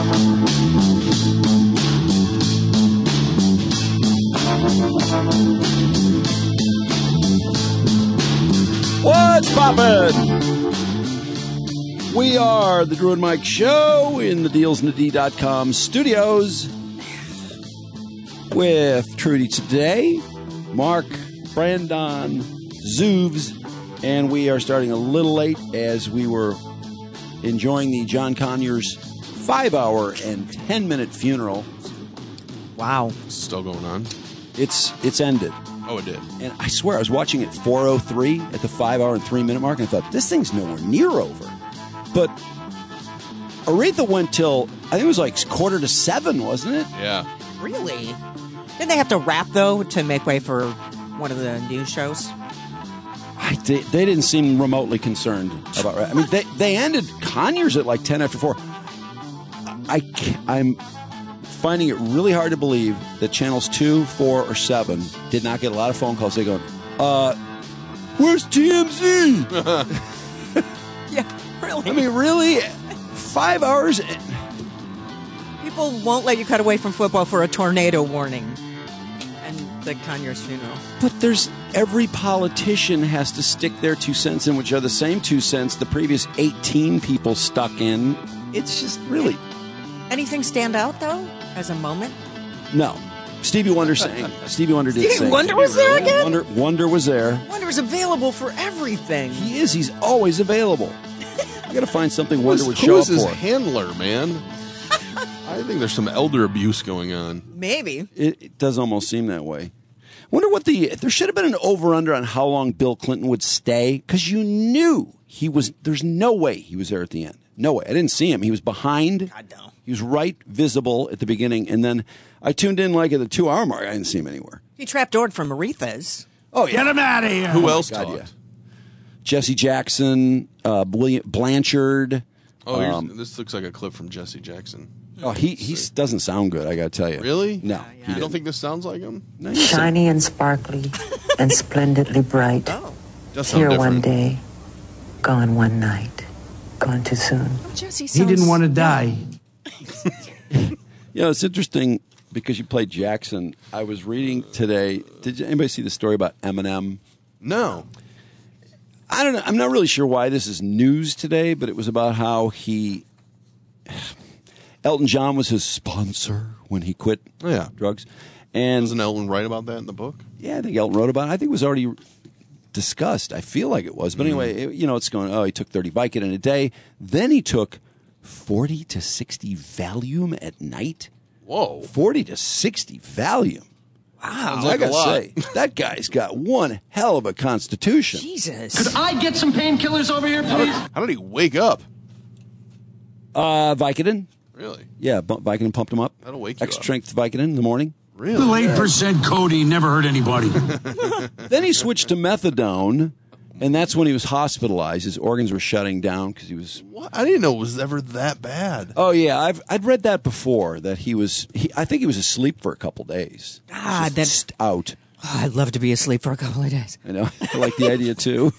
What's poppin'? We are the Drew and Mike Show in the DealsND.com studios with Trudy today, Mark, Brandon, Zoovs, and we are starting a little late as we were enjoying the John Conyers 5-hour and 10-minute funeral. Wow. Still going on? It's ended. Oh, it did. And I swear, I was watching at 4:03 at the 5-hour and 3-minute mark, and I thought, this thing's nowhere near over. But Aretha went till, I think it was like 6:45, wasn't it? Yeah. Really? Didn't they have to rap, though, to make way for one of the news shows? They didn't seem remotely concerned about rap. I mean, they ended Conyers at like 10 after 4. I'm finding it really hard to believe that channels 2, 4, or 7 did not get a lot of phone calls. They go, where's TMZ? Yeah, really? I mean, really? 5 hours? People won't let you cut away from football for a tornado warning. And the Conyers funeral. But every politician has to stick their 2 cents in, which are the same 2 cents the previous 18 people stuck in. It's just really... Anything stand out, though, as a moment? No. Stevie Wonder sang. Stevie Wonder did sing. Stevie Wonder was there again? Wonder was there. Wonder's available for everything. He is. He's always available. I got to find something Wonder would show up for. Who is his handler, man? I think there's some elder abuse going on. Maybe. It does almost seem that way. Wonder what there should have been an over-under on how long Bill Clinton would stay, because you knew there's no way he was there at the end. No way. I didn't see him. He was behind. God, no. He was right visible at the beginning, and then I tuned in like at the 2-hour mark. I didn't see him anywhere. He trapdoored from Aretha's. Oh, yeah. Get him out of here. Who else God, talked? yeah. Jesse Jackson, Blanchard. Oh, this looks like a clip from Jesse Jackson. Oh, he doesn't sound good, I got to tell you. Really? No. You don't think this sounds like him? No, Shiny and sparkly and splendidly bright. Oh. Does sound Here different. one day, gone one night. Gone too soon. Jesse He didn't want to die. You know, it's interesting because you played Jackson. I was reading today. Did anybody see the story about Eminem? No. I don't know. I'm not really sure why this is news today, but it was about how Elton John was his sponsor when he quit drugs. And Doesn't Elton write about that in the book? yeah, I think Elton wrote about it. I think it was already discussed. I feel like it was. But anyway, it's going, he took 30 Vicodin a day. Then he took 40 to 60 Valium at night. Whoa. 40 to 60 Valium. Wow. Sounds like I a lot. say, that guy's got one hell of a constitution. Jesus. Could I get some painkillers over here, please? How did he wake up? Vicodin. Really? Yeah, Vicodin pumped him up. That'll wake you Extra up. strength Vicodin in the morning. Really? 8% codeine never hurt anybody. Then he switched to methadone, and that's when he was hospitalized. His organs were shutting down because he was... What? I didn't know it was ever that bad. Oh, yeah. I'd read that before, that I think he was asleep for a couple days. God, Just out. Oh, I'd love to be asleep for a couple of days. I know. I like the idea, too.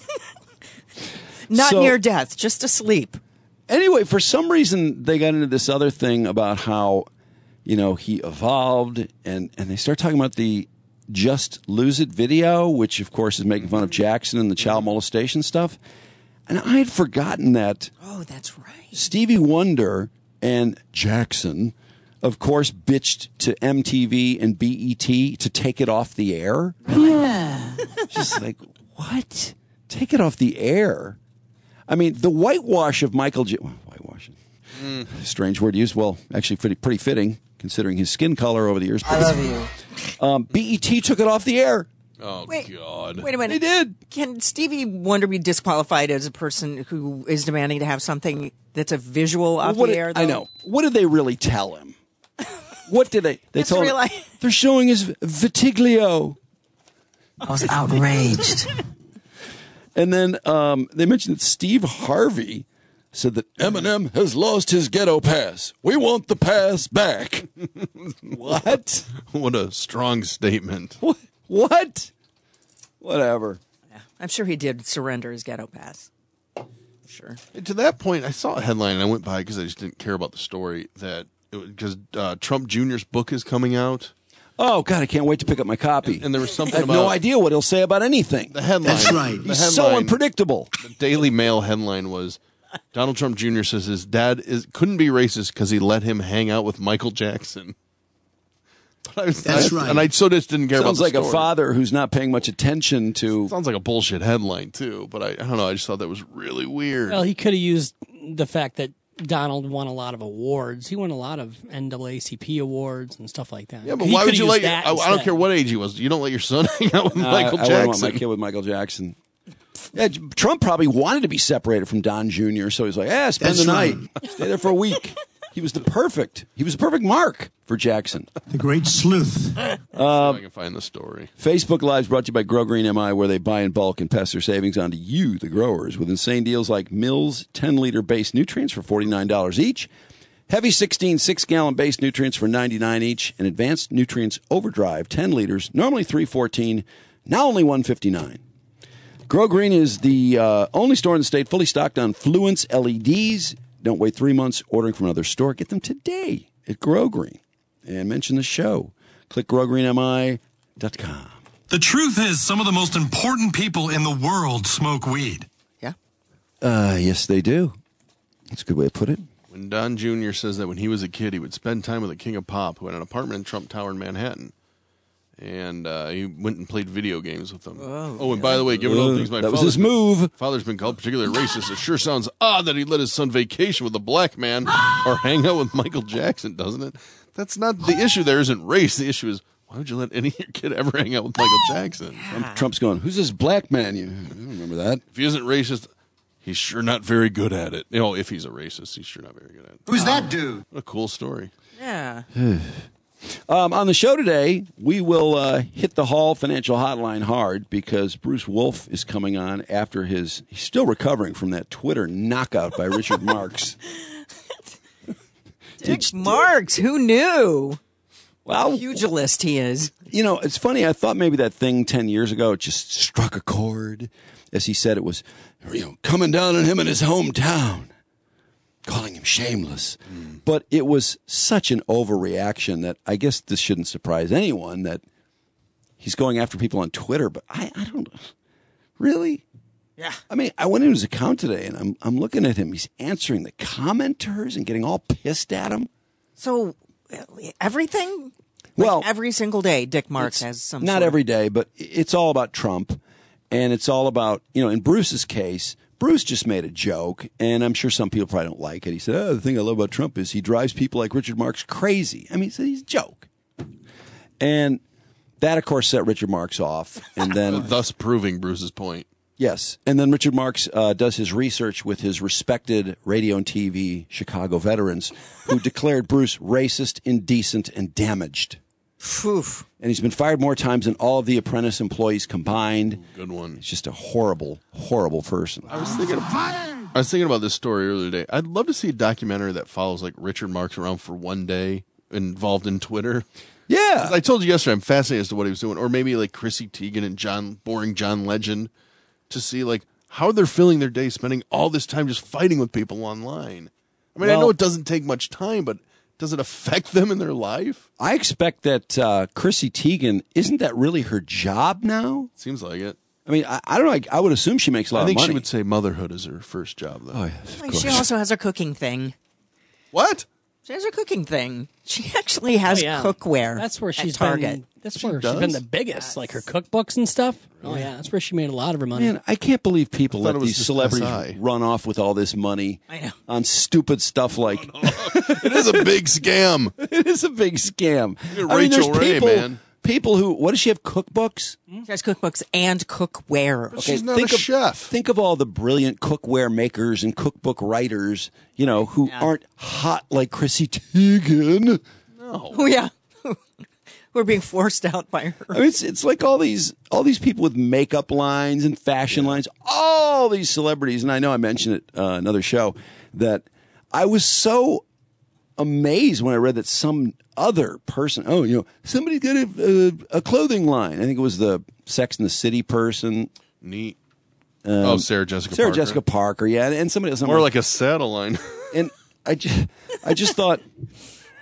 Not So- near death, just asleep. Anyway, for some reason, they got into this other thing about how, he evolved, and they start talking about the Just Lose It video, which, of course, is making fun of Jackson and the child molestation stuff. And I had forgotten that Oh, that's right. Stevie Wonder and Jackson, of course, bitched to MTV and BET to take it off the air. Yeah. Just like, what? Take it off the air? I mean, the whitewash of Michael whitewashing. Strange word to use. Well, actually pretty fitting, considering his skin color over the years. I love you. BET took it off the air. Oh, Wait, God. Wait a minute. They did. Can Stevie Wonder be disqualified as a person who is demanding to have something that's a visual off the air, though? I know. What did they really tell him? What did they It's told him? really- They're showing his vitiglio. I was outraged. And then they mentioned that Steve Harvey said that Eminem has lost his ghetto pass. We want the pass back. What? What a strong statement. What? Whatever. Yeah, I'm sure he did surrender his ghetto pass. Sure. To that point, I saw a headline and I went by because I just didn't care about the story that because Trump Jr.'s book is coming out. Oh, God, I can't wait to pick up my copy. And there was something I have about no idea what he'll say about anything. the headline. That's right. The He's so unpredictable. The Daily Mail headline was, Donald Trump Jr. says his dad couldn't be racist because he let him hang out with Michael Jackson. That's right. And I so just didn't care Sounds about like the a story. father who's not paying much attention to. Sounds like a bullshit headline, too. But I don't know. I just thought that was really weird. Well, he could have used the fact that Donald won a lot of awards. He won a lot of NAACP awards and stuff like that. Yeah, but He why would could you have let used your, that I don't instead. care what age he was. You don't let your son hang out with Michael I wouldn't want Jackson. my kid with Michael Jackson. Yeah, Trump probably wanted to be separated from Don Jr., so he's like, spend That's the night. right. Stay there for a week. He was the perfect mark for Jackson. The great sleuth. I can find the story. Facebook Live is brought to you by Grow Green MI, where they buy in bulk and pass their savings on to you, the growers, with insane deals like Mills 10-liter base nutrients for $49 each, Heavy 16 6-gallon base nutrients for $99 each, and Advanced Nutrients Overdrive 10 liters, normally $314, now only $159. Grow Green is the only store in the state fully stocked on Fluence LEDs. Don't wait 3 months ordering from another store. Get them today at Grow Green. And mention the show. Click growgreenmi.com. The truth is, some of the most important people in the world smoke weed. Yeah. Yes, they do. That's a good way to put it. When Don Jr. says that when he was a kid, he would spend time with the King of Pop, who had an apartment in Trump Tower in Manhattan. And he went and played video games with them. And by the way, given all the things my That was his move. father's been called particularly racist, it sure sounds odd that he let his son vacation with a black man or hang out with Michael Jackson, doesn't it? That's not the issue. There isn't race. The issue is, why would you let any of your kid ever hang out with Michael Jackson? Trump's going, who's this black man? I don't remember that. If he isn't racist, he's sure not very good at it. If he's a racist, he's sure not very good at it. Who's that dude? What a cool story. Yeah. On the show today, we will hit the Hall Financial Hotline hard because Bruce Wolf is coming on after he's still recovering from that Twitter knockout by Richard Marks. Dick Marks, who knew? Well, Pugilist he is. it's funny. I thought maybe that thing 10 years ago it just struck a chord. As he said, it was coming down on him in his hometown, calling him shameless. But it was such an overreaction that I guess this shouldn't surprise anyone that he's going after people on Twitter. But I don't really. Yeah. I mean, I went into his account today and I'm looking at him. He's answering the commenters and getting all pissed at him. So everything? Well, every single day, Dick Marks has some. Not every day, but it's all about Trump. And it's all about, in Bruce's case, Bruce just made a joke, and I'm sure some people probably don't like it. He said, the thing I love about Trump is he drives people like Richard Marks crazy. I mean, he's a joke. And that, of course, set Richard Marks off. And then, Thus proving Bruce's point. yes. And then Richard Marks does his research with his respected radio and TV Chicago veterans who declared Bruce racist, indecent, and damaged. Oof. And he's been fired more times than all of the Apprentice employees combined. Good one. He's just a horrible, horrible person. I was thinking about this story earlier today. I'd love to see a documentary that follows like Richard Marks around for one day involved in Twitter. Yeah. I told you yesterday I'm fascinated as to what he was doing. Or maybe like Chrissy Teigen and boring John Legend to see like how they're filling their day spending all this time just fighting with people online. I mean, I know it doesn't take much time, but does it affect them in their life? I expect that Chrissy Teigen, isn't that really her job now? Seems like it. I mean, I don't know. I would assume she makes a lot I think of money. she would say motherhood is her first job, though. Oh, yes, of Like, course. she also has a cooking thing. What? She has a cooking thing. She actually has Oh, yeah. cookware. That's where at she's Target. been. That's where she's does? been the biggest, like her cookbooks and stuff. Oh yeah, that's where she made a lot of her money. Man, I can't believe people I thought let it was these just celebrities SI. run off with all this money I know. on stupid stuff like It is a big scam. it is a big scam. Look at I mean, there's Rachel Ray, people, man. people who, what does she have, cookbooks? She has cookbooks and cookware. She's not a chef. Think of all the brilliant cookware makers and cookbook writers, who aren't hot like Chrissy Teigen. Oh, yeah. We're being forced out by her. I mean, it's like all these people with makeup lines and fashion lines, all these celebrities. And I know I mentioned it another show that I was so amazed when I read that some other person, somebody got a clothing line. I think it was the Sex and the City person. Neat. Sarah Jessica Sarah Parker. Jessica Parker, yeah, and somebody else. More like a saddle line. And I just thought,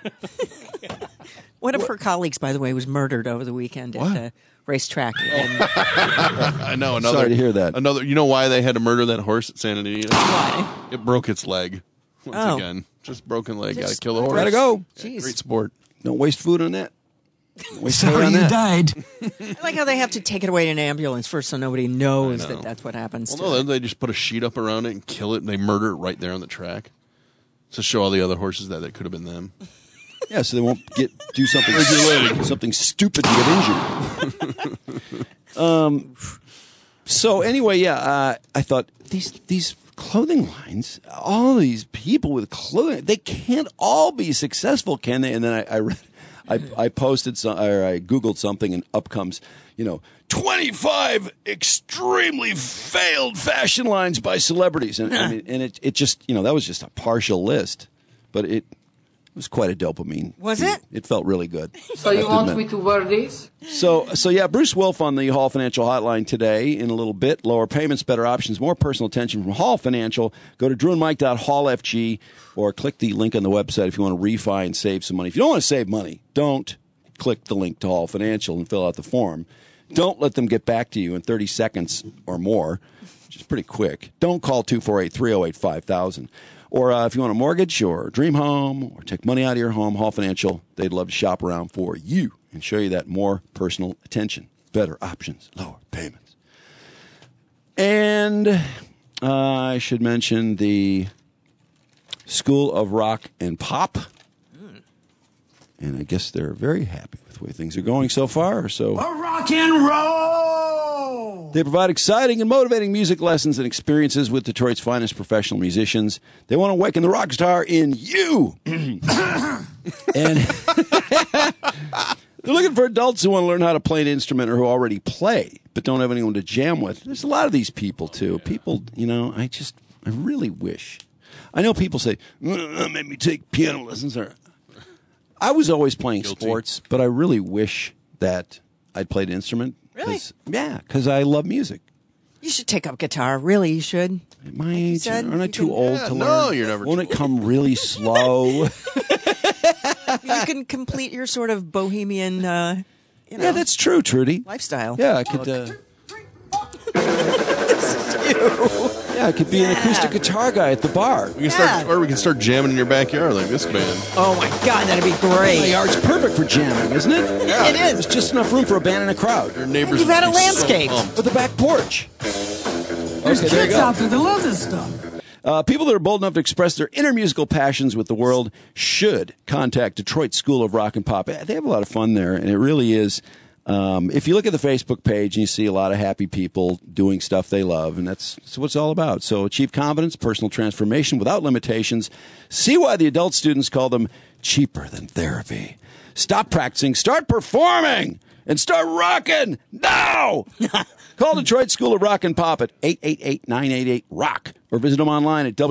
One of her colleagues, by the way, was murdered over the weekend at the racetrack. And I know. Sorry to hear that. Another. You know why they had to murder that horse at Santa Anita? why? It broke its leg. Once again, just broken leg. Got to kill the horse. Gotta go. Jeez. Great sport. Don't waste food on that. Don't waste Sorry food on you that. died. I like how they have to take it away in an ambulance first so nobody knows that that's what happens Well, to no, they just put a sheet up around it and kill it, and they murder it right there on the track to show all the other horses that it could have been them. Yeah, so they won't do something stupid to get injured. So anyway, yeah, I thought these clothing lines, all these people with clothing, they can't all be successful, can they? And then I posted some, or I Googled something, and up comes 25 extremely failed fashion lines by celebrities, and I mean, and it just that was just a partial list, but it was quite a dopamine. Was it? It felt really good. So you want me to wear this? So yeah, Bruce Wilf on the Hall Financial Hotline today in a little bit. Lower payments, better options, more personal attention from Hall Financial. Go to drewandmike.hallfg or click the link on the website if you want to refi and save some money. If you don't want to save money, don't click the link to Hall Financial and fill out the form. Don't let them get back to you in 30 seconds or more, which is pretty quick. Don't call 248-308-5000. Or if you want a mortgage or a dream home or take money out of your home, Hall Financial, they'd love to shop around for you and show you that more personal attention, better options, lower payments. And I should mention the School of Rock and Pop. And I guess they're very happy with the way things are going so far. So Rock and roll! they provide exciting and motivating music lessons and experiences with Detroit's finest professional musicians. They want to awaken the rock star in you. And they're looking for adults who want to learn how to play an instrument or who already play but don't have anyone to jam with. There's a lot of these people, too. People, I really wish. I know people say, "Make me take piano lessons." Or I was always playing sports, but I really wish that I'd played an instrument. Really? Because I love music. You should take up guitar. Really, you should. At my age, said aren't I you too can- old Yeah, to no, learn? you're never Won't too it come really slow? You can complete your sort of bohemian, Yeah, that's true, Trudy. lifestyle. Yeah, I could. Yeah, I could be an acoustic guitar guy at the bar. We can start, or we can start jamming in your backyard like this band. Oh my God, that'd be My great. yard's perfect for jamming, isn't it? Yeah, it is. There's just enough room for a band and a crowd. Your neighbors. You've had a would be so landscape. pumped. With a back porch. There's Okay, there you kids go. out there that love this stuff. People that are bold enough to express their inner musical passions with the world should contact Detroit School of Rock and Pop. They have a lot of fun there, and it really is. If you look at the Facebook page and you see a lot of happy people doing stuff they love, and that's what it's all about. So achieve confidence, personal transformation without limitations. See why the adult students call them cheaper than therapy. Stop practicing, start performing, and start rocking now! Call Detroit School of Rock and Pop at 888-988-ROCK or visit them online at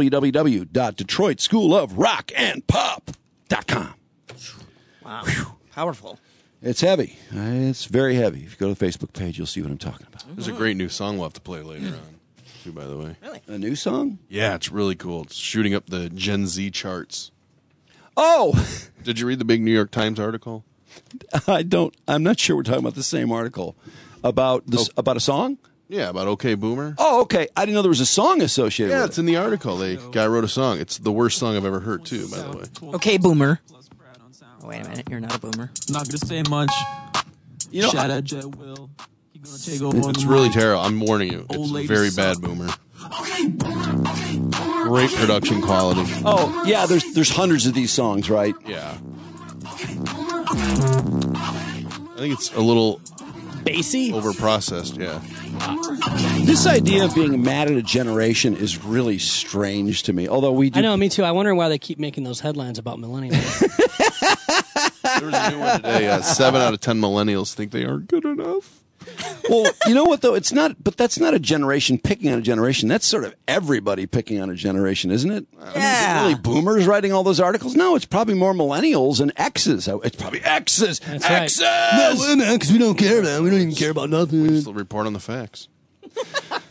www.detroitschoolofrockandpop.com. Wow. Powerful. It's heavy. It's very heavy. If you go to the Facebook page, you'll see what I'm talking about. There's a great new song we'll have to play later on, too, by the way. Really? A new song? Yeah, it's really cool. It's shooting up the Gen Z charts. Oh, Did you read the big New York Times article? I'm not sure we're talking about the same article. About this, about a song? Yeah, about OK Boomer. Oh, okay. I didn't know there was a song associated Yeah, with it's it. in the article. The guy wrote a song. It's the worst song I've ever heard, too, by the way. Okay, boomer. Oh, wait a minute. You're not a boomer. Not gonna say much. You know, Shout out Jet Will. He gonna take over. It's the really mic. terrible. I'm warning you. Old It's lady very suck. bad, Boomer. Okay, boomer. Okay, boomer. Great production quality. oh, yeah, there's hundreds of these songs, right? Yeah. Okay, boomer. I think it's a little Bassy? overprocessed, yeah. This idea of being mad at a generation is really strange to me. Although we do. I know, me too. I wonder why they keep making those headlines about millennials. There was a new one today. 7 out of 10 millennials think they aren't good enough. Well, you know what though? It's not. But that's not a generation picking on a generation. That's sort of everybody picking on a generation, isn't it? I mean, is it Yeah. really boomers writing all those articles? No, it's probably more millennials and X's. It's probably X's. That's right. X's. because we don't care, man. We don't even care about nothing. Just report on the facts.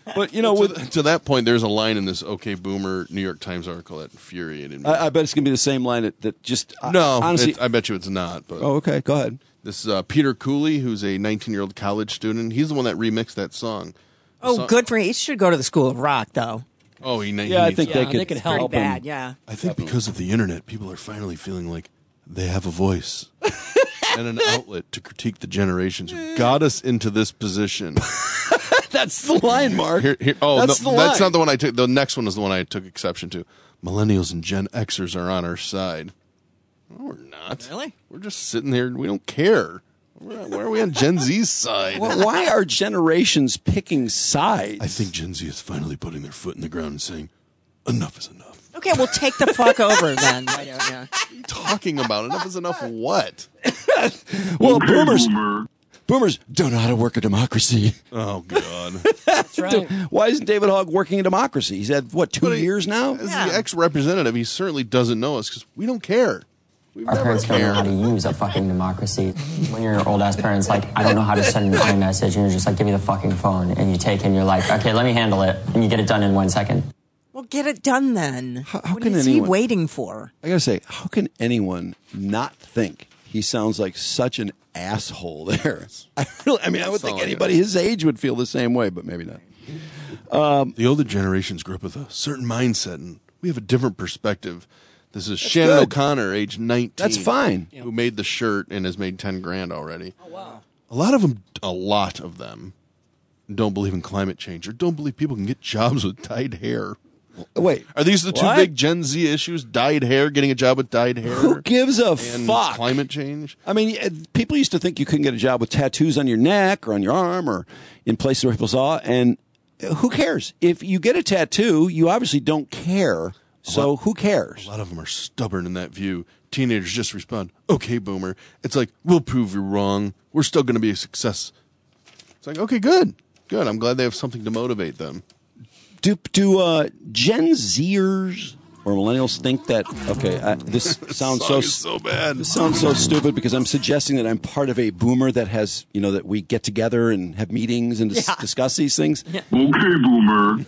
But you know, to that point, there's a line in this OK Boomer New York Times article that infuriated me. I bet it's going to be the same line that just no, honestly. I bet you it's not. But Okay, go ahead. this Peter Cooley, who's a 19-year-old college student, he's the one that remixed that song. Good for him. He should go to the School of Rock, though. Oh, he Yeah, I think Yeah, they they could could help Pretty him. bad, yeah. I think because of the internet, people are finally feeling like they have a voice and an outlet to critique the generations who got us into this position. That's the line, Mark. That's not the one I took. The next one is the one I took exception to. Millennials and Gen Xers are on our side. No, we're not. Really? We're just sitting here. We don't care. Why are we on Gen Z's side? Well, why are generations picking sides? I think Gen Z is finally putting their foot in the ground and saying, enough is enough. Okay, well, take the fuck over then. Why don't you? What are you talking about? Enough is enough what? Well, boomers don't know how to work a democracy. Oh, God. That's right. Why isn't David Hogg working a democracy? He's had, what, 2 years now? As the ex-representative, he certainly doesn't know us because we don't care. We've Our never parents don't know how cared. to use a fucking democracy. When your old-ass parents like, I don't know how to send an iMessage, and you're just like, give me the fucking phone. And you take it and you're like, okay, let me handle it. And you get it done in 1 second. Well, get it done then. How What can is he anyone- waiting for? I gotta say, how can anyone not think he sounds like such an asshole there? I would think anybody his age would feel the same way, but maybe not. The older generations grew up with a certain mindset, and we have a different perspective. This is Shannon good. O'Connor, age 19. That's fine. Who made the shirt and has made 10 grand already. Oh, wow. A lot of them don't believe in climate change or don't believe people can get jobs with dyed hair. Wait, Are these the two what? big Gen Z issues? Dyed hair, getting a job with dyed hair? Who gives a and fuck? climate change? I mean, people used to think you couldn't get a job with tattoos on your neck or on your arm or in places where people saw, and who cares? If you get a tattoo, you obviously don't care. So who cares? A lot of them are stubborn in that view. Teenagers just respond, okay, boomer. It's like, we'll prove you're wrong. We're still going to be a success. It's like, okay, good. Good. I'm glad they have something to motivate them. Do Gen Zers or millennials think that? Okay, this sounds so bad. This sounds so stupid because I'm suggesting that I'm part of a boomer that has, that we get together and have meetings and discuss these things. Okay, boomer.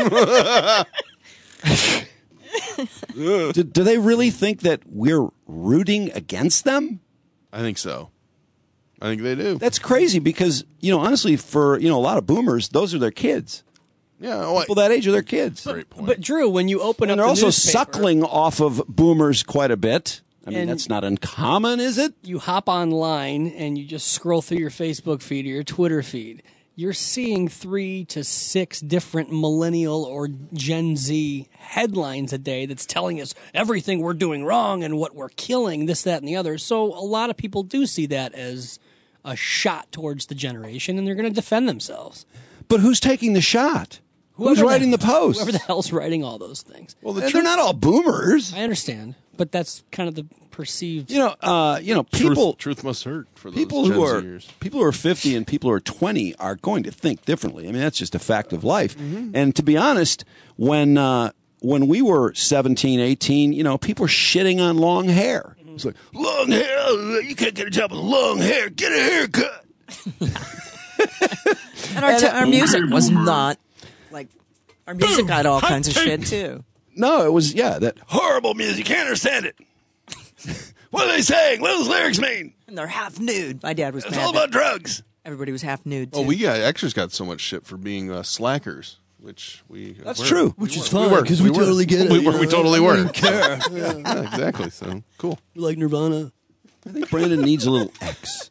Do they really think that we're rooting against them? I think so. I think they do. That's crazy because, honestly, for, a lot of boomers, those are their kids. Yeah. People that age are their kids. Great point. But Drew, when you open And up they're the also newspaper, suckling off of boomers quite a bit. I mean, And- that's not uncommon, is it? you hop online and you just scroll through your Facebook feed or your Twitter feed, you're seeing 3 to 6 different millennial or Gen Z headlines a day that's telling us everything we're doing wrong and what we're killing, this, that, and the other. So a lot of people do see that as a shot towards the generation, and they're going to defend themselves. But who's taking the shot? Who's Whoever writing the post? Whoever the hell's writing all those things. Well, they're not all boomers. I understand, but that's kind of the perceived. People. Truth must hurt for those People Gen who are Zers. 50 and people who are 20 are going to think differently. I mean, that's just a fact of life. And to be honest, when we were 17, 18, people were shitting on long hair. It's like, long hair, you can't get a job with long hair. Get a haircut. And our music was not like our music got all kinds of shit too. No, it was that horrible music. You can't understand it. What are they saying? What does lyrics mean? And they're half nude. My dad was It's mad. all about drugs. Everybody was half nude. Too. Oh, extras got so much shit for being slackers, which we. That's were. true. We Which is were. fine, 'cause we totally get it, We you were. know, We totally we were. don't care. Yeah, exactly. So cool. We like Nirvana. I think Brandon needs a little X.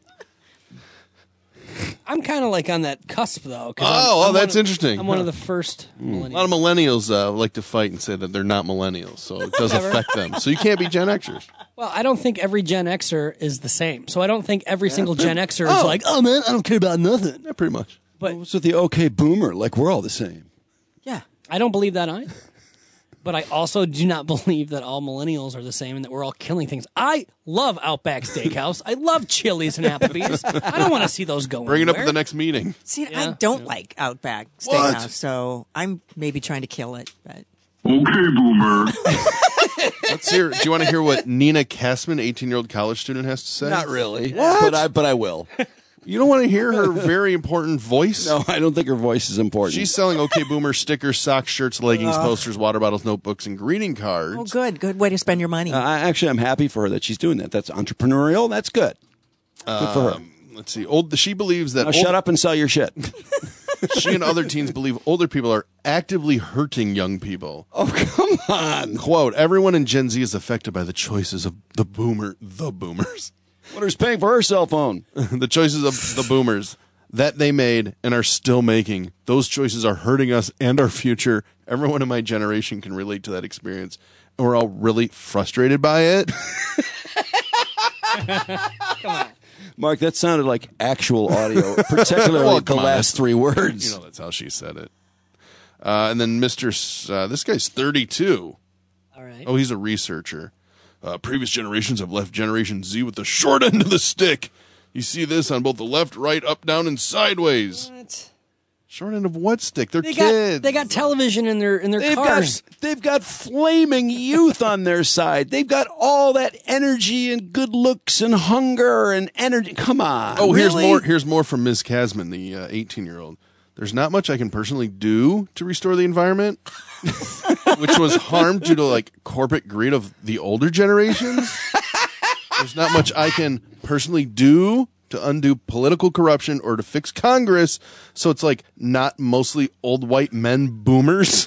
I'm kind of like on that cusp though. That's interesting. I'm one of the first A millennials. lot of millennials like to fight and say that they're not millennials, so it does affect them. So you can't be Gen Xers. Well, I don't think every Gen Xer is the same. So I don't think every single Gen Xer is like, oh man, I don't care about nothing. Yeah, pretty much. But What's with the okay boomer? Like we're all the same. Yeah. I don't believe that either. But I also do not believe that all millennials are the same and that we're all killing things. I love Outback Steakhouse. I love Chili's and Applebee's. I don't want to see those go Bring it up at anywhere. the next meeting. See, Yeah. I don't like Outback What? Steakhouse, so I'm maybe trying to kill it. But Okay, boomer. Let's hear. Do you want to hear what Nina Kessman, 18-year-old college student, has to say? Not really. What? But I will. You don't want to hear her very important voice? No, I don't think her voice is important. She's selling OK Boomer stickers, socks, shirts, leggings, posters, water bottles, notebooks, and greeting cards. Oh, good. Good way to spend your money. I'm happy for her that she's doing that. That's entrepreneurial. That's good. Good for her. Let's see. She believes that... Now shut up and sell your shit. She and other teens believe older people are actively hurting young people. Oh, come on. Quote, everyone in Gen Z is affected by the choices of the boomers. What is paying for her cell phone? The choices of the boomers that they made and are still making. Those choices are hurting us and our future. Everyone in my generation can relate to that experience. And we're all really frustrated by it. Come on. Mark, that sounded like actual audio, particularly the last three words. You know, that's how she said it. And then this guy's 32. All right. Oh, he's a researcher. Previous generations have left Generation Z with the short end of the stick. You see this on both the left, right, up, down, and sideways. What? Short end of what stick? They're kids. They got television in their cars. They've got flaming youth on their side. They've got all that energy and good looks and hunger and energy. Come on. Oh, really? here's more from Ms. Kasman, the 18-year-old. There's not much I can personally do to restore the environment, which was harmed due to like corporate greed of the older generations. There's not much I can personally do to undo political corruption or to fix Congress. So it's like not mostly old white men boomers.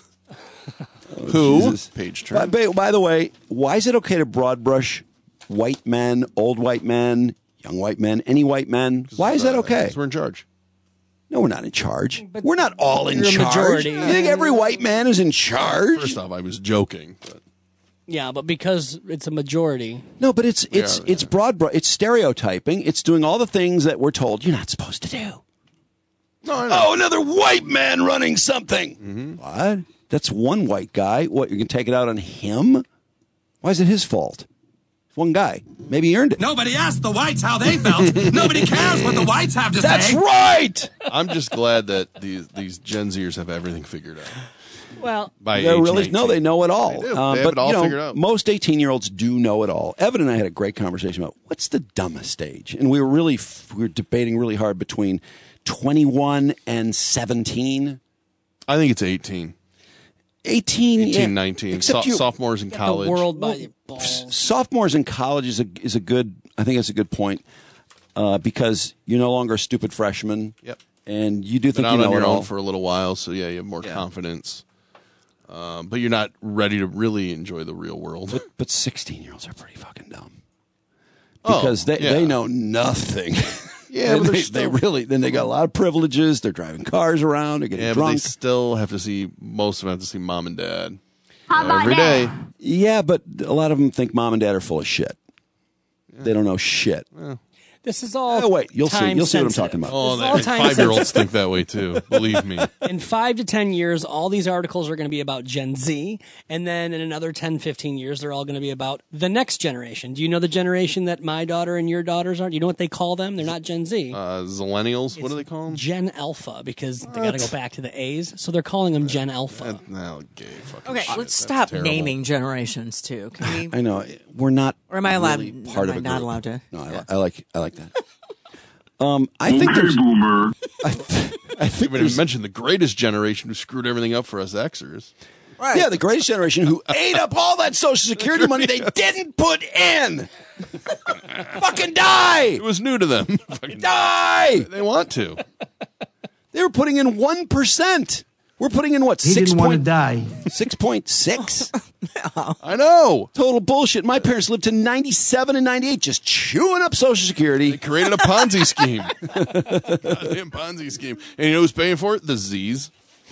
Page turn. By the way, why is it okay to broad brush white men, old white men, young white men, any white men? Why is that okay? Because we're in charge. No, we're not in charge. We're not all in You're a charge. majority. You think every white man is in charge? First off, I was joking. But. Yeah, but because it's a majority. No, but it's it's stereotyping. It's doing all the things that we're told you're not supposed to do. No, I know. Oh, another white man running something. Mm-hmm. What? That's one white guy. What, you can take it out on him? Why is it his fault? One guy. Maybe he earned it. Nobody asked the whites how they felt. Nobody cares what the whites have to say. That's right. I'm just glad that these Gen Zers have everything figured out. Well, By They're age really 19. no, they know it all. They do. They have it all figured out. Most 18-year-olds do know it all. Evan and I had a great conversation about what's the dumbest age, and we were debating really hard between 21 and 17. I think it's 18. 18, 19. Except Sophomores in college. the world by your balls. Sophomores in college is a good. I think it's a good point because you're no longer a stupid freshman. Yep. And you do think Been you out know on your it all own for a little while, so yeah, you have more confidence. But you're not ready to really enjoy the real world. But 16-years are pretty fucking dumb because they know nothing. Yeah, but then they got a lot of privileges. They're driving cars around. They're getting but drunk. they still have to see. Most of them have to see mom and dad every day. Yeah, but a lot of them think mom and dad are full of shit. They don't know shit. This is all. Oh wait, you'll see. You'll see what I'm time-sensitive. talking about. Oh, This is all 5-year-olds think that way too. Believe me. In 5 to 10 years, all these articles are going to be about Gen Z. And then in another 10, 15 years, they're all going to be about the next generation. Do you know the generation that my daughter and your daughters are? Do you know what they call them? They're not Gen Z. Zillennials. What do they call them? Gen Alpha, because they got to go back to the A's. So they're calling them Gen Alpha. Gay fucking Okay, shit. let's That's stop terrible. naming generations too. Can we? I know we're not. Or am I allowed? really part of am a I not group. allowed to? No, I like that. I think Okay, there's. boomer. I think We haven't there's. even mentioned the greatest generation who screwed everything up for us Xers. Right. Yeah, the greatest generation who ate up all that Social Security money they didn't put in. Fucking die! It was new to them. Fucking Die! They want to. They were putting in 1%. We're putting in what? He didn't want to die. 6.6? I know. Total bullshit. My parents lived to 97 and 98 just chewing up Social Security. They created a Ponzi scheme. Goddamn Ponzi scheme. And you know who's paying for it? The Z's.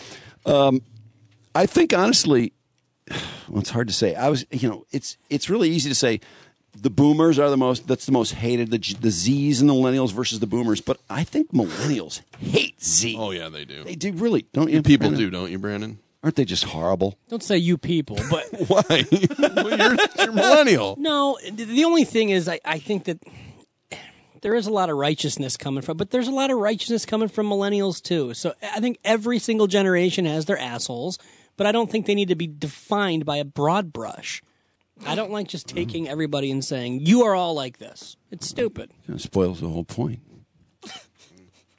I think honestly, well, it's hard to say. It's really easy to say the boomers are that's the most hated, the Z's and the millennials versus the boomers. But I think millennials hate Z. Oh, yeah, they do. They do really, don't you? People Brandon? do, don't you, Brandon? Aren't they just horrible? Don't say you people, but Why? Well, you're millennial. no, the only thing is I think that there is a lot of righteousness coming from, but there's a lot of righteousness coming from millennials too. So I think every single generation has their assholes, but I don't think they need to be defined by a broad brush. I don't like just taking everybody and saying, you are all like this. It's stupid. It spoils the whole point.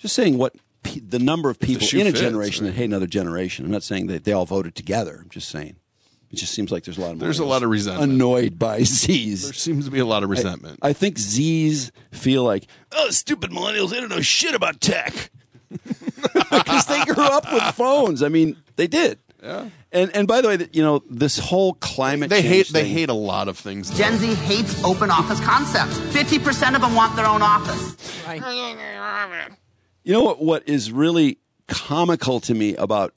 Just saying what the number of people shoe in a fits, generation right? that hate another generation. I'm not saying that they all voted together. I'm just saying it just seems like there's a lot of resentment. annoyed by Zs. There seems to be a lot of resentment. I think Zs feel like, oh, stupid millennials, they don't know shit about tech. Because they grew up with phones. I mean, they did. Yeah. And by the way, this whole climate change they thing- hate a lot of things. Gen Z hates open office concepts. 50% of them want their own office. You know what is really comical to me about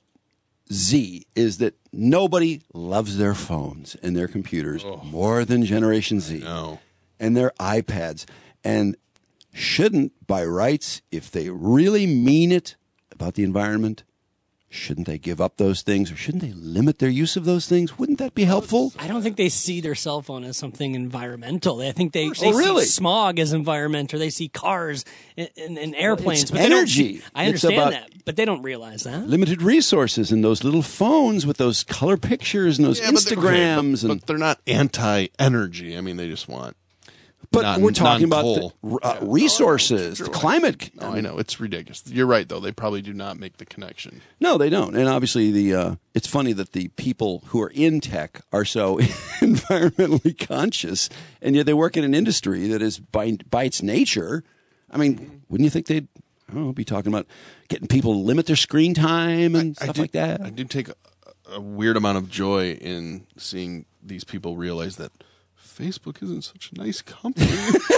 Z is that nobody loves their phones and their computers more than Generation Z. No. And their iPads. And shouldn't, by rights, if they really mean it about the environment, shouldn't they give up those things, or shouldn't they limit their use of those things? Wouldn't that be helpful? I don't think they see their cell phone as something environmental. I think they really? see smog as environmental. They see cars and airplanes. It's but they don't energy. see- I It's understand about- that, but they don't realize that. Limited resources and those little phones with those color pictures and those Instagrams. but they're not anti-energy. I mean, they just want. But we're talking about the, non-coal. resources, the climate. No, I know it's ridiculous. You're right, though. They probably do not make the connection. No, they don't. And obviously, it's funny that the people who are in tech are so environmentally conscious, and yet they work in an industry that is, by its nature, I mean, wouldn't you think they'd be talking about getting people to limit their screen time and stuff like that? I do take a weird amount of joy in seeing these people realize that Facebook isn't such a nice company.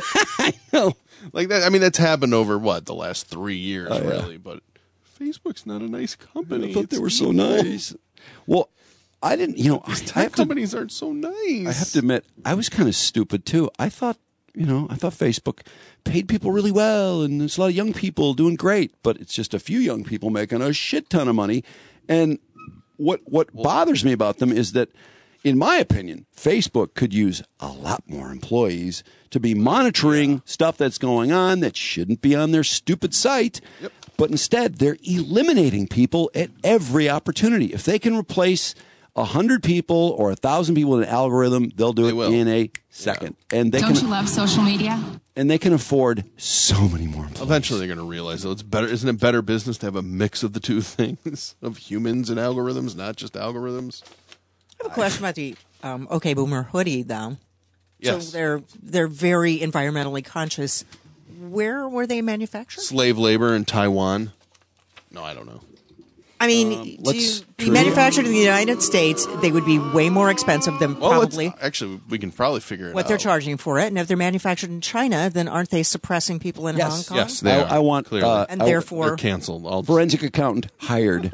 I know. Like that. I mean, that's happened over the last 3 years, Oh, yeah. really. But Facebook's not a nice company. I thought they It's were so evil. nice. Well, I didn't, Tech companies aren't so nice. I have to admit, I was kind of stupid too. I thought Facebook paid people really well, and there's a lot of young people doing great, but it's just a few young people making a shit ton of money. And what bothers me about them is that, in my opinion, Facebook could use a lot more employees to be monitoring stuff that's going on that shouldn't be on their stupid site. Yep. But instead, they're eliminating people at every opportunity. If they can replace 100 people or 1,000 people in an algorithm, they'll do it in a second. Yeah. And they Don't you love social media? And they can afford so many more employees. Eventually, they're going to realize, though, it's better. Isn't it better business to have a mix of the two things, of humans and algorithms, not just algorithms? I have a question about the OK Boomer hoodie, though. Yes. So they're very environmentally conscious. Where were they manufactured? Slave labor in Taiwan. No, I don't know. I mean, to be manufactured in the United States, they would be way more expensive than probably Actually, we can probably figure it out. what they're charging for it. And if they're manufactured in China, then aren't they suppressing people in Hong Kong? Yes, they are. I want clearly. And therefore- they're canceled. Forensic accountant hired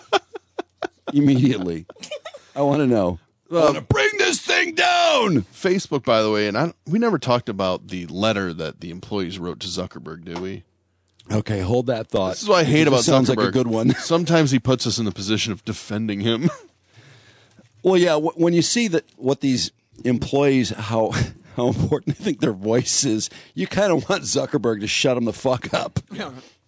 immediately. I want to know. I want to bring this thing down. Facebook, by the way, and we never talked about the letter that the employees wrote to Zuckerberg, do we? Okay, hold that thought. This is what I hate about Sounds Zuckerberg. like a good one. Sometimes he puts us in the position of defending him. Well, yeah, when you see that what these employees, how important they think their voice is, you kind of want Zuckerberg to shut them the fuck up. Yeah.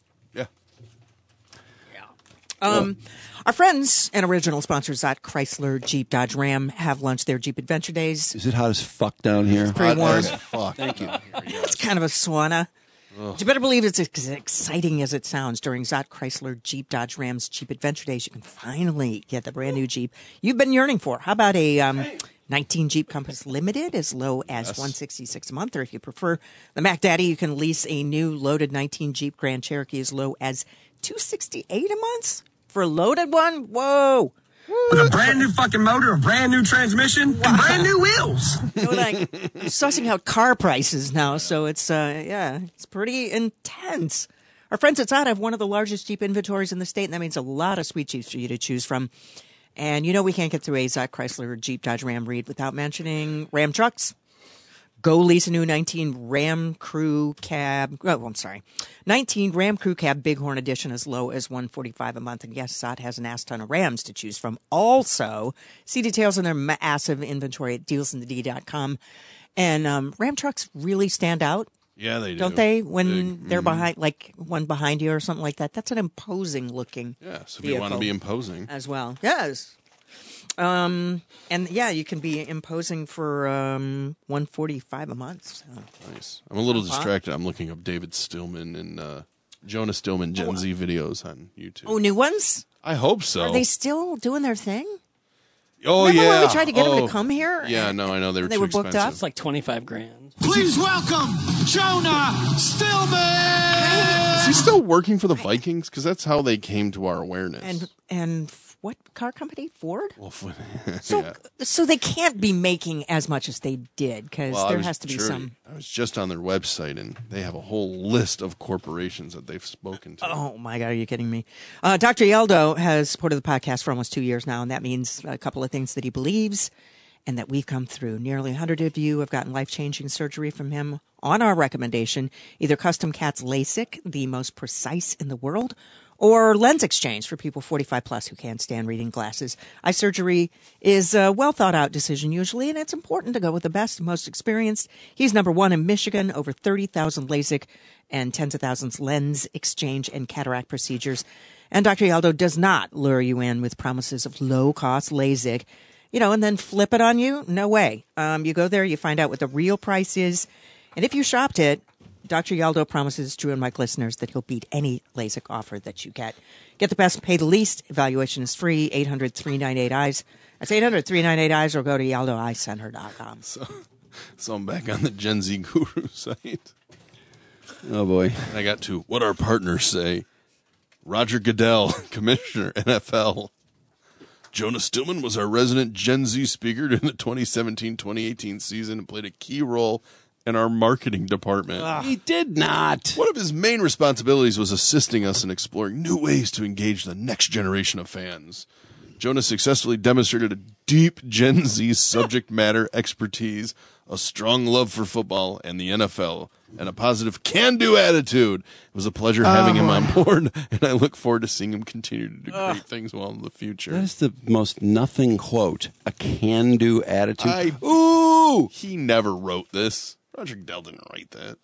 Our friends and original sponsors at Chrysler, Jeep, Dodge, Ram have launched their Jeep Adventure Days. Is it hot as fuck down here? Pretty warm. Fuck. Thank you. It's kind of a sauna. But you better believe it's as exciting as it sounds. During Zott Chrysler, Jeep, Dodge, Ram's Jeep Adventure Days, you can finally get the brand new Jeep you've been yearning for. How about a 19 Jeep Compass Limited as low as $166 a month? Or if you prefer the Mac Daddy, you can lease a new loaded 19 Jeep Grand Cherokee as low as $268 a month for a loaded one. Whoa. With a brand new fucking motor, a brand new transmission, and brand new wheels. Like sussing out car prices now, so it's it's pretty intense. Our friends at Zott have one of the largest Jeep inventories in the state, and that means a lot of sweet Jeeps for you to choose from. And we can't get through a Zott Chrysler, Jeep, Dodge, Ram read without mentioning Ram trucks. Go lease a new 19 Ram Crew Cab. 19 Ram Crew Cab Bighorn Edition as low as $145 a month. And yes, Zott has an ass ton of Rams to choose from. Also, see details on their massive inventory at dealsinthed.com. And Ram trucks really stand out. Yeah, they do. Don't they? When they're behind, like one behind you or something like that. That's an imposing looking Yes, if you want to be imposing. as well. Yes. And yeah, you can be imposing for $145 a month. So. Nice. I'm a little distracted. I'm looking up David Stillman and Jonah Stillman Gen Z videos on YouTube. Oh, new ones? I hope so. Are they still doing their thing? Oh, Remember yeah. when we tried to get them to come here? Yeah, no, I know. They were too booked expensive. up? It's like $25,000. Please welcome Jonah Stillman. Is he still working for the Vikings? Because that's how they came to our awareness. And what car company? Ford? Well, So they can't be making as much as they did because there has to be some. I was just on their website, and they have a whole list of corporations that they've spoken to. Oh, my God. Are you kidding me? Dr. Yaldo has supported the podcast for almost 2 years now, and that means a couple of things that he believes and that we've come through. Nearly 100 of you have gotten life-changing surgery from him on our recommendation, either custom CATS LASIK, the most precise in the world, or lens exchange for people 45 plus who can't stand reading glasses. Eye surgery is a well thought out decision usually, and it's important to go with the best and most experienced. He's number one in Michigan, over 30,000 LASIK and tens of thousands lens exchange and cataract procedures. And Dr. Yaldo does not lure you in with promises of low cost LASIK, and then flip it on you. No way. You go there, you find out what the real price is. And if you shopped it, Dr. Yaldo promises Drew and Mike listeners that he'll beat any LASIK offer that you get. Get the best, pay the least. Evaluation is free. 800-398-EYES. That's 800-398-EYES, or go to YaldoEyeCenter.com. So I'm back on the Gen Z Guru site. Oh, boy. And I got to what our partners say. Roger Goodell, Commissioner, NFL. Jonah Stillman was our resident Gen Z speaker during the 2017-2018 season and played a key role in our marketing department. He did not. One of his main responsibilities was assisting us in exploring new ways to engage the next generation of fans. Jonah successfully demonstrated a deep Gen Z subject matter expertise, a strong love for football and the NFL, and a positive can-do attitude. It was a pleasure having him on board, and I look forward to seeing him continue to do great things well in the future. That is the most nothing quote. A can-do attitude. Ooh! He never wrote this. Roger Goodell didn't write that.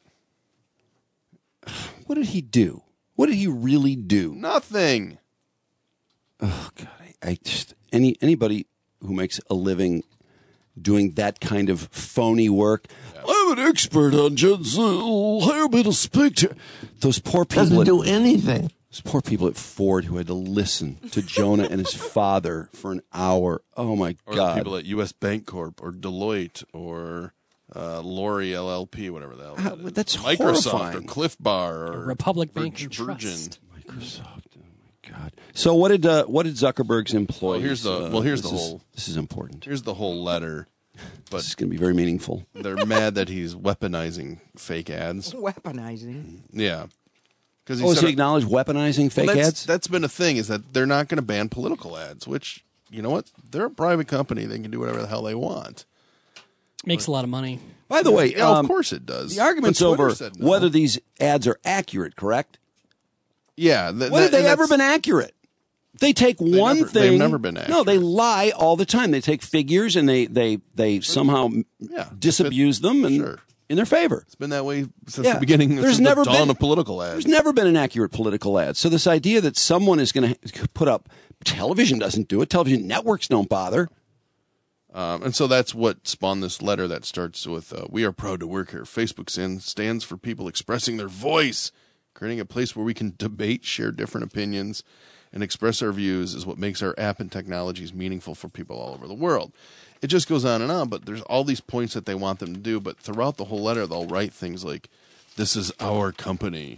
What did he do? What did he really do? Nothing. Oh, God. I just anybody who makes a living doing that kind of phony work. Yeah. I'm an expert on Gen Z. Hire me to speak to those poor people. Doesn't do anything. Those poor people at Ford who had to listen to Jonah and his father for an hour. Oh my or God! Or people at U.S. Bank Corp or Deloitte or Lori LLP, whatever the hell that is. That's Microsoft horrifying. or Cliff Bar or Republic Bank and Virgin. Trust. Microsoft. God. So what did Zuckerberg's employees? Here's the whole. This is important. Here's the whole letter. But this is going to be very meaningful. They're mad that he's weaponizing fake ads. Weaponizing. Yeah. Does he acknowledge weaponizing fake ads? That's been a thing. Is that they're not going to ban political ads? Which, you know what? They're a private company. They can do whatever the hell they want. Makes a lot of money. By the way, of course it does. The argument's over whether these ads are accurate. Correct? Yeah. When have they ever been accurate? They take one thing. They've never been accurate. No, they lie all the time. They take figures and they somehow disabuse them and in their favor. It's been that way since the beginning. There's since never the dawn been of political ads. There's never been an accurate political ad. So this idea that someone is going to put up television doesn't do it. Television networks don't bother. And so that's what spawned this letter that starts with, "We are proud to work here. Facebook stands for people expressing their voice. Creating a place where we can debate, share different opinions, and express our views is what makes our app and technologies meaningful for people all over the world." It just goes on, but there's all these points that they want them to do. But throughout the whole letter, they'll write things like, "This is our company.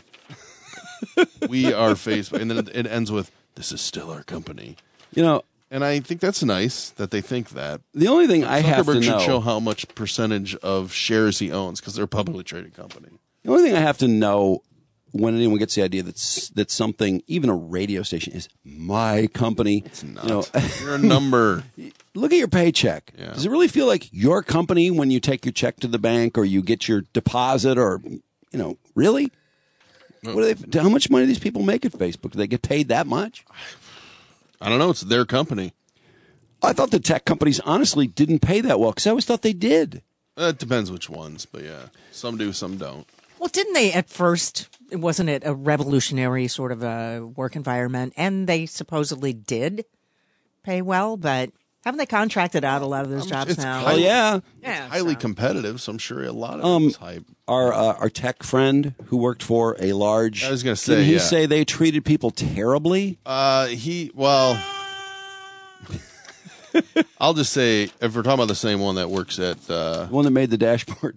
We are Facebook." And then it ends with, "This is still our company." And I think that's nice that they think that. The only thing I have to know... Zuckerberg should show how much percentage of shares he owns because they're a publicly traded company. The only thing I have to know when anyone gets the idea that something, even a radio station, is my company. It's not. You're a number. Look at your paycheck. Yeah. Does it really feel like your company when you take your check to the bank or you get your deposit or, really? How much money do these people make at Facebook? Do they get paid that much? I don't know. It's their company. I thought the tech companies honestly didn't pay that well because I always thought they did. It depends which ones, but yeah. Some do, some don't. Well, didn't they at first, wasn't it a revolutionary sort of a work environment? And they supposedly did pay well, but Haven't they contracted out a lot of those jobs it's now? Oh yeah. Yeah, Highly so- competitive, so I'm sure a lot of it's hype. Our tech friend who worked for a large. I was gonna say, didn't he yeah. say they treated people terribly? I'll just say, if we're talking about the same one that works at The one that made the dashboard.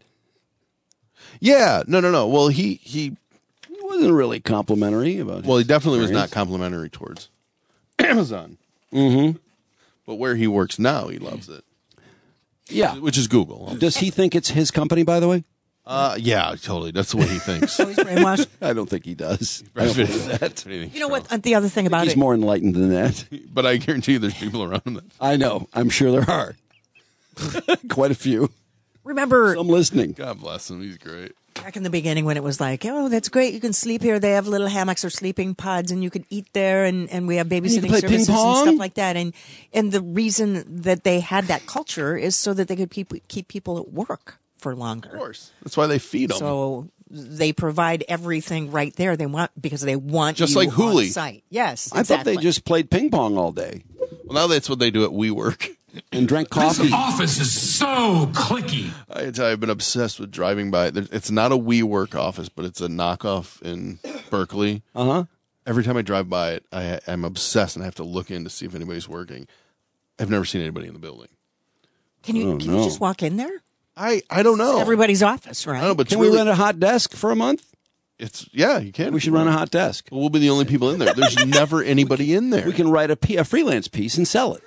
yeah, no. Well, he Wasn't really complimentary about. he his definitely was not experience. complimentary towards Amazon. Mm-hmm. But where he works now, he loves it. Yeah. Which is Google. Does he think it's his company? By the way. Yeah, totally. That's the way he thinks. He's brainwashed. I don't think he does. I don't believe that. You know what? The other thing about He's it. more enlightened than that. But I guarantee you, there's people around him that. I know. I'm sure there are. Quite a few. Remember, I'm listening. God bless him. He's great. back in the beginning when it was like, oh, that's great. You can sleep here. They have little hammocks or sleeping pods, and you can eat there, and we have babysitting play services ping and pong? stuff like that. And the reason that they had that culture is so that they could keep people at work for longer. Of course. That's why they feed them. So they provide everything right there. They want because they want Just you like Hooli. on site. Yes, I thought they exactly. just played ping pong all day Well, now that's what they do at WeWork. and drank coffee. This office is so clicky. I tell you, I've been obsessed with driving by. It's not a WeWork office, but it's a knockoff in Berkeley. Uh-huh. Every time I drive by it, I'm obsessed and I have to look in to see if anybody's working. I've never seen anybody in the building. Can you just walk in there? I don't know. It's everybody's office, right? I don't know, but Can it's we really, rent a hot desk for a month? Yeah, you can. We should run a hot desk. We'll be the only people in there. There's never anybody in there. We can write a freelance piece and sell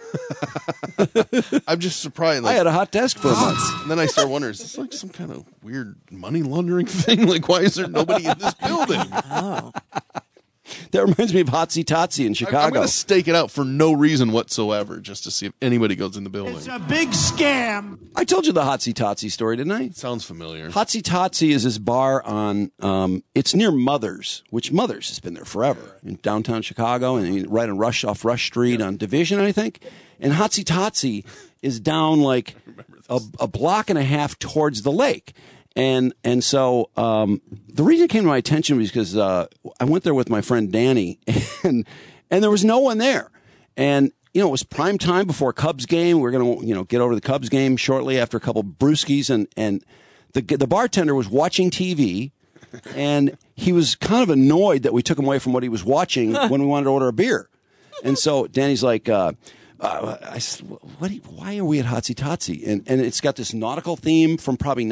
it. I'm just surprised. I had a hot desk for a month. And then I start wondering, is this like some kind of weird money laundering thing? Like, why is there nobody in this building? Oh. That reminds me of Hotsy Totsy in Chicago. I'm going to stake it out for no reason whatsoever, just to see if anybody goes in the building. It's a big scam. I told you the Hotsy Totsy story, didn't I? Sounds familiar. Hotsy Totsy is this bar on, it's near Mother's, which Mother's has been there forever in downtown Chicago and right on Rush Street on Division, I think. And Hotsy Totsy is down like a block and a half towards the lake. And so the reason it came to my attention was because I went there with my friend Danny, and there was no one there. And it was prime time before Cubs game. We were going to get over to the Cubs game shortly after a couple brewskis, and the bartender was watching TV, and he was kind of annoyed that we took him away from what he was watching when we wanted to order a beer. And so Danny's like, I said, why are we at Hotsy Totsy? And it's got this nautical theme from probably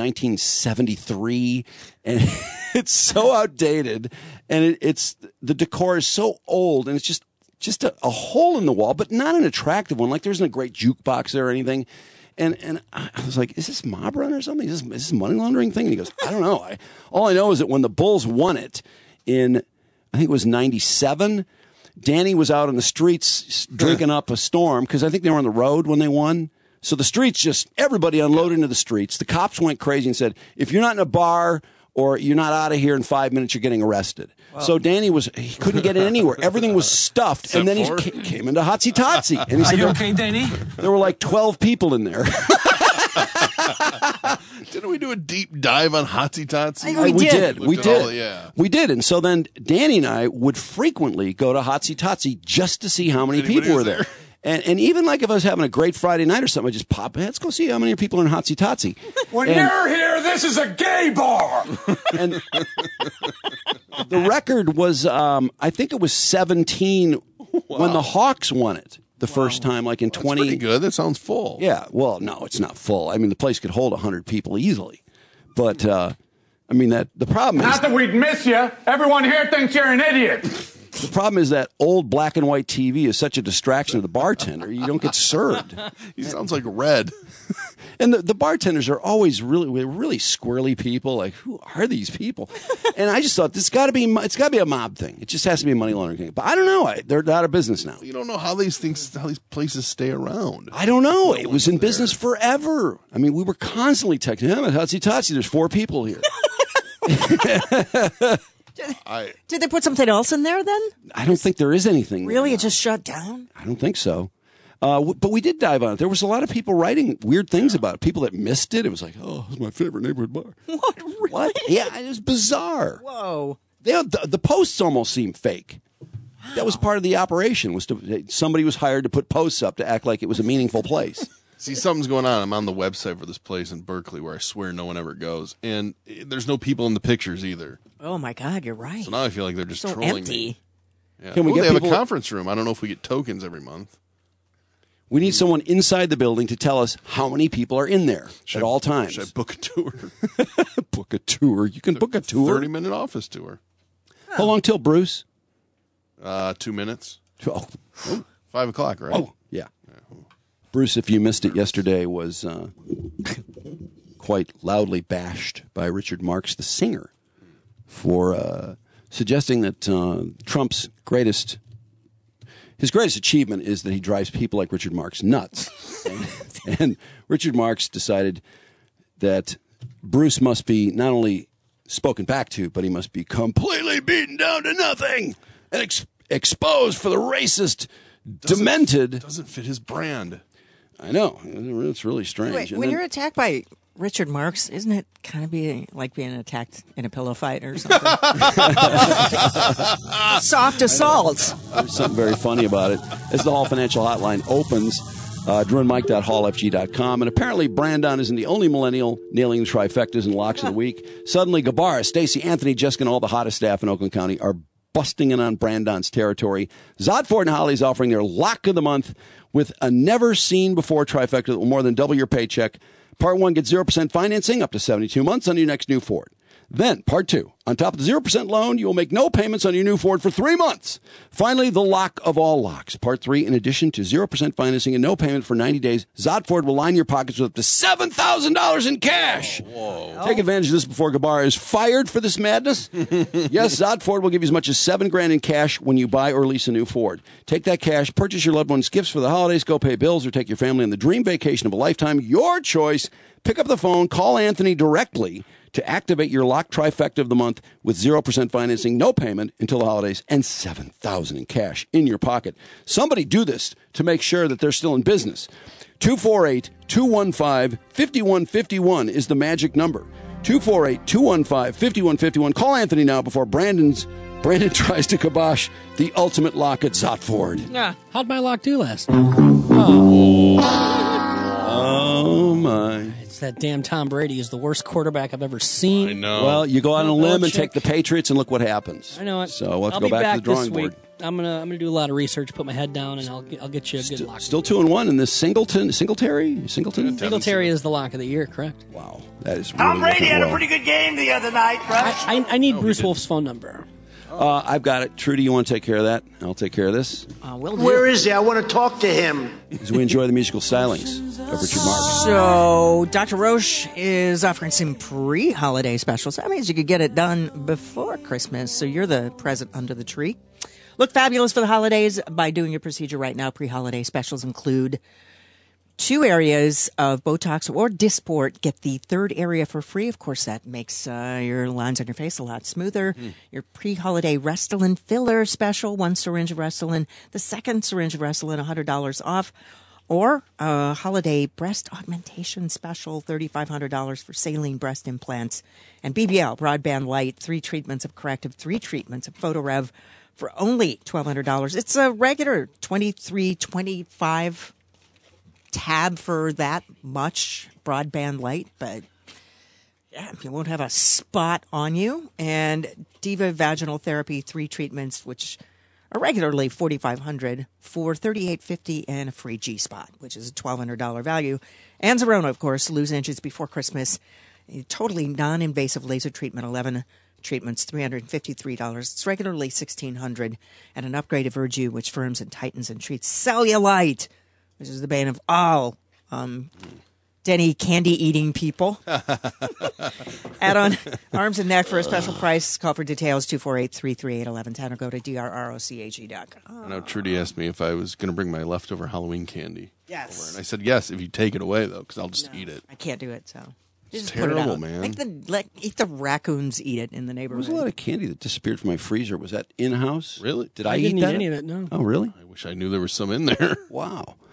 1973, and it's so outdated, and it's the decor is so old, and it's just a hole in the wall, but not an attractive one. Like there isn't a great jukebox there or anything. And I was like, is this mob run or something? Is this a money laundering thing? And he goes, I don't know. All I know is that when the Bulls won it in, I think it was 97, Danny was out on the streets drinking up a storm because I think they were on the road when they won. So the streets everybody unloaded into the streets. The cops went crazy and said, if you're not in a bar or you're not out of here in 5 minutes, you're getting arrested. Wow. So Danny he couldn't get in anywhere. Everything was stuffed. And then he came into Hotsy Totsy. And he said, Are you okay, Danny? There were like 12 people in there. Didn't we do a deep dive on Hotsy Totsy? We did. And so then Danny and I would frequently go to Hotsy Totsy just to see how many people were there. And even like if I was having a great Friday night or something, I'd just pop, let's go see how many people are in Hotsy Totsy. When you're here, this is a gay bar. And the record was, I think it was 17 when the Hawks won it. The first time, like in 20. That's pretty good. That sounds full. Yeah. Well, no, it's not full. I mean, the place could hold 100 people easily. But, I mean, the problem is. Not that we'd miss you. Everyone here thinks you're an idiot. The problem is that old black and white TV is such a distraction to the bartender. You don't get served. He sounds like Red. And the bartenders are always really squirrely people. Like, who are these people? And I just thought it's got to be a mob thing. It just has to be a money laundering thing. But I don't know. They're out of business now. You don't know how these places stay around. I don't know. It was in business forever. I mean, we were constantly texting him at Hotsy Totsy. There's 4 people here. Did they put something else in there then? I don't think there is anything. Really? It just shut down? I don't think so. But we did dive on it. There was a lot of people writing weird things about it. People that missed it. It was like, oh, it's my favorite neighborhood bar. What? Really? What? Yeah, it was bizarre. Whoa. The posts almost seem fake. That was part of the operation. Somebody was hired to put posts up to act like it was a meaningful place. See, something's going on. I'm on the website for this place in Berkeley where I swear no one ever goes. And there's no people in the pictures either. Oh, my God, you're right. So now I feel like they're just so trolling empty. me. Yeah. Can we get they have people- a conference room. I don't know if we get tokens every month. We need someone inside the building to tell us how many people are in there at all times. Should I book a tour? Book a tour. You can book a tour. 30-minute office tour. How long till, Bruce? 2 minutes. Oh. 5 o'clock, right? Oh, yeah. Bruce, if you missed it yesterday, was quite loudly bashed by Richard Marx, the singer, for suggesting that Trump's greatest achievement is that he drives people like Richard Marx nuts. And Richard Marx decided that Bruce must be not only spoken back to, but he must be completely beaten down to nothing and exposed for the racist, demented. Doesn't fit his brand. I know. It's really strange. Wait, when you're attacked by Richard Marx, isn't it kind of like being attacked in a pillow fight or something? Soft assault. There's something very funny about it. As the Hall Financial Hotline opens, DrewandMike.hallfg.com, and apparently Brandon isn't the only millennial nailing the trifectas and locks of the week. Suddenly, Gabarra, Stacey, Anthony, Jessica, and all the hottest staff in Oakland County are busting in on Brandon's territory. Zod, Ford, and Holly is offering their lock of the month with a never-seen-before trifecta that will more than double your paycheck. Part 1 gets 0% financing up to 72 months on your next new Ford. Then, Part 2, on top of the 0% loan, you will make no payments on your new Ford for 3 months. Finally, the lock of all locks. Part 3, in addition to 0% financing and no payment for 90 days, Zod Ford will line your pockets with up to $7,000 in cash. Whoa. Take advantage of this before Gabarra is fired for this madness. Yes, Zod Ford will give you as much as $7,000 in cash when you buy or lease a new Ford. Take that cash, purchase your loved ones gifts for the holidays, go pay bills, or take your family on the dream vacation of a lifetime. Your choice. Pick up the phone, call Anthony directly to activate your lock trifecta of the month with 0% financing, no payment until the holidays, and $7,000 in cash in your pocket. Somebody do this to make sure that they're still in business. 248-215-5151 is the magic number. 248-215-5151. Call Anthony now before Brandon tries to kibosh the ultimate lock at Zot Ford. Yeah. How'd my lock do last? Oh, my. It's that damn Tom Brady is the worst quarterback I've ever seen. I know. Well, you go out on a limb and take the Patriots, and look what happens. I know it. So we'll have I'll to go be back to the drawing this board. week. I'm gonna do a lot of research, put my head down, and I'll get you a good lock. Still 2-1 in this Singleton. Singletary is the lock of the year, correct? Wow, that is really Tom Brady had a well. pretty good game the other night, Rush. I need Bruce Wolf's phone number. I've got it. Trudy, you want to take care of that? I'll take care of this. Where is he? I want to talk to him. As we enjoy the musical stylings of Richard Marx. So, Dr. Roche is offering some pre-holiday specials. That means you could get it done before Christmas, so you're the present under the tree. Look fabulous for the holidays by doing your procedure right now. Pre-holiday specials include 2 areas of Botox or Dysport. Get the 3rd area for free. Of course, that makes your lines on your face a lot smoother. Your pre-holiday Restylane filler special, 1 syringe of Restylane. The 2nd syringe of Restylane, $100 off. Or a holiday breast augmentation special, $3,500 for saline breast implants. And BBL, Broadband Light, 3 treatments of Corrective, 3 treatments of PhotoRev for only $1,200. It's a regular $23.25 tab for that much Broadband Light, but yeah, you won't have a spot on you. And Diva Vaginal Therapy, 3 treatments, which are regularly $4,500 for $3,850 and a free G-spot, which is a $1,200 value. And Zerona, of course, lose inches before Christmas. A totally non-invasive laser treatment, 11 treatments, $353. It's regularly $1,600. And an upgraded Virgil, which firms and tightens and treats cellulite, which is the bane of all Denny candy-eating people. Add on arms and neck for a special price. Call for details, 248-338-1110, or go to drroche.com. I know Trudy asked me if I was going to bring my leftover Halloween candy. Yes. Over, and I said yes if you take it away, though, because I'll just eat it. I can't do it, so It's just terrible, put it out. man. Eat the raccoons eat it in the There neighborhood. was a lot of candy that disappeared from my freezer. Was that in-house? Really? Did I didn't eat eat that? any of it, no. Oh, really? I wish I knew there was some in there. Wow.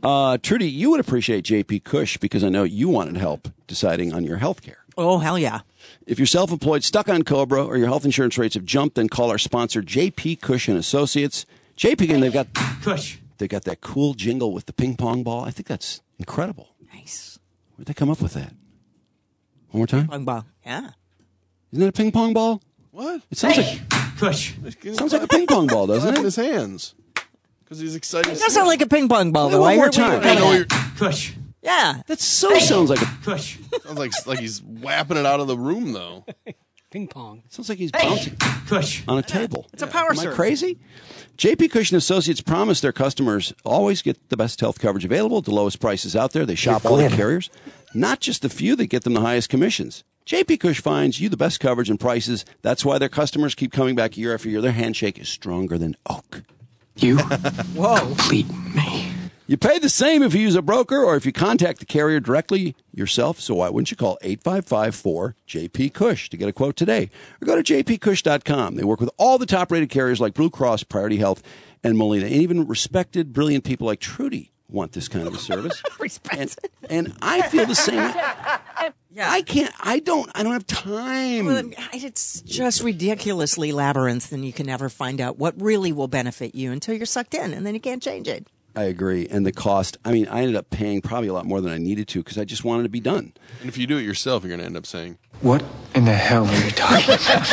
Trudy, you would appreciate JP Cush because I know you wanted help deciding on your health care. Oh, hell yeah. If you're self-employed, stuck on COBRA, or your health insurance rates have jumped, then call our sponsor, JP Cush and Associates. JP, and they've got Cush. They got that cool jingle with the ping pong ball. I think that's incredible. Nice. Where'd they come up with that? One more time? Ping pong ball. Yeah. Isn't it a ping pong ball? What? It sounds like Cush. Sounds like a ping pong ball, doesn't it? In his hands. Because he's excited. It does sound like a ping pong ball, though. One more time. Cush. Yeah. That sounds like a Cush. Sounds like he's whapping it out of the room, though. Ping pong. Sounds like he's bouncing Cush. on a table. It's a power Am I surf. crazy? JP Cush and Associates promise their customers always get the best health coverage available at the lowest prices out there. They shop all the carriers, not just the few that get them the highest commissions. JP Cush finds you the best coverage and prices. That's why their customers keep coming back year after year. Their handshake is stronger than oak. You Whoa. complete me. You pay the same if you use a broker or if you contact the carrier directly yourself. So why wouldn't you call 855-4-JP-CUSH to get a quote today? Or go to jpcush.com. They work with all the top-rated carriers like Blue Cross, Priority Health, and Molina. And even respected, brilliant people like Trudy want this kind of a service. And I feel the same. Yeah. I don't have time. Well, it's just ridiculously labyrinth, and you can never find out what really will benefit you until you're sucked in, and then you can't change it. I agree. And the cost, I mean, I ended up paying probably a lot more than I needed to because I just wanted to be done. And if you do it yourself, you're going to end up saying, What in the hell are you talking about?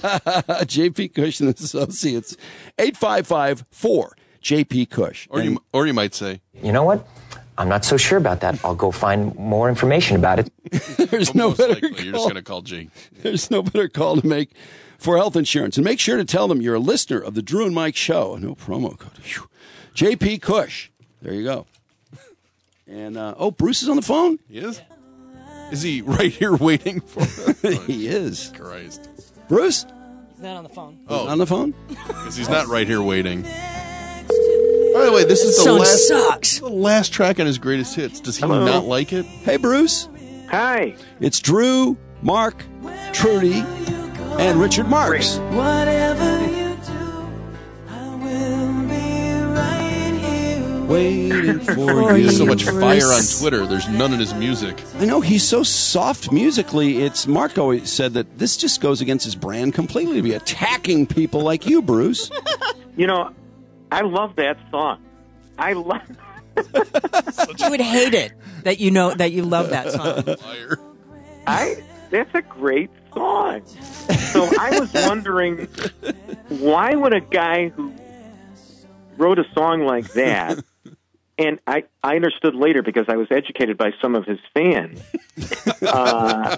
JP Cush and Associates, 855-4-JP-CUSH. Or you might say, You know what? I'm not so sure about that. I'll go find more information about it. There's no most better likely call. you're just going to call Jake. There's no better call to make for health insurance. And make sure to tell them you're a listener of the Drew and Mike Show. No promo code. Whew. JP Cush. There you go. And, Bruce is on the phone? He is? Is he right here waiting for us? He is. Christ. Bruce? He's not on the phone. Oh, On the phone? because he's not right here waiting. By the way, this is the last track on his greatest hits. Does he not like it? Hey, Bruce. Hi. It's Drew, Mark, Trudy, and Richard Marks. Whatever you do, I will be right here. Waiting for He you. has so much fire on Twitter. There's none in his music. I know, he's so soft musically. Mark always said that this just goes against his brand completely to be attacking people like you, Bruce. You know, I love that song. I love. You would hate it that you love that song. That's a great song. So I was wondering, why would a guy who wrote a song like that, and I understood later because I was educated by some of his fans, a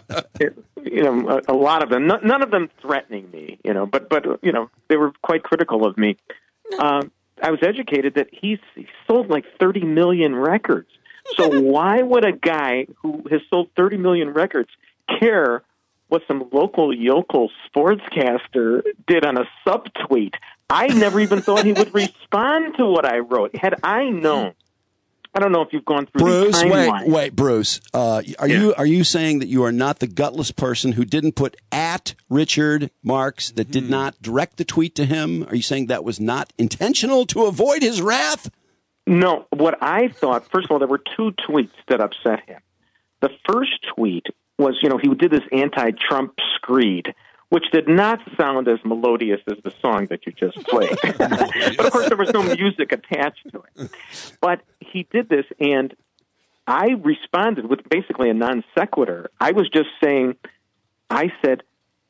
lot of them, none of them threatening me, but they were quite critical of me. I was educated that he sold like 30 million records. So why would a guy who has sold 30 million records care what some local yokel sportscaster did on a subtweet? I never even thought he would respond to what I wrote. Had I known, I don't know if you've gone through Bruce, the timeline. wait, Bruce. Are you saying that you are not the gutless person who didn't put at Richard Marks, that did not direct the tweet to him? Are you saying that was not intentional to avoid his wrath? No. What I thought, first of all, there were two tweets that upset him. The first tweet was, he did this anti-Trump screed, which did not sound as melodious as the song that you just played. But, of course, there was no music attached to it. But he did this, and I responded with basically a non sequitur. I was just saying, I said,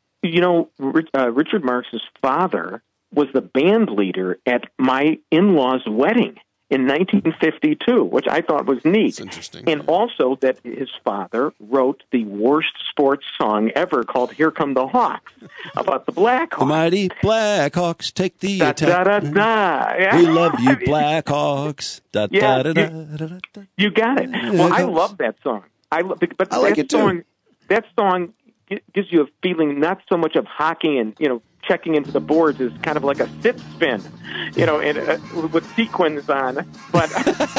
Richard Marx's father was the band leader at my in-laws' wedding in 1952, which I thought was neat. That's interesting. And also that his father wrote the worst sports song ever called Here Come the Hawks, about the Blackhawks. The mighty Blackhawks take the attack. Yeah. We love you, Blackhawks. Yeah, Da. You got it. Well, I love that song. But I like that it too. song, that song gives you a feeling not so much of hockey and, checking into the boards is kind of like a sit spin, and with sequins on. But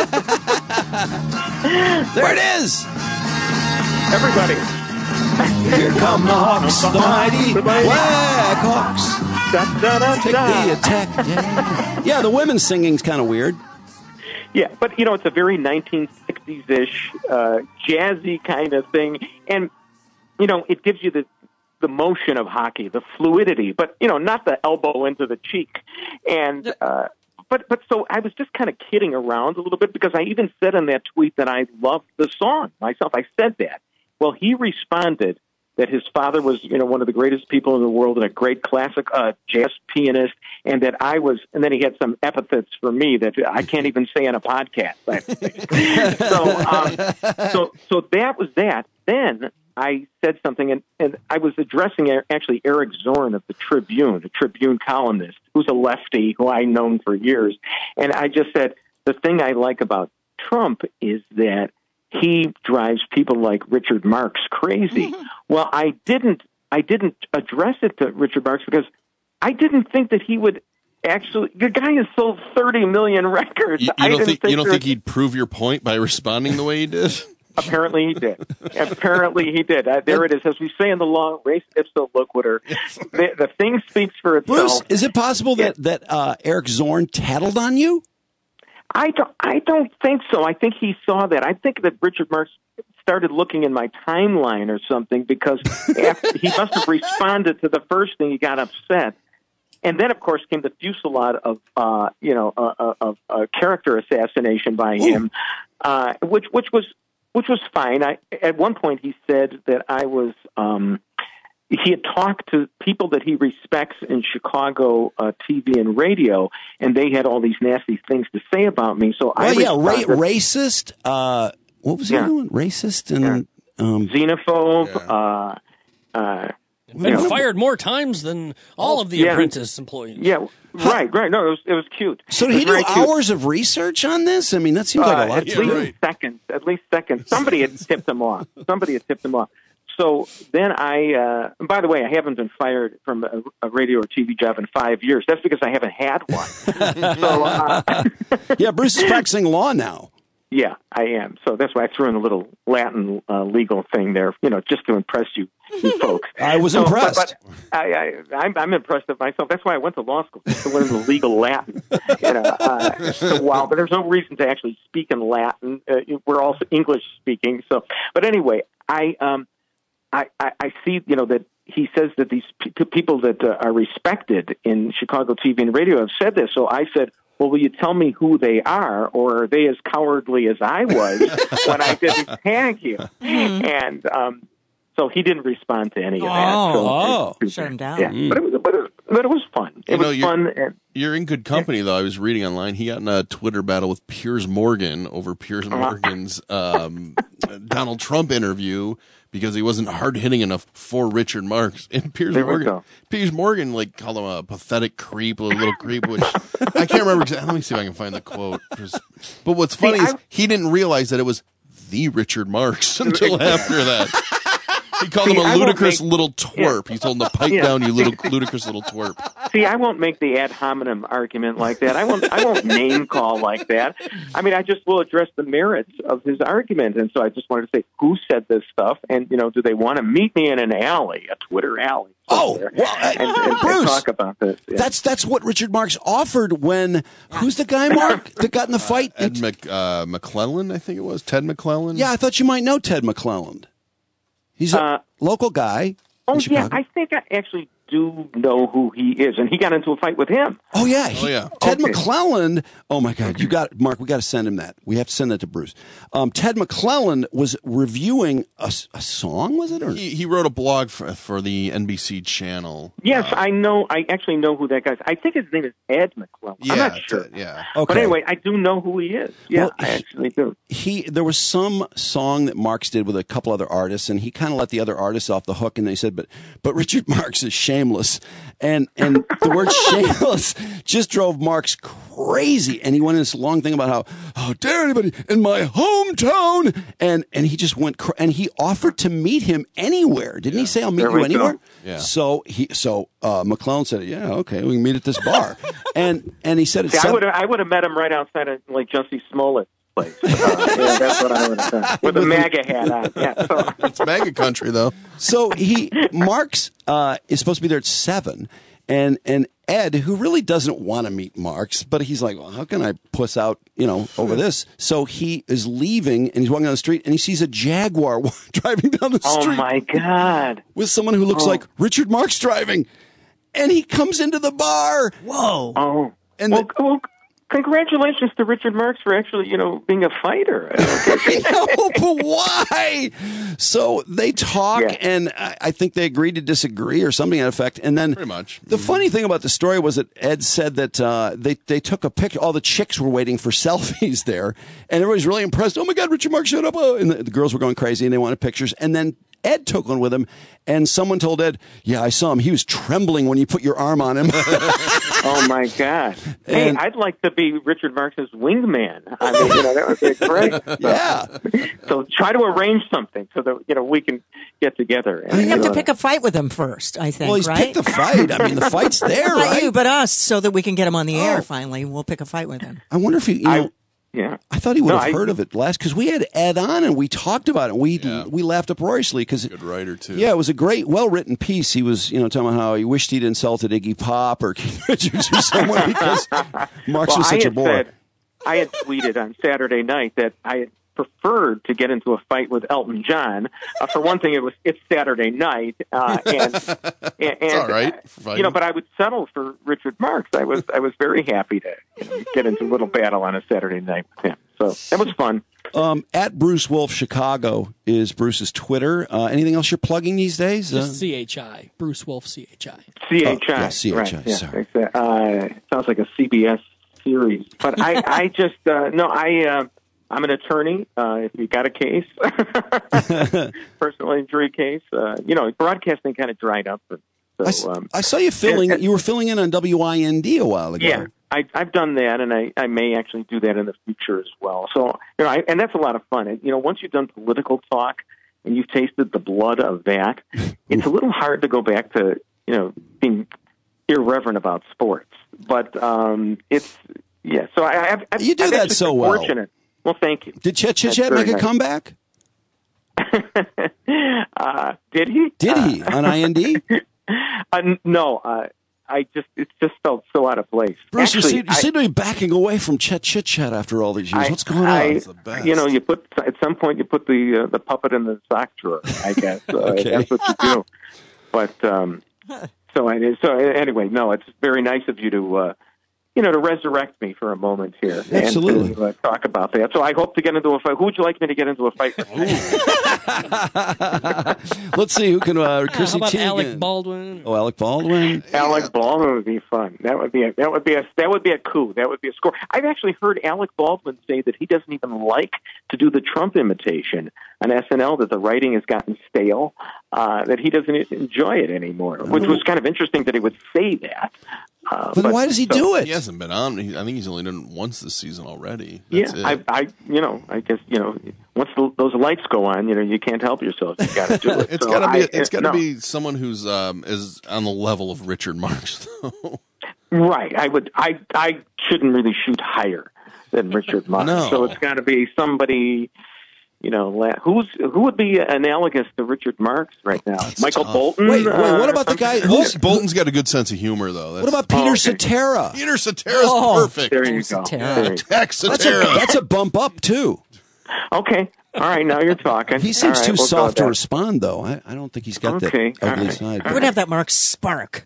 there it is. Everybody, here come the Hawks, the mighty Blackhawks. Take the attack. Yeah, the women's singing's kind of weird. Yeah, but, it's a very 1960s-ish, jazzy kind of thing. And, it gives you the motion of hockey, the fluidity, but, not the elbow into the cheek. And, but so I was just kind of kidding around a little bit because I even said in that tweet that I loved the song myself. I said that. Well, he responded that his father was, one of the greatest people in the world and a great classic jazz pianist, and that I was, and then he had some epithets for me that I can't even say on a podcast. So that was that. Then I said something, and I was addressing actually Eric Zorn of the Tribune columnist, who's a lefty who I've known for years. And I just said, the thing I like about Trump is that he drives people like Richard Marx crazy. Mm-hmm. Well, I didn't address it to Richard Marx because I didn't think that he would actually. The guy has sold 30 million records. You don't think he'd prove your point by responding the way he did? Apparently he did. There it is. As we say in the law, res ipsa loquitur. The thing speaks for itself. Bruce, is it possible that Eric Zorn tattled on you? I don't think so. I think he saw that. I think that Richard Marx started looking in my timeline or something because he must have responded to the first thing. He got upset. And then, of course, came the fusillade of character assassination by him, which was fine. At one point, he said that I was. He had talked to people that he respects in Chicago TV and radio, and they had all these nasty things to say about me. So racist. What was the other one? Racist and xenophobe. Been fired more times than all of the Apprentice employees. Yeah, right. No, it was cute. So did he do hours of research on this? I mean, that seems like a lot. At least seconds. Somebody had tipped him off. So then by the way, I haven't been fired from a radio or TV job in 5 years. That's because I haven't had one. Yeah, Bruce is practicing law now. Yeah, I am. So that's why I threw in a little Latin legal thing there, just to impress you folks. I was impressed. But I'm impressed with myself. That's why I went to law school, to learn the legal Latin. But there's no reason to actually speak in Latin. We're all English speaking. So, but anyway, I see, that he says that these people that are respected in Chicago TV and radio have said this. So I said, well, will you tell me who they are, or are they as cowardly as I was when I didn't tag you? And so he didn't respond to any of that. Shut him down. Yeah. But it was fun. It was fun. You're in good company, though. I was reading online. He got in a Twitter battle with Piers Morgan over Piers Morgan's Donald Trump interview because he wasn't hard-hitting enough for Richard Marx. And Piers Morgan called him a pathetic creep, a little creep, which I can't remember. Let me see if I can find the quote. But what's funny is he didn't realize that it was the Richard Marx until after that. He called him a ludicrous little twerp. He told him to pipe down, you little ludicrous little twerp. See, I won't make the ad hominem argument like that. I won't name call like that. I mean, I just will address the merits of his argument. And so I just wanted to say, who said this stuff? And, do they want to meet me in an alley, a Twitter alley? And talk about this. Yeah. That's what Richard Marx offered when, who's the guy, Mark, that got in the fight? Ed McClellan, I think it was. Ted McClellan? Yeah, I thought you might know Ted McClellan. He's a local guy. Oh, yeah. I think I actually do know who he is, and he got into a fight with him. Oh, yeah. Ted McClellan. Oh, my God. Mark, we got to send him that. We have to send that to Bruce. Ted McClellan was reviewing a song, was it? Or? He wrote a blog for the NBC channel. Yes, I know. I actually know who that guy is. I think his name is Ed McClellan. I'm not sure. Yeah. Okay. But anyway, I do know who he is. Yeah, well, I actually do. There was some song that Marx did with a couple other artists, and he kind of let the other artists off the hook, and they said, but Richard Marx is shameless. And the word shameless just drove Marx crazy. And he went in this long thing about how dare anybody in my hometown. And he just went, and he offered to meet him anywhere. Didn't he say, I'll meet you anywhere? Yeah. So McClellan said, yeah, okay, we can meet at this bar. and he said, I would have met him right outside of Jussie Smollett. That's what I would have done with a MAGA hat on. Yeah, it's MAGA country, though. So Marx is supposed to be there at 7, And Ed, who really doesn't want to meet Marks, but he's like, well, how can I puss out, over this? So he is leaving and he's walking down the street and he sees a Jaguar driving down the street. Oh my God. With someone who looks like Richard Marks driving. And he comes into the bar. Whoa. Oh. And well, congratulations to Richard Marks for actually, being a fighter. I know, but why? So they talk, and I think they agreed to disagree or something to that effect. And then pretty much. The funny thing about the story was that Ed said that they took a picture. All the chicks were waiting for selfies there, and everybody's really impressed. Oh my God, Richard Marks showed up! And the girls were going crazy, and they wanted pictures. And then Ed took one with him, and someone told Ed, "Yeah, I saw him. He was trembling when you put your arm on him." Oh my God! Hey, I'd like to be Richard Marks's wingman. I mean, that would be great. Yeah. So try to arrange something so that we can get together. And, you have to pick a fight with him first, I think. Well, he's right? picked the fight. I mean, the fight's there, Not right? you, but us, so that we can get him on the air. Finally, we'll pick a fight with him. I wonder if he. Yeah. I thought he would have heard of it last because we had Ed on and we talked about it. We laughed uproariously because good writer too. Yeah, it was a great, well-written piece. He was, talking about how he wished he'd insulted Iggy Pop or Keith Richards or someone because Marks was such a bore. I had tweeted on Saturday night that I had preferred to get into a fight with Elton John. For one thing, it's Saturday night, and it's all right. But I would settle for Richard Marks. I was very happy to get into a little battle on a Saturday night with him. So that was fun. At Bruce Wolf Chicago is Bruce's Twitter. Anything else you're plugging these days? Just CHI. Bruce Wolf CHI. CHI. CHI. Right, yeah. Sorry. Sounds like a CBS series. But I just I'm an attorney. If you got a case, personal injury case, broadcasting kind of dried up. So, I saw you filling. You were filling in on WIND a while ago. Yeah, I've done that, and I may actually do that in the future as well. So and that's a lot of fun. And, once you've done political talk and you've tasted the blood of that, it's a little hard to go back to being irreverent about sports. But it's So I've you do I've that so well. Fortunate. Well, thank you. Did Chet Chit make a comeback? Did he? Did he on IND? No. It just felt so out of place. Bruce, Actually, you seem to be backing away from Chet Chit Chat after all these years. What's going on? You put at some point you put the puppet in the sock drawer. I guess Okay. That's what you do. But so anyway, no, it's very nice of you to resurrect me for a moment here. Absolutely. And to talk about that. So I hope to get into a fight. Who would you like me to get into a fight with? Let's see who can. Chrissy How about Teigen. Alec Baldwin? Oh, Alec Baldwin. Alec Baldwin would be fun. That would be a coup. That would be a score. I've actually heard Alec Baldwin say that he doesn't even like to do the Trump imitation on SNL, that the writing has gotten stale, that he doesn't enjoy it anymore, which was kind of interesting that he would say that. But why does he do it? He hasn't been on. I think he's only done it once this season already. That's it. I guess once those lights go on, you can't help yourself. You got to do it. It's got to be someone who's is on the level of Richard Marks, though. Right. I shouldn't really shoot higher than Richard Marks. No. So it's got to be somebody. Who would be analogous to Richard Marks right now? That's Michael tough. Bolton. Wait, what about the guy? Bolton's got a good sense of humor, though. What about Peter Cetera? Peter Cetera's perfect. There you go. Attack Cetera. That's a bump up too. Okay. All right. Now you're talking. He seems All right, too we'll go soft with to that. respond, though. I don't think he's got Okay, that ugly all right. side. We would have that Mark spark.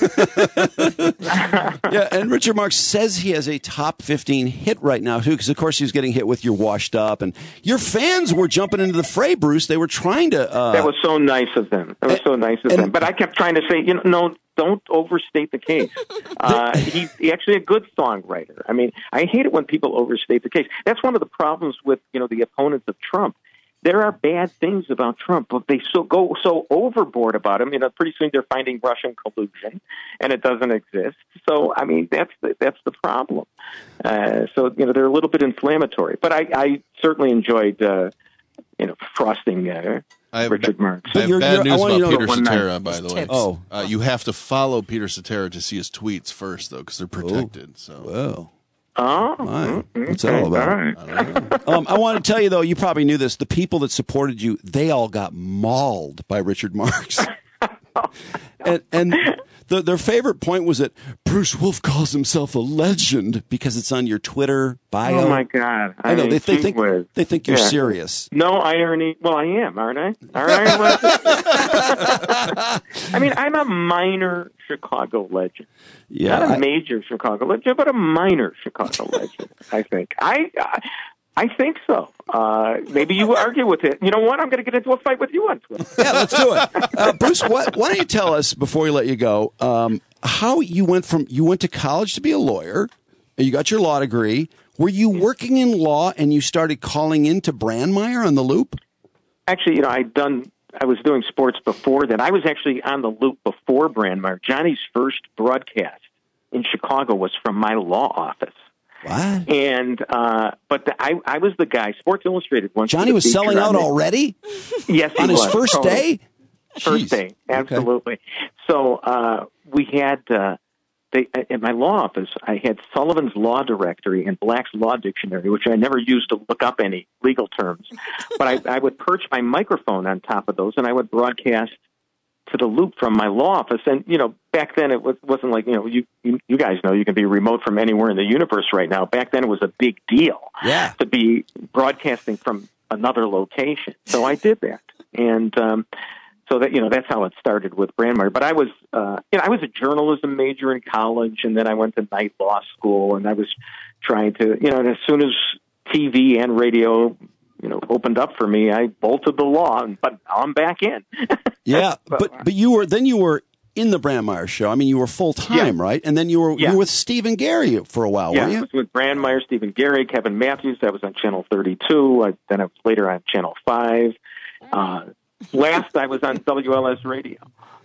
Yeah, and Richard Marks says he has a top 15 hit right now, too, because, of course, he was getting hit with You're Washed Up. And your fans were jumping into the fray, Bruce. They were trying to... that was so nice of them. But I kept trying to say, no, don't overstate the case. He's actually a good songwriter. I mean, I hate it when people overstate the case. That's one of the problems with, the opponents of Trump. There are bad things about Trump, but they go so overboard about him. Pretty soon they're finding Russian collusion, and it doesn't exist. So, I mean, that's the problem. So, they're a little bit inflammatory. But I certainly enjoyed, frosting Richard Marks. I have bad news about Peter Cetera, by the way. Oh. You have to follow Peter Cetera to see his tweets first, though, because they're protected. So. Whoa. Oh, what's that all about? All right. I want to tell you, though, you probably knew this. The people that supported you, they all got mauled by Richard Marks. and Their favorite point was that Bruce Wolf calls himself a legend because it's on your Twitter bio. Oh my God! I know mean, they think you're serious. No irony. Well, I am, aren't I? I mean, I'm a minor Chicago legend. Yeah, not a major Chicago legend, but a minor Chicago legend. I think. I think so. Maybe you argue with it. You know what? I'm going to get into a fight with you on Twitter. Yeah, let's do it. Bruce, why don't you tell us, before we let you go, how you went to college to be a lawyer, and you got your law degree. Were you working in law and you started calling into Brandmeier on the Loop? Actually, I was doing sports before that. I was actually on the Loop before Brandmeier. Johnny's first broadcast in Chicago was from my law office. What? And but I was the guy. Sports Illustrated once. Johnny was selling out already. Yes, he on his was. first day. First day, absolutely. Okay. So we had at my law office. I had Sullivan's Law Directory and Black's Law Dictionary, which I never used to look up any legal terms. But I would perch my microphone on top of those, and I would broadcast to the Loop from my law office. And back then it wasn't like you guys know you can be remote from anywhere in the universe right now. Back then it was a big deal to be broadcasting from another location. So I did that, and so that that's how it started with Brandmeier. But I was I was a journalism major in college, and then I went to night law school, and I was trying to and as soon as TV and radio opened up for me, I bolted the law, but I'm back in. Yeah, but you were in the Brandmeier show. I mean, you were full time, right? And then you were with Stephen Gary for a while, weren't you? I was with Brandmeier, Stephen Gary, Kevin Matthews. That was on Channel 32. Then I was later on Channel 5. Last, I was on WLS Radio.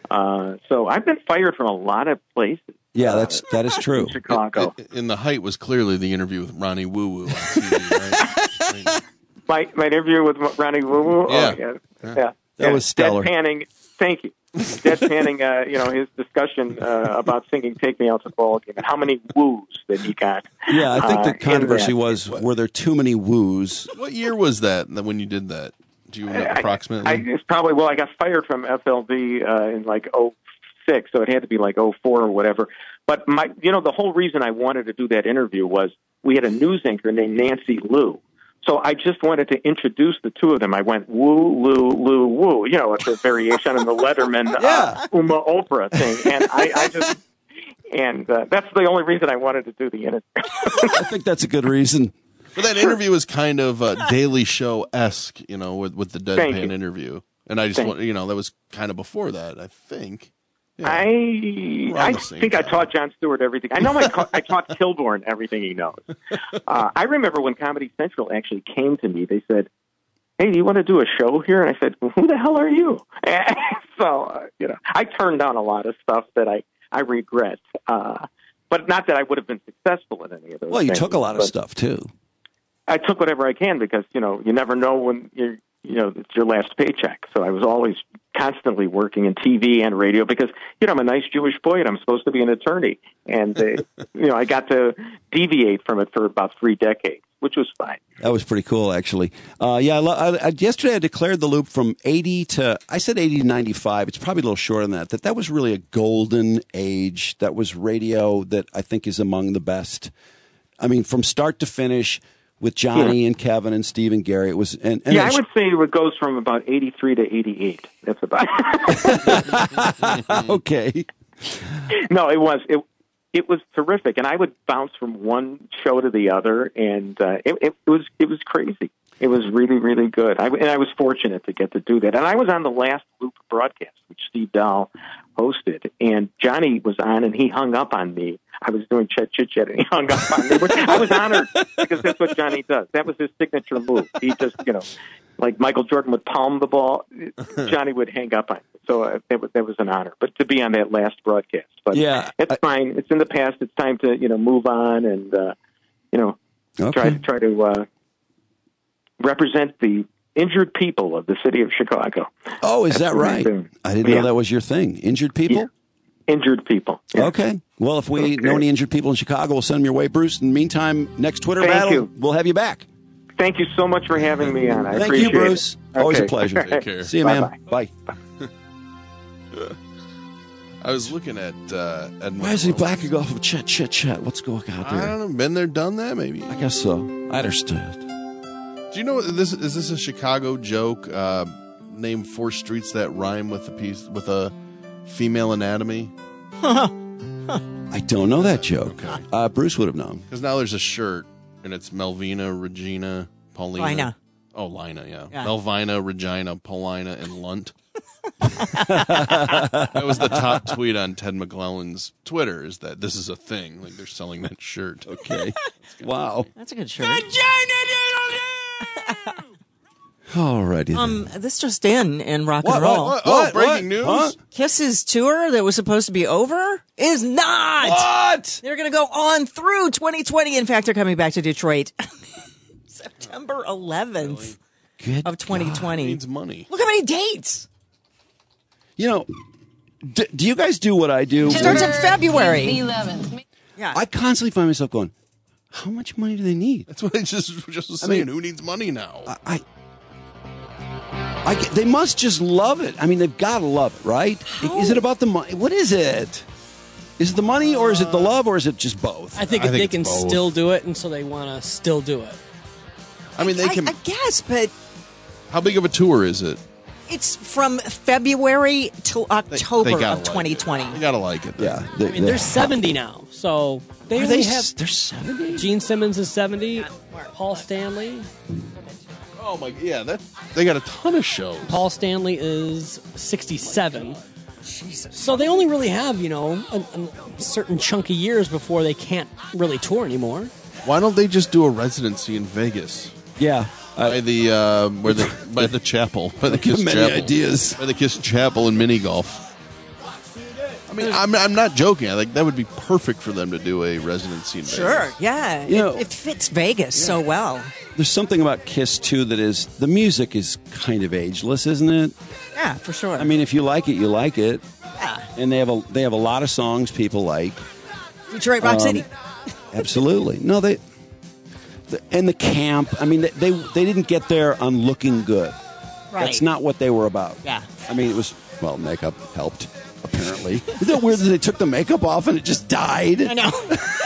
So I've been fired from a lot of places. Yeah, that is true. In Chicago. And the height was clearly the interview with Ronnie Woo Woo on TV, right? My interview with Ronnie Woo Woo. Yeah. Oh, yeah. That was stellar. Deadpanning. Thank you. Deadpanning, his discussion about singing "Take Me Out to the Ball Game" and how many woos that he got. Yeah, I think the controversy was, were there too many woos? What year was that when you did that? Do you know approximately? It's probably, I got fired from FLD in like 06, so it had to be like 04 or whatever. But the whole reason I wanted to do that interview was we had a news anchor named Nancy Liu. So I just wanted to introduce the two of them. I went woo, Lou, Lou, woo. It's a variation on the Letterman Uma Oprah thing, and I just that's the only reason I wanted to do the interview. I think that's a good reason. But that interview was kind of Daily Show-esque, with the deadpan interview, and I just want that was kind of before that, I think. Yeah. I think I taught Jon Stewart everything. I know I taught Kilborn everything he knows. I remember when Comedy Central actually came to me, they said, "Hey, do you want to do a show here?" And I said, well, "Who the hell are you?" And so, I turned down a lot of stuff that I regret. But not that I would have been successful in any of those Well, you things, took a lot of stuff, too. I took whatever I can because, you never know when it's your last paycheck. So I was always constantly working in TV and radio because, I'm a nice Jewish boy and I'm supposed to be an attorney. And, I got to deviate from it for about 3 decades, which was fine. That was pretty cool, actually. Yesterday I declared the Loop from 80 to 95. It's probably a little shorter than that. That was really a golden age. That was radio that I think is among the best. I mean, from start to finish, with Johnny and Kevin and Steve and Gary. It was, I would say it goes from about 83 to 88. That's about. Okay. No, it was terrific, and I would bounce from one show to the other, and it was crazy. It was really, really good. I was fortunate to get to do that, and I was on the last Loop broadcast, which Steve Dahl hosted, and Johnny was on, and he hung up on me. I was doing chit-chat, and he hung up on me. But I was honored because that's what Johnny does. That was his signature move. He just, like Michael Jordan would palm the ball, Johnny would hang up on me. So that was an honor. But to be on that last broadcast, it's fine. It's in the past. It's time to move on and try to represent the injured people of the city of Chicago. Oh, is that right? I didn't know that was your thing. Injured people? Yeah. Injured people. Yeah. Okay. Well, if we know any injured people in Chicago, we'll send them your way, Bruce. In the meantime, next Twitter battle, we'll have you back. Thank you so much for having me on. I appreciate it. Thank you, Bruce. Always a pleasure. Take care. See you, man. Bye. I was looking at Ed Why is he backing off of Chet? What's going on I there? don't know. Been there, done that, maybe. I guess so. I understand. Do you know this? Is this a Chicago joke? Name 4 streets that rhyme with a female anatomy. I don't know that joke. Okay. Bruce would have known. Because now there's a shirt, and it's Melvina, Regina, Paulina. Lina. Oh, Lina, yeah. Yeah. Melvina, Regina, Paulina, and Lunt. That was the top tweet on Ted McClellan's Twitter, is that this is a thing. Like, they're selling that shirt. Okay. Wow. That's a good shirt. Alrighty then. This just in rock and roll. What? Breaking news? Huh? Kiss's tour that was supposed to be over is not. What? They're going to go on through 2020. In fact, they're coming back to Detroit September 11th of 2020. Needs money. Look how many dates. You know, do you guys do what I do? It starts in February. The 11th. Yeah. I constantly find myself going, how much money do they need? That's what I just was saying. Who needs money now? They must just love it. I mean, they've got to love it, right? Is it about the money? What is it? Is it the money, or is it the love, or is it just both? I think if they can still do it, and so they want to still do it. I mean, they can. I guess, but How big of a tour is it? it's from February to October gotta of 2020. You gotta like it. Yeah. I mean, they're 70 now, so they Are only they have. they're 70? Gene Simmons is 70. Paul Stanley. Oh my, yeah. They got a ton of shows. Paul Stanley is 67. So they only really have, a certain chunk of years before they can't really tour anymore. Why don't they just do a residency in Vegas? Yeah. By the chapel, by the Kiss Many Chapel, ideas. by the Kiss Chapel and mini golf. I mean, I'm not joking. I think that would be perfect for them to do a residency in Vegas. Sure, yeah. It fits Vegas so well. There's something about Kiss, too, that is, the music is kind of ageless, isn't it? Yeah, for sure. I mean, if you like it, you like it. Yeah. And they have a lot of songs people like. Detroit Rock City. Absolutely. No, and the camp. I mean, they didn't get there on looking good. Right. That's not what they were about. Yeah. I mean, it was, makeup helped, apparently. Isn't that weird that they took the makeup off and it just died? I know.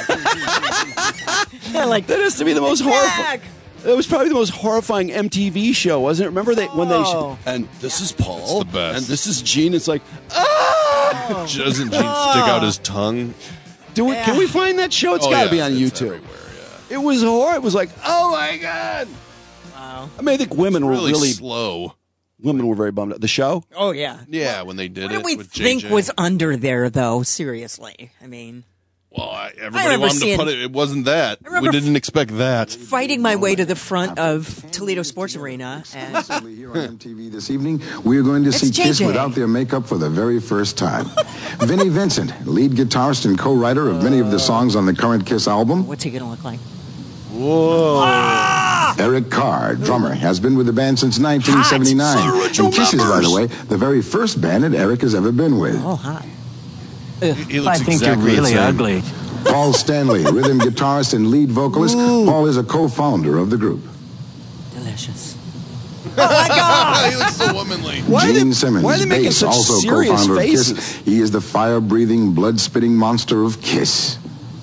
That has to be the most horrifying. It was probably the most horrifying MTV show, wasn't it? Remember and this is Paul, it's the best. And this is Gene. It's like, ah! Doesn't Gene stick out his tongue? Can we find that show? It's got to be on YouTube. Everywhere, It was horrible. It was like, oh my god! Wow. I mean, I think women were really slow. Women were very bummed out. The show? Oh yeah. Yeah, when they did What it do we with think JJ. was under there, though? Seriously, I mean, Well, everybody remember wanted to put it. It wasn't that. We didn't expect that. fighting my way to the front of Toledo Sports Arena, and Here on MTV this evening, we are going to see It's Kiss JJ. without their makeup for the very first time. Vinnie Vincent, lead guitarist and co-writer of many of the songs on the current Kiss album. what's he going to look like? Whoa! Eric Carr, drummer, has been with the band since 1979. And Kiss is, by the way, the very first band that Eric has ever been with. Oh, hi. He looks I think exactly you're really the same. ugly. Paul Stanley, rhythm guitarist and lead vocalist. Paul is a co-founder of the group. Delicious. Oh my God! He looks so womanly. Gene Simmons, why are they making bass, such also serious co-founder of faces? Kiss. He is the fire-breathing, blood-spitting monster of Kiss.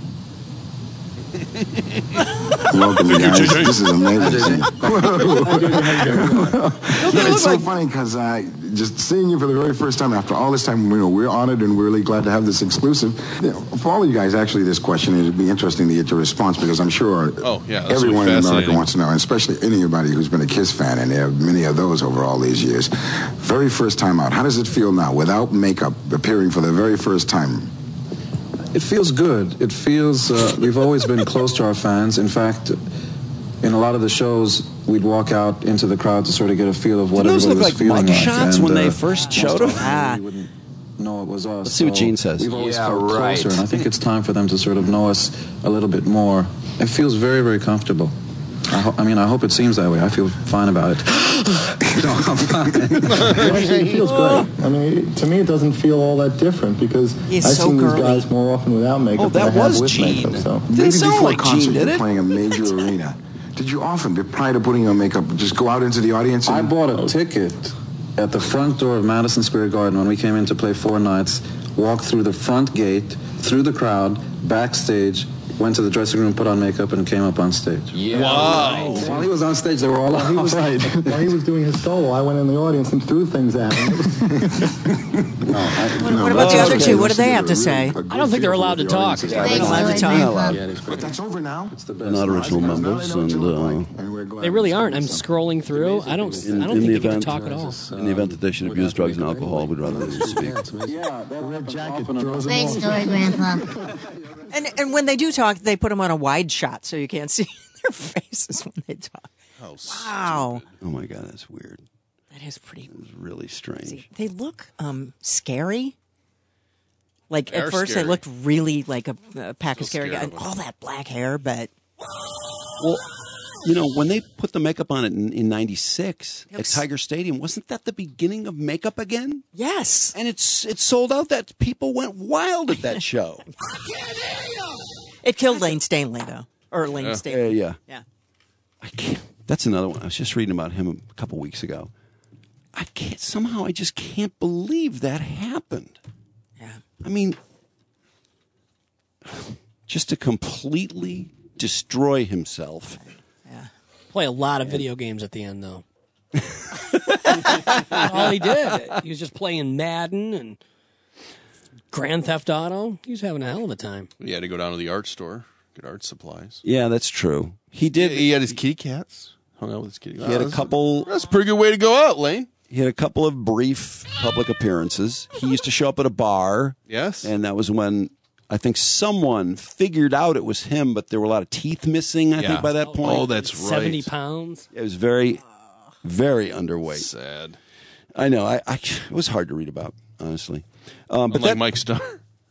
Welcome, you guys. This is amazing. It's so funny because just seeing you for the very first time after all this time, we're honored and we're really glad to have this exclusive. For all of you guys, actually, this question, it'd be interesting to get your response because I'm sure everyone in America wants to know, and especially anybody who's been a Kiss fan, and there are many of those over all these years. Very first time out, how does it feel now, without makeup, appearing for the very first time? It feels good. It feels, we've always been close to our fans. In fact, in a lot of the shows, we'd walk out into the crowd to sort of get a feel of what Didn't those everybody look was like feeling mug like. shots And, when they first showed them? you wouldn't know it was us. Let's see what Gene says. We've always Yeah, felt right. closer, and I think it's time for them to sort of know us a little bit more. It feels very, very comfortable. I hope it seems that way. I feel fine about it. I'm fine. Actually, it feels great. I mean, to me, it doesn't feel all that different because He's I've so seen girly. these guys more often without makeup Oh, that than I have was with Gene. makeup. So. Maybe sound before like concert, Gene, did you're it? playing a major arena. Did you often, prior to putting on makeup, just go out into the audience? I bought a ticket at the front door of Madison Square Garden when we came in to play 4 nights, walked through the front gate, through the crowd, backstage, went to the dressing room, put on makeup, and came up on stage. Yeah. Wow. While he was on stage, they were all While he was doing his solo, I went in the audience and threw things at him. What about the other two? What do they have to say? I don't think they're allowed to talk. They're not allowed to talk. But that's over now. It's the best. Not original members, and They really aren't. I'm scrolling through. I don't think they get to talk at all. in the event that they should abuse drugs and alcohol, we'd rather they just speak. Yeah, that red jacket. Great story, Grandpa. And when they do talk, they put them on a wide shot so you can't see their faces when they talk. Oh, wow. Oh my God, that's weird. That is pretty. It's really strange. They look scary. Like They're at first, scary. they looked really like a pack of scary scared guys. of them. All that black hair, but Well, when they put the makeup on it in '96 at Tiger Stadium, wasn't that the beginning of makeup again? yes. And it's sold out. That people went wild at that show. It killed Lane Stanley though, or Lane Stanley. Yeah. Yeah. I can't. That's another one. I was just reading about him a couple weeks ago. I just can't believe that happened. Yeah. I mean, just to completely destroy himself. Play a lot of video games at the end, though. All he did. He was just playing Madden and Grand Theft Auto. He was having a hell of a time. He had to go down to the art store, get art supplies. Yeah, that's true. He did. He had his kitty cats. Hung out with his kitty cats. He had a couple. That's a pretty good way to go out, Lane. He had a couple of brief public appearances. He used to show up at a bar. Yes. And that was when I think someone figured out it was him, but there were a lot of teeth missing, I think, by that point. Oh, that's right. 70 pounds. It was very, very underweight. Sad. I know. It was hard to read about, honestly. But Unlike Mike Starr.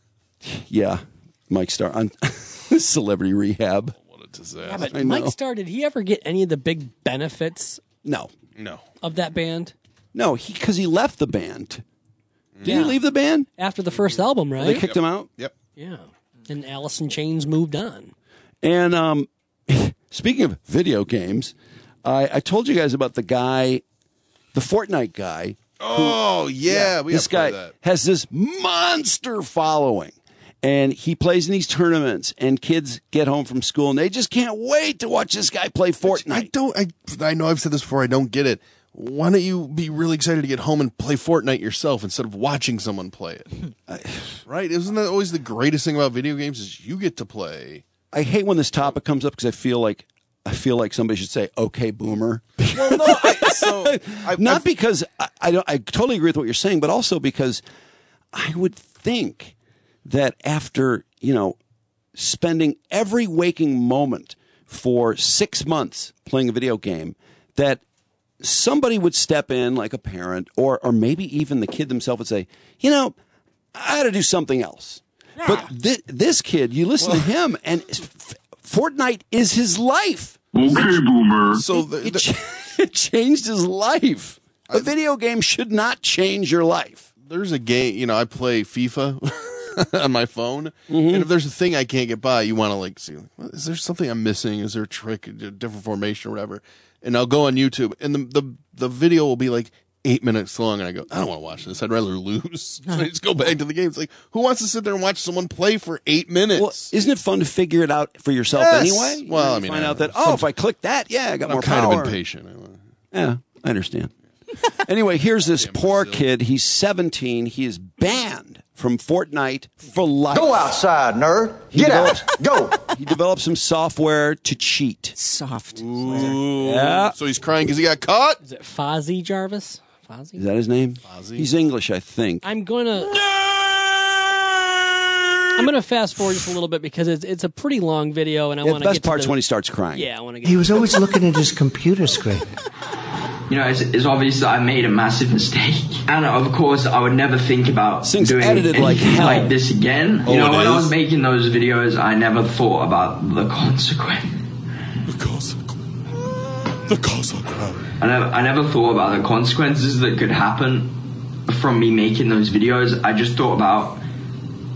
Yeah, Mike Starr on Celebrity Rehab. What a disaster. Yeah, but I know. Mike Starr, did he ever get any of the big benefits No. of that band? No, because he left the band. Did Yeah. he leave the band? After the first album, right? They kicked him out? Yep. Yeah. And Alice in Chains moved on. And speaking of video games, I told you guys about the guy, the Fortnite guy. Oh, yeah. We This gotta play guy that. has this monster following. And he plays in these tournaments, and kids get home from school, and they just can't wait to watch this guy play Fortnite. I know I've said this before. I don't get it. Why don't you be really excited to get home and play Fortnite yourself instead of watching someone play it? Right? Isn't that always the greatest thing about video games is you get to play? I hate when this topic comes up because I feel like somebody should say, "Okay, boomer." Well, no. Not because I totally agree with what you're saying, but also because I would think that after spending every waking moment for 6 months playing a video game, that somebody would step in, like a parent, or maybe even the kid themselves would say, I got to do something else. But this kid, you listen to him, and Fortnite is his life. Okay, boomer. So It changed his life. A video game should not change your life. there's a game, I play FIFA on my phone, Mm-hmm. and if there's a thing I can't get by, you want to see, is there something I'm missing? Is there a trick, a different formation or whatever? And I'll go on YouTube, and the video will be like 8 minutes long, and I go, I don't want to watch this. I'd rather lose. So I just go back to the game. It's like, who wants to sit there and watch someone play for 8 minutes? Well, isn't it fun to figure it out for yourself Yes. anyway? Well, You find out that if I click that, I got more kind power. of impatient. Yeah, I understand. Anyway, here's this poor kid. He's 17. He is banned from Fortnite for life. Go outside, nerd. Get out. Go. He developed some software to cheat. Yeah. So he's crying because he got caught? Is it Fozzie Jarvis? Fozzie? Is that his name? He's English, I think. I'm gonna fast forward just a little bit because it's a pretty long video, and I want The to best get part's to when he starts crying. Yeah, I want to get. He was always looking at his computer screen. It's obvious that I made a massive mistake. And of course, I would never think about doing edited anything like hell. like this again. Oh, when it I is? was making those videos, I never thought about the consequence. I never thought about the consequences that could happen from me making those videos. I just thought about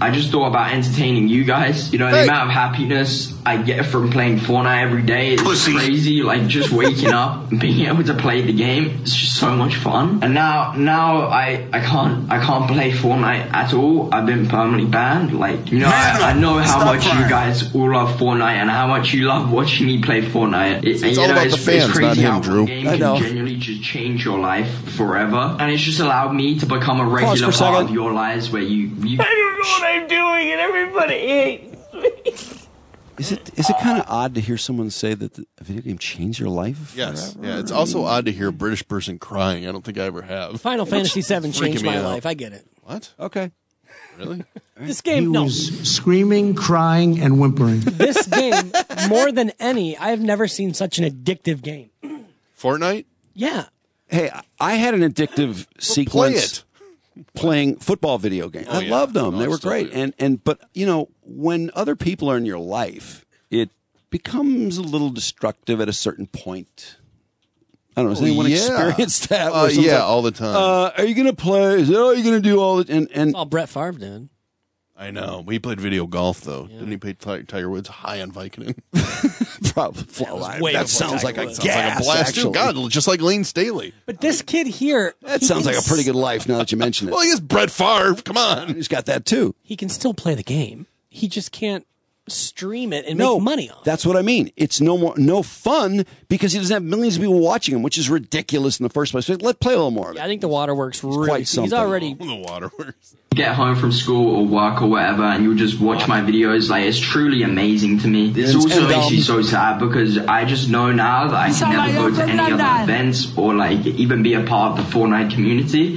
I just thought about entertaining you guys. You know, the amount of happiness I get from playing Fortnite every day is crazy. Like, just waking up and being able to play the game, it's just so much fun. And now I can't play Fortnite at all. I've been permanently banned. Like, you know, I know how much you guys all love Fortnite and how much you love watching me play Fortnite. It's all about the fans, it's crazy not him, Drew. One game can genuinely just change your life forever. And it's just allowed me to become a regular part of your lives where you I don't know what I'm doing and everybody hates me. Is it kind of odd to hear someone say that a video game changed your life? Yes. Yeah, it's also odd to hear a British person crying. I don't think I ever have. Final Fantasy VII changed my life. I get it. What? Okay. Really? This game, He no. was screaming, crying, and whimpering. This game, more than any, I've never seen such an addictive game. Fortnite? Yeah. Hey, I had an addictive sequence playing football video games. I loved them. They were great. But you know, when other people are in your life, it becomes a little destructive at a certain point. I don't know. Has anyone experienced that? Yeah, all the time. Are you going to play? Is that all you're going to do all the? And It's all Brett Favre did. I know. He played video golf, though. Yeah. Didn't he play Tiger Woods high on Vicodin? Probably. That sounds like a gas. Sounds like a blast, too. God, just like Lane Staley. But this kid here... That sounds like a pretty good life now that you mention it. Well, he is Brett Favre. Come on. He's got that, too. He can still play the game. He just can't stream it and make money on it. That's what I mean. It's no fun because he doesn't have millions of people watching him, which is ridiculous in the first place. So let's play a little more of it. I think the Waterworks really... quite something. He's already... The Waterworks. Get home from school or work or whatever and you'll just watch my videos, like, it's truly amazing to me. This also makes me so sad because I just know now that I can never go to any other events or like even be a part of the Fortnite community.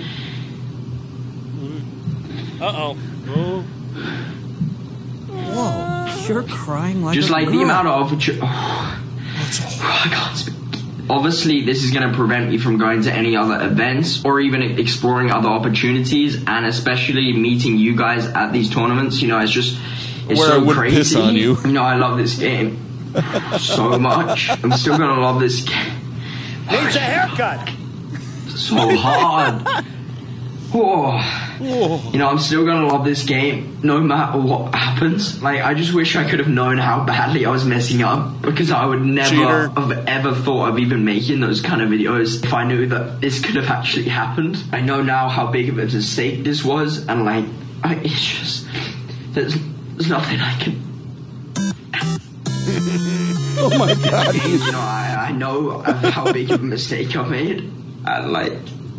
Whoa, you're crying like just a like girl. the amount of opportunity. I can't speak. Obviously, this is going to prevent me from going to any other events or even exploring other opportunities, and especially meeting you guys at these tournaments. You know, it's Where so I crazy. Piss on you. You know, I love this game so much. I'm still going to love this game. Needs a haircut. So hard. Whoa. You know, I'm still going to love this game no matter what happens. Like, I just wish I could have known how badly I was messing up because I would never have ever thought of even making those kind of videos if I knew that this could have actually happened. I know now how big of a mistake this was, and like, it's just, there's nothing I can... Oh my God. You know, I know how big of a mistake I made. And like...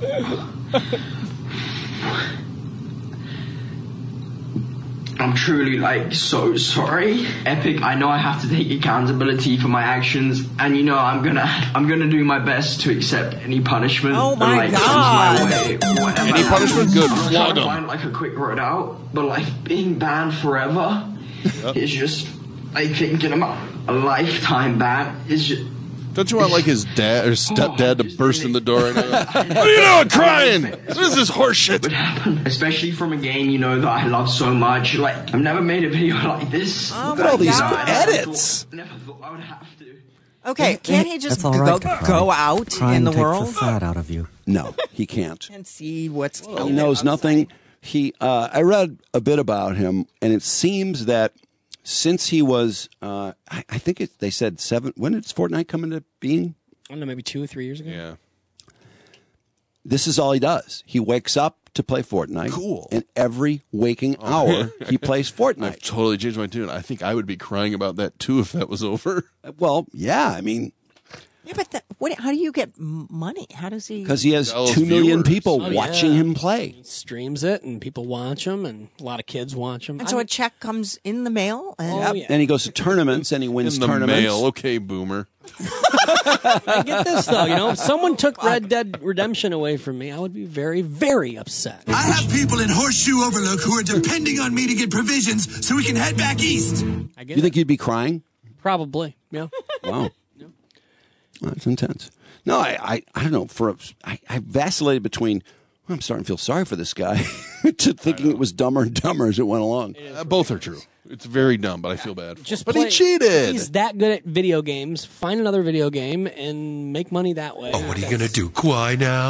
I'm truly, like, so sorry. Epic, I know I have to take accountability for my actions, and you know I'm gonna do my best to accept any punishment. Oh my that, like, God. comes my way, whatever Any punishment? Good. I'm Flog trying to him. find like a quick road out, but like being banned forever is just like thinking about a lifetime ban is just. Don't you want like his dad or stepdad to burst in the door and what are you doing crying? What is this horse shit? Would happen, especially from a game you know that I love so much. Like, I've never made a video like this. Oh Look at all these edits. Never thought I would have to. Okay, can't he just That's all right, go out in the world fat out of you. No, he can't. and see what's He knows nothing. I read a bit about him, and it seems that since he was, I think they said 7. When did Fortnite come into being? I don't know, maybe 2 or 3 years ago. Yeah. This is all he does. He wakes up to play Fortnite. Cool. And every waking hour, he plays Fortnite. I've totally changed my tune. I think I would be crying about that too if that was over. Well, yeah, I mean, Yeah, but how do you get money? How does he? because he has All 2 million viewers. people watching him play. He streams it, and people watch him, and a lot of kids watch him. And so a check comes in the mail. And Oh, yeah. Then he goes to tournaments and he wins In the tournaments. mail. Okay, boomer. I get this, though. You know, if someone took Red Dead Redemption away from me, I would be very, very upset. I have people in Horseshoe Overlook who are depending on me to get provisions so we can head back east. I get You it. think you'd be crying? Probably, yeah. Wow. That's intense. No, I don't know. I vacillated between, well, I'm starting to feel sorry for this guy to thinking it was dumber and dumber as it went along. Both are true. It's very dumb, but I feel bad. Just but play, he cheated. He's that good at video games. Find another video game and make money that way. Oh, what are you going to do? Cry now?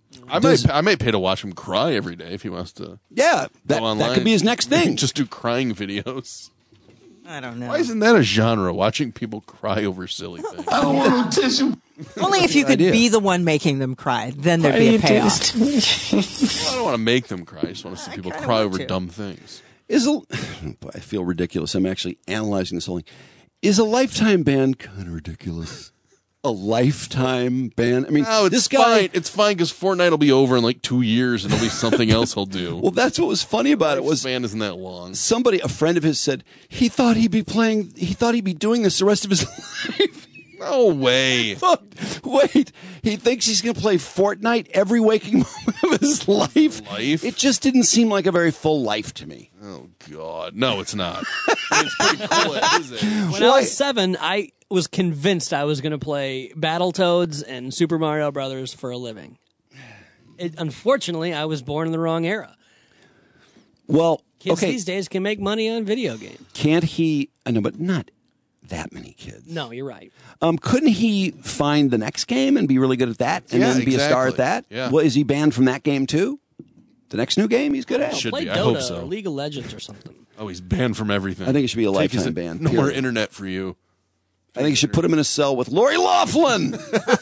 I might pay to watch him cry every day if he wants to. Yeah, go online. that could be his next thing. Just do crying videos. I don't know. Why isn't that a genre? Watching people cry over silly things. I don't want no tissue. Only if you could be the one making them cry, then there'd be a payoff. Well, I don't want to make them cry. I just want to see people cry over dumb things. I feel ridiculous. I'm actually analyzing this whole thing. Is a Lifetime ban kind of ridiculous? A Lifetime ban? I mean, no, it's this guy. Fine. It's fine because Fortnite will be over in like 2 years and there'll be something else he'll do. Well, that's what was funny about it. Was ban isn't that long? A friend of his said he thought he'd be doing this the rest of his life. No way. Wait, he thinks he's going to play Fortnite every waking moment of his life? It just didn't seem like a very full life to me. Oh, God. No, it's not. It's pretty cool, is it? When I was 7, I was convinced I was going to play Battletoads and Super Mario Brothers for a living. Unfortunately, I was born in the wrong era. Well, kids these days can make money on video games. Can't he? I know, but not that many kids. No, you're right. Couldn't he find the next game and be really good at that and then be a star at that? Yeah. Well, is he banned from that game too? The next new game he's good at? Should Play be. Dota I hope so. or League of Legends or something. Oh, he's banned from everything. I think it should be a lifetime ban. No more internet for you. I think you should put him in a cell with Lori Loughlin.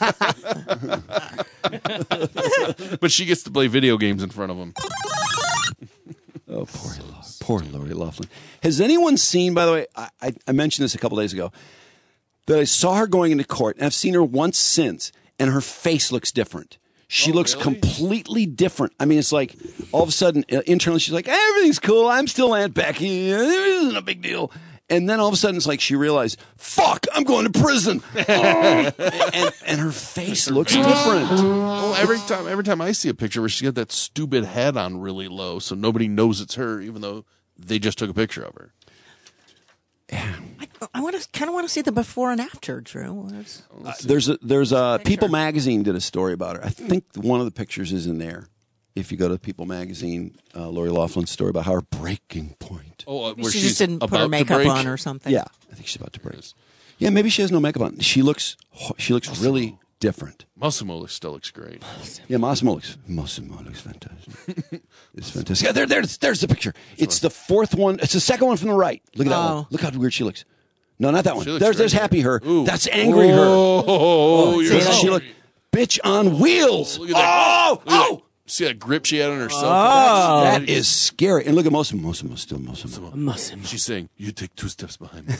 But she gets to play video games in front of him. Oh, poor Lori Loughlin. Has anyone seen, by the way, I mentioned this a couple days ago, that I saw her going into court, and I've seen her once since, and her face looks different. She looks completely different. I mean, it's like all of a sudden, internally, she's like, everything's cool. I'm still Aunt Becky. It isn't a big deal. And then all of a sudden, it's like she realized, fuck, I'm going to prison. and her face looks different. Well, every time I see a picture where she's got that stupid hat on really low, so nobody knows it's her, even though they just took a picture of her. I kind of want to see the before and after, Drew. There's a People Magazine did a story about her. I think one of the pictures is in there. If you go to People Magazine, Lori Loughlin's story about her breaking point. Oh, where she just didn't put her makeup on or something. Yeah, I think she's about to break. Yeah, maybe she has no makeup on. She looks really different. Massimo still looks great. Yeah, Massimo looks fantastic. It's fantastic. Yeah, there's the picture. It's the fourth one. It's the second one from the right. Look at that one. Look how weird she looks. No, not that one. There's happy her. Ooh. That's angry her. Oh, she look bitch on wheels. Look at that. Oh. See that grip she had on herself? Oh, that is scary. And look at Massimo. She's saying, "You take 2 steps behind me."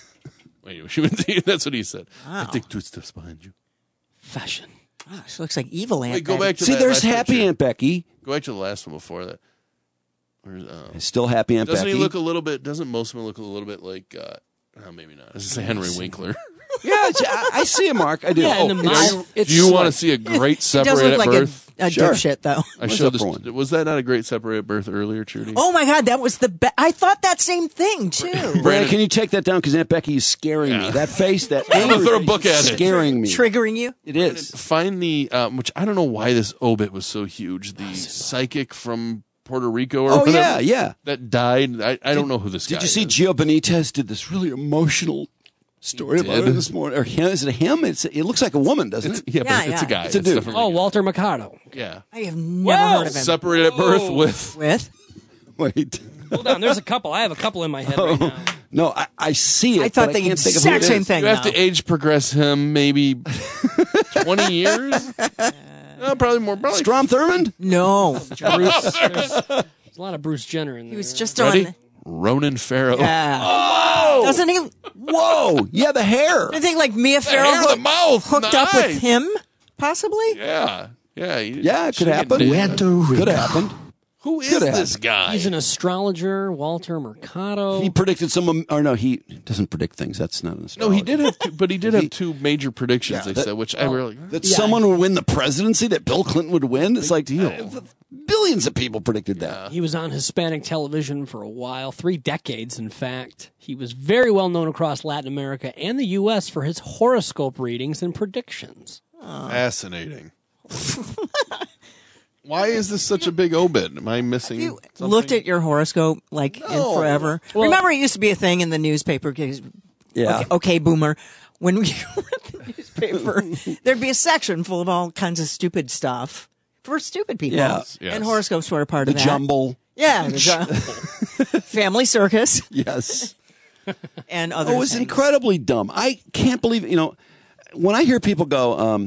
Wait, that's what he said. Wow. I take 2 steps behind you. Fashion. Oh, she looks like evil Aunt Wait, go Betty. back to See, that there's last happy picture. Aunt Becky. Go back to the last one before that. Where's, Still happy Aunt doesn't Becky. he look a little bit? Doesn't Massimo look a little bit like? Maybe not. This is Henry Winkler. Yeah, I see it, Mark. I do. Yeah, in the mouth. Do you want to see a great He separate does look at like birth? a Sure. dipshit, though. I What's showed up this. for one? Was that not a great separate at birth earlier, Trudy? Oh my God, that was the best. I thought that same thing too. Brandon, can you take that down? Because Aunt Becky is scaring me. That face, that angry throw a face book is at it. scaring me. Triggering you? It is. Find the which I don't know why this obit was so huge. The psychic from Puerto Rico or Oh, whatever. yeah. That died. I don't know who this guy Did you see is. Gio Benitez did this really emotional story about did? it this morning? Or him? Is it him? It looks like a woman, doesn't it? Yeah, but it's a guy. It's a dude. definitely Oh, a guy. Walter Mercado. Yeah. I have never heard of him. Separated at birth with. Wait. Hold on, there's a couple. I have a couple in my head right now. No, I see it. I thought but the can't think of who it exact same is. thing. You have to age progress him maybe 20 years. Probably more. Probably Strom Thurmond? No. There's a lot of Bruce Jenner in there. He was just Ready? on. Ronan Farrow. Yeah. Oh! Doesn't he? Whoa! Yeah, the hair. I think like Mia hair, Farrow the mouth, hooked the up eyes. with him, possibly. Yeah. Yeah. Yeah, it could happen. Could have happened. Who is Could have this happened. guy? He's an astrologer, Walter Mercado. He predicted some. Or no, he doesn't predict things. That's not an No, astrologer. he did have, but he did have 2 major predictions. They said, which I really. That someone would win the presidency, that Bill Clinton would win. It's like billions of people predicted that. He was on Hispanic television for a while, 3 decades, in fact. He was very well known across Latin America and the U.S. for his horoscope readings and predictions. Fascinating. Why is this such a big obit? Am I missing? You something? looked at your horoscope like in forever. Well- Remember, it used to be a thing in the newspaper. 'Cause- Yeah. Okay, boomer. When we read the newspaper, there'd be a section full of all kinds of stupid stuff. for stupid people. Yeah. Yes. And horoscopes were a part The of that. jumble. Yeah. Family circus. Yes. And other Oh, it's things. incredibly dumb. I can't believe, when I hear people go,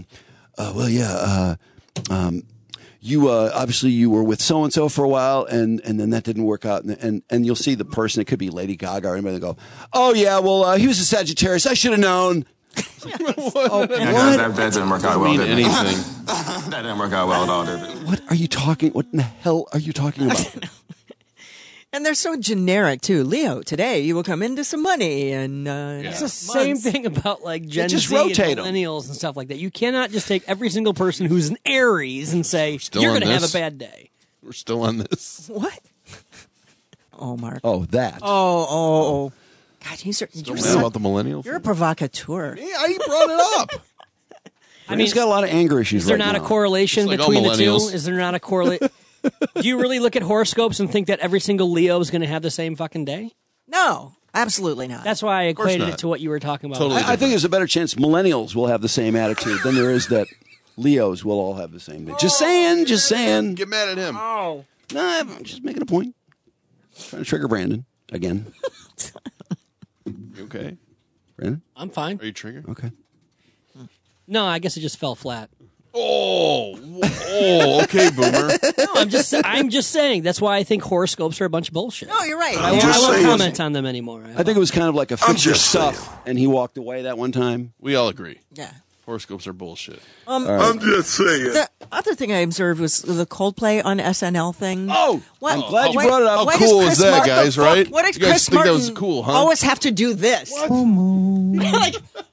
you obviously you were with so and so for a while, and then that didn't work out, and you'll see the person. It could be Lady Gaga or anybody. They go, oh yeah, well he was a Sagittarius. I should have known. That didn't work out well. Mean Did it? anything? That didn't work out well at all, did it? What are you talking? What in the hell are you talking about? And they're so generic too. Leo, today you will come into some money, and it's the same thing about like Gen just Z rotate and 'em. millennials and stuff like that. You cannot just take every single person who's an Aries and say Still you're on going to have this? a bad day. We're still on this. What? Oh, Mark. Oh, that. Oh. God, you're mad about the millennial You're a provocateur. I brought it up. I mean, he's got a lot of anger issues. Is there right not now. a correlation Just like all between the two? millennials. Is there not a correlation? Do you really look at horoscopes and think that every single Leo is going to have the same fucking day? No, absolutely not. That's why I course equated not. it to what you were talking about. Totally. I think there's a better chance millennials will have the same attitude than there is that Leos will all have the same day. Just saying. Get mad at him. Oh. No, I'm just making a point. Trying to trigger Brandon again. You okay? Brandon? I'm fine. Are you triggered? Okay. No, I guess it just fell flat. Oh, okay, Boomer. No, I'm just saying. That's why I think horoscopes are a bunch of bullshit. No, you're right. I won't comment on them anymore. I think it was kind of like a fix your stuff, and he walked away that one time. We all agree. Yeah. Horoscopes are bullshit. I'm just saying. The other thing I observed was the Coldplay on SNL thing. Oh, what? I'm glad you brought it up. How Why cool does is Chris that, Martin- guys, right? What did You guys Chris think Martin that was cool, huh? always have to do this? Like,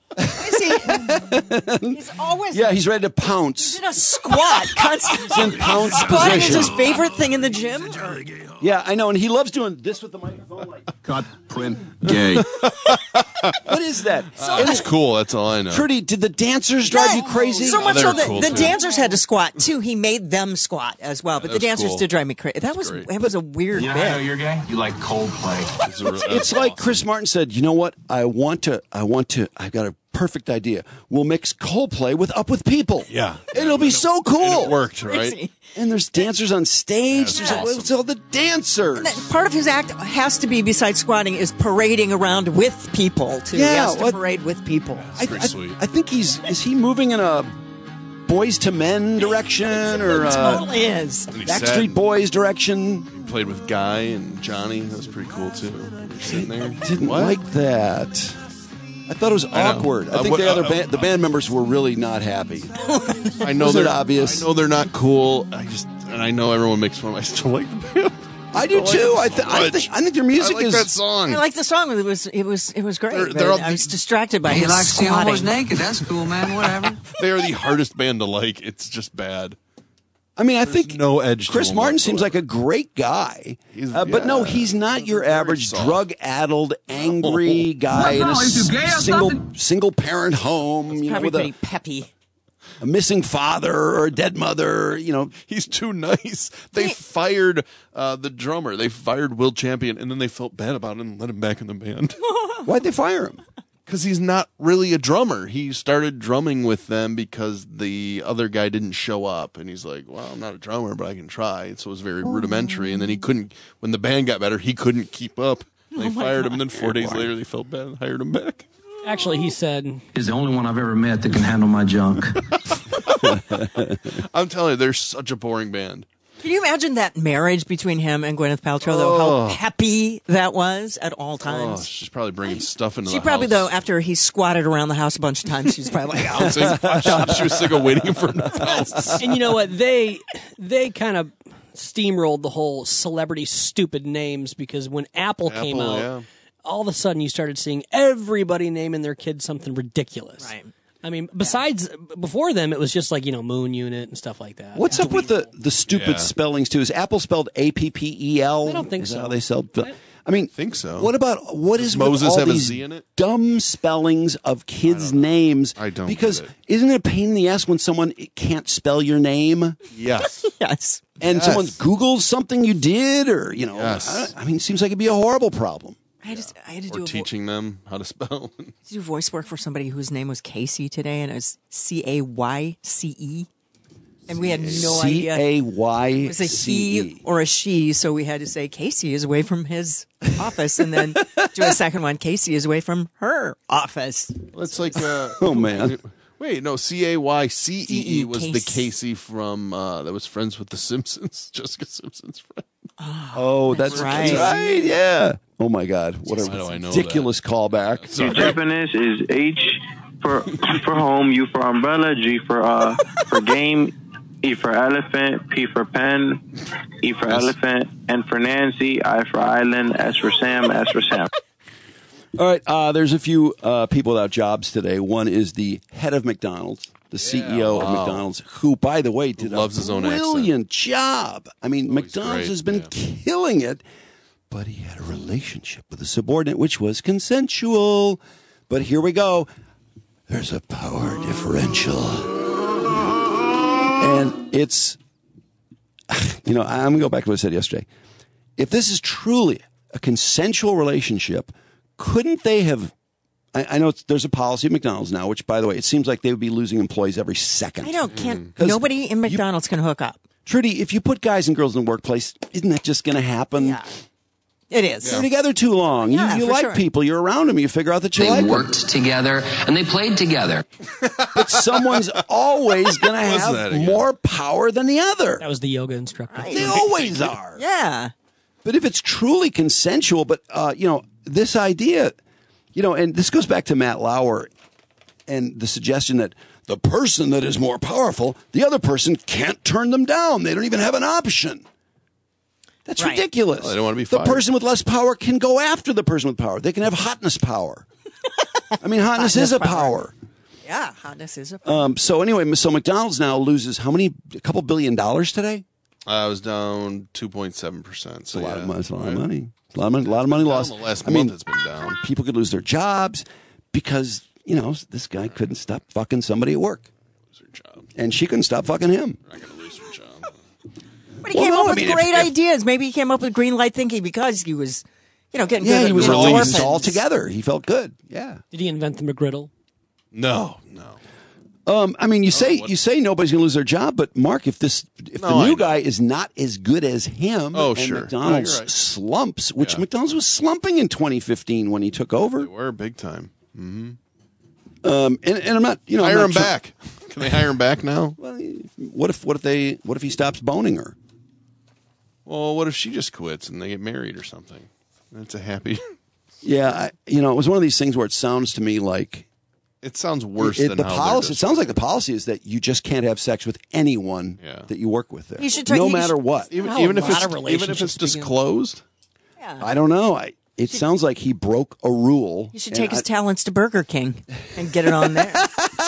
he's always Yeah, he's ready to pounce. in a squat constantly. He's in pounce Squatting is position. his favorite thing in the gym. Yeah, I know, and he loves doing this with the microphone. Like, Cut, print, gay. what is that? It's cool. That's all I know. Trudy, did the dancers drive you crazy? So much they're so that cool, the too. dancers had to squat too. He made them squat as well, but the That's dancers cool. did drive me crazy. That was a weird bit. you're gay? You like Coldplay. It's like Chris Martin said, you know what? I've got a perfect idea. We'll mix Coldplay with People. Yeah. It'll be so cool. And it worked, right? Crazy. And there's dancers on stage. That's There's it's all the dancers. And that part of his act has to be, besides squatting, is parading around with people too. He Yeah, has to what- parade with people. Pretty sweet. I think is he moving in a Boys to Men direction or Totally is. And he sat Backstreet and Boys direction? played with Guy and Johnny. That was pretty cool too. Sitting there. Didn't What? like that. I thought it was know. awkward. I think the band members were really not happy. I know Wasn't they're obvious. I know they're not cool. I know everyone makes fun. I still like the band. I do too. I think their music I like is that song. I like the song. It was great. They're all I was distracted by He his likes the squatting. almost naked. That's cool, man. Whatever. They are the hardest band to like. It's just bad. I mean, I think no edge. Chris to Martin seems like a great guy, but no, he's not your average drug-addled, angry guy in a single parent home. You know, Probably with pretty peppy. a missing father or a dead mother. You know, he's too nice. They fired the drummer. They fired Will Champion, and then they felt bad about it and let him back in the band. Why'd they fire him? Because he's not really a drummer. He started drumming with them because the other guy didn't show up. And he's like, well, I'm not a drummer, but I can try. So it was very rudimentary. And then he couldn't, when the band got better, he couldn't keep up. They fired him. And then 4 days later, they felt bad and hired him back. Actually, he said, He's the only one I've ever met that can handle my junk. I'm telling you, they're such a boring band. Can you imagine that marriage between him and Gwyneth Paltrow, though, how peppy that was at all times? Oh, she's probably bringing stuff into She the probably, house. though, after he squatted around the house a bunch of times, she's probably like, oh, She was sick of waiting for him to bounce. and you know what? They kind of steamrolled the whole celebrity stupid names because when Apple came out, yeah. all of a sudden you started seeing everybody naming their kid something ridiculous. Right. I mean, besides, before them, it was just like, Moon Unit and stuff like that. What's up with the stupid spellings too? Is Apple spelled Appel? I don't think is so. That how they spelled? I mean, think so. What about what is Does Moses with all have a these Z in it? dumb spellings of kids' names? I don't because get it. isn't it a pain in the ass when someone can't spell your name? Yes. yes. And Yes. someone Googles something you did, or Yes. I mean, it seems like it'd be a horrible problem. I had to Or do teaching them how to spell. do voice work for somebody whose name was Casey today, and it was Cayce. And we had no idea. C-A-Y-C-E. It was a he or a she, so we had to say Casey is away from his office, and then do a second one. Casey is away from her office. That's like, oh man. Wait, no, Caycee was the Casey. Casey from that was friends with the Simpsons, Jessica Simpson's friend. Oh, that's right. Yeah. Oh my God, what a ridiculous callback. Japanese is H for home, U for umbrella, G for game, E for elephant, P for pen, E for elephant, N for Nancy, I for island, S for Sam, S for Sam. All right, there's a few people without jobs today. One is the head of McDonald's, the CEO of McDonald's, who, by the way, did Loves his own brilliant job. I mean, McDonald's great, has been killing it, but he had a relationship with a subordinate, which was consensual. But here we go. There's a power differential. And it's, I'm going to go back to what I said yesterday. If this is truly a consensual relationship, couldn't they have? I know there's a policy at McDonald's now, which, by the way, it seems like they would be losing employees every second. Nobody in McDonald's can hook up. Trudy, if you put guys and girls in the workplace, isn't that just going to happen? Yeah. It is. You're together too long. Yeah, you for like sure. people. You're around them. You figure out that you They like them. worked together and they played together. But someone's always going to that have again? more power than the other. That was the yoga instructor. They always are. Yeah. But if it's truly consensual, but, this idea, and this goes back to Matt Lauer and the suggestion that the person that is more powerful, the other person can't turn them down. They don't even have an option. That's ridiculous. Oh, they don't want to be The fired. person with less power can go after the person with power. They can have hotness power. I mean, hotness is a power. Yeah, hotness is a power. So anyway, so McDonald's now loses how many? A couple $1 billion today? I was down 2.7%. So a lot of money. It's a lot of Right. money. A lot of money lost. The last month it's been down. People could lose their jobs because, this guy couldn't stop fucking somebody at work. Lose their job. And she couldn't stop fucking him. Not going to lose their job. But he came up with great ideas. Maybe he came up with green light thinking because he was, getting Yeah, good he was at released endorphins. all together. He felt good. Yeah. Did he invent the McGriddle? No. You say nobody's going to lose their job, but Mark, if the new guy is not as good as him, and sure. McDonald's No, you're right. slumps, which McDonald's was slumping in 2015 when he took over. They were big time. Mm-hmm. And I'm not, hire him back. Can they hire him back now? Well, what if he stops boning her? Well, what if she just quits and they get married or something? That's a happy. Yeah, it was one of these things where it sounds to me like it sounds worse than the how policy. It sounds like the policy is that you just can't have sex with anyone that you work with there, no matter what, even if it's disclosed. Yeah. I don't know. It sounds like he broke a rule. He should take his talents to Burger King and get it on there.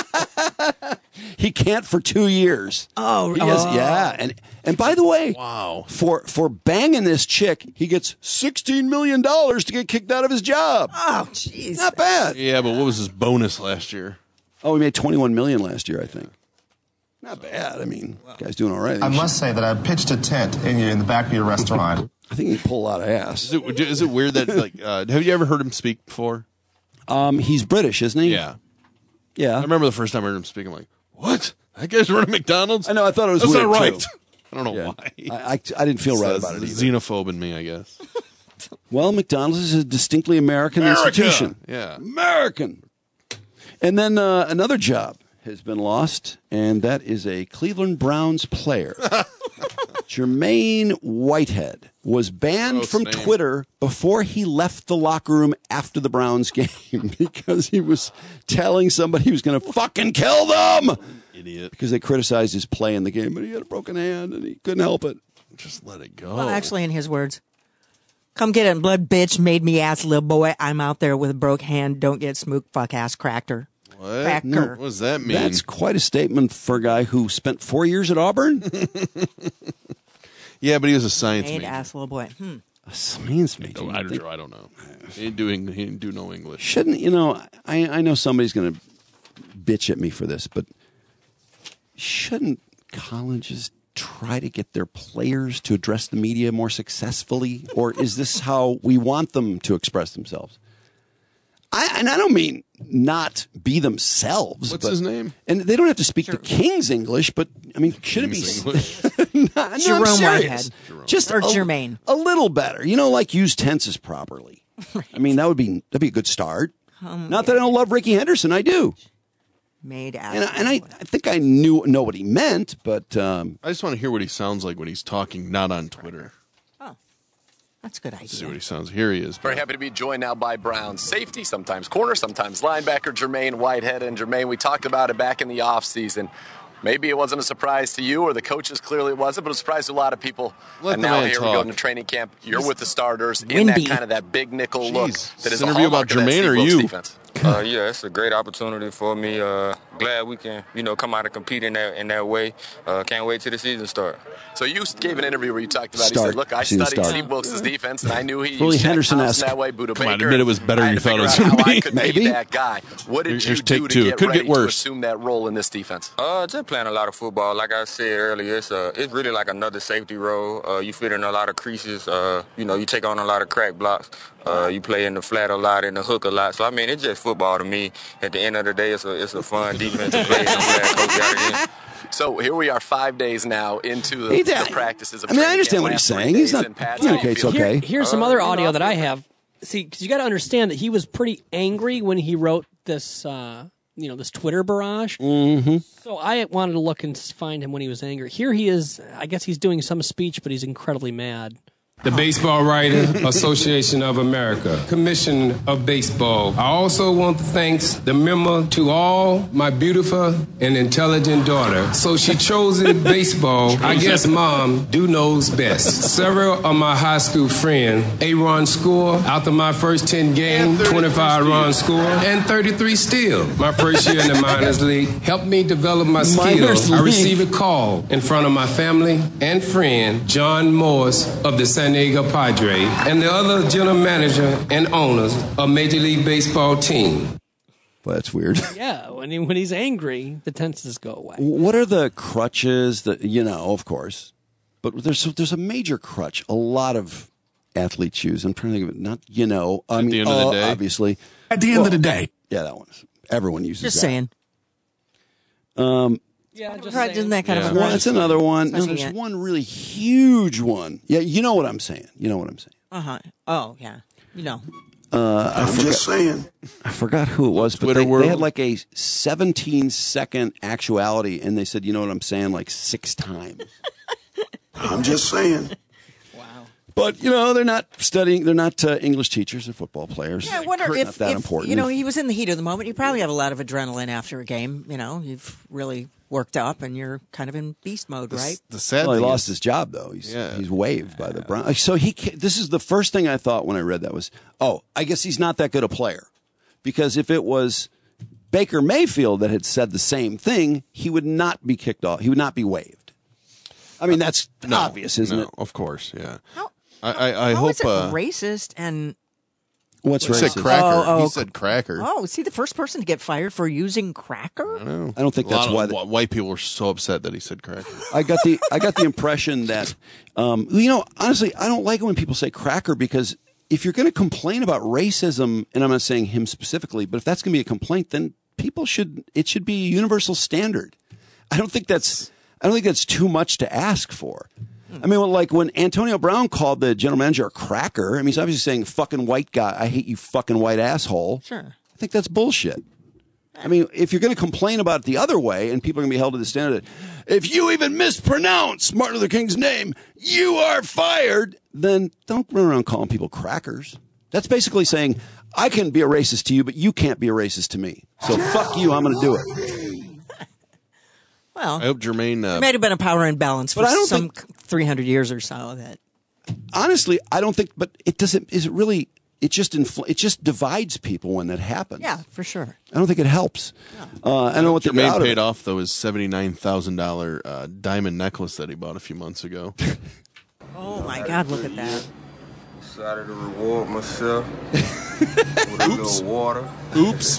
He can't for 2 years. Yeah. And by the way, wow, for banging this chick, he gets $16 million to get kicked out of his job. Oh, jeez, not bad. Yeah, but what was his bonus last year? Oh, he made $21 million last year, I think. Not bad. I mean, guy's doing all right. I must say that I pitched a tent in the back of your restaurant. I think he pulled a lot of ass. Is it weird that have you ever heard him speak before? He's British, isn't he? Yeah. Yeah. I remember the first time I heard him speak. I'm like, what? That guy's running McDonald's? I know. I thought it was That's weird, not right. too. I don't know Yeah. why. I didn't feel right about it either. Xenophobe in me, I guess. Well, McDonald's is a distinctly American institution. Yeah. American. And then another job has been lost, and that is a Cleveland Browns player. Jermaine Whitehead was banned from Twitter before he left the locker room after the Browns game because he was telling somebody he was going to fucking kill them. Idiot. Because they criticized his play in the game, but he had a broken hand and he couldn't help it. Just let it go. Well, actually, in his words, come get it, blood bitch made me ass little boy. I'm out there with a broke hand. Don't get smook fuck ass cracker. What? Cracker. No, what does that mean? That's quite a statement for a guy who spent 4 years at Auburn. Yeah, but he was a science Made major. ass little boy. A science major. I don't know. He didn't do no English. Shouldn't, I know somebody's going to bitch at me for this, but shouldn't colleges try to get their players to address the media more successfully? Or is this how we want them to express themselves? I don't mean not be themselves. What's his name? And they don't have to speak the King's English, but I mean, should King's it be English? Jerome Whitehead. Just or Jermaine. A little better. Like use tenses properly. I mean, that'd be a good start. Not that I don't love Ricky Henderson, I do. Made out. And I think I know what he meant, but I just want to hear what he sounds like when he's talking, not on Twitter. That's a good idea. Let's see what he sounds. Here he is. Very happy to be joined now by Browns safety, sometimes corner, sometimes linebacker, Jermaine Whitehead. And Jermaine, we talked about it back in the offseason. Maybe it wasn't a surprise to you, or the coaches clearly it wasn't, but a surprise to a lot of people. Let and the now man here talk. we go into training camp. You're with the starters in windy. that big nickel look. That is This interview about Jermaine or you? Defense. Yeah, it's a great opportunity for me. Glad we can, come out and compete in that way. Can't wait till the season starts. So you gave an interview where you talked about, you said, look, I studied Steve Wilkes' defense, and I knew he Willie used Henderson-esque. that way, Buda Come on, Baker. admit it was better than you thought it was going to be. I could be that guy. What did you do to get ready to assume that role in this defense? Just playing a lot of football. Like I said earlier, it's really like another safety role. You fit in a lot of creases. You take on a lot of crack blocks. You play in the flat a lot, in the hook a lot. So, I mean, it's just football to me. At the end of the day, it's a fun defense to play. So here we are 5 days now into the practices of I understand what he's saying. He's not. It's okay. Here's some other audio that I have. See, because you got to understand that he was pretty angry when he wrote this, this Twitter barrage. Mm-hmm. So I wanted to look and find him when he was angry. Here he is. I guess he's doing some speech, but he's incredibly mad. The Baseball Writers Association of America, Commission of Baseball. I also want to thank the member to all my beautiful and intelligent daughter. So she chose baseball. I guess mom knows best. Several of my high school friends, a run score after my first 10 games, 25 run score, and 33 steal. My first year in the minors league helped me develop my skills. I received a call in front of my family and friend, John Morris of the San Diego Padres, and the other general manager and owners of Major League Baseball team. Well, that's weird. Yeah, when he's angry, the tenses go away. What are the crutches that, of course, but there's a major crutch a lot of athletes use. I'm trying to think of it. Not, at the end of the day. Obviously. At the end of the day. Yeah, that one. Everyone uses Just that. saying. Yeah, just right, isn't that kind of a Well, that's another one. No, there's one really huge one. Yeah, you know what I'm saying. Uh-huh. Oh, yeah. I'm just saying. I forgot who it was, but they had like a 17-second actuality, and they said, you know what I'm saying, like 6 times. I'm just saying. But, they're not studying. They're not English teachers. They're football players. Yeah, I wonder Not if that important. he was in the heat of the moment. You probably have a lot of adrenaline after a game. You've really worked up and you're kind of in beast mode, right? The sad he thing lost is, his job, though. He's waived by the Browns. So this is the first thing I thought when I read that was, I guess he's not that good a player. Because if it was Baker Mayfield that had said the same thing, he would not be kicked off. He would not be waived. I mean, that's obvious, isn't it? Of course, yeah. I hope is it racist and what's he racist? said cracker. He said cracker. Oh, is he the first person to get fired for using cracker? I don't think that's why white people were so upset that he said cracker. I got the impression that honestly, I don't like it when people say cracker, because if you're going to complain about racism, and I'm not saying him specifically, but if that's going to be a complaint, then it should be a universal standard. I don't think that's too much to ask for. I mean, like when Antonio Brown called the general manager a cracker, I mean, he's obviously saying, fucking white guy, I hate you fucking white asshole. Sure. I think that's bullshit. I mean, if you're going to complain about it the other way and people are going to be held to the standard that if you even mispronounce Martin Luther King's name, you are fired, then don't run around calling people crackers. That's basically saying, I can be a racist to you, but you can't be a racist to me. So fuck you, I'm going to do it. Well, I hope Jermaine. There may have been a power imbalance for some 300 years or so. That honestly, I don't think. But it doesn't. Is it really? It just divides people when that happens. Yeah, for sure. I don't think it helps. I don't know what Jermaine paid off though his $79,000 diamond necklace that he bought a few months ago. Oh my God! Look at that. Decided to reward myself with a little water. Oops.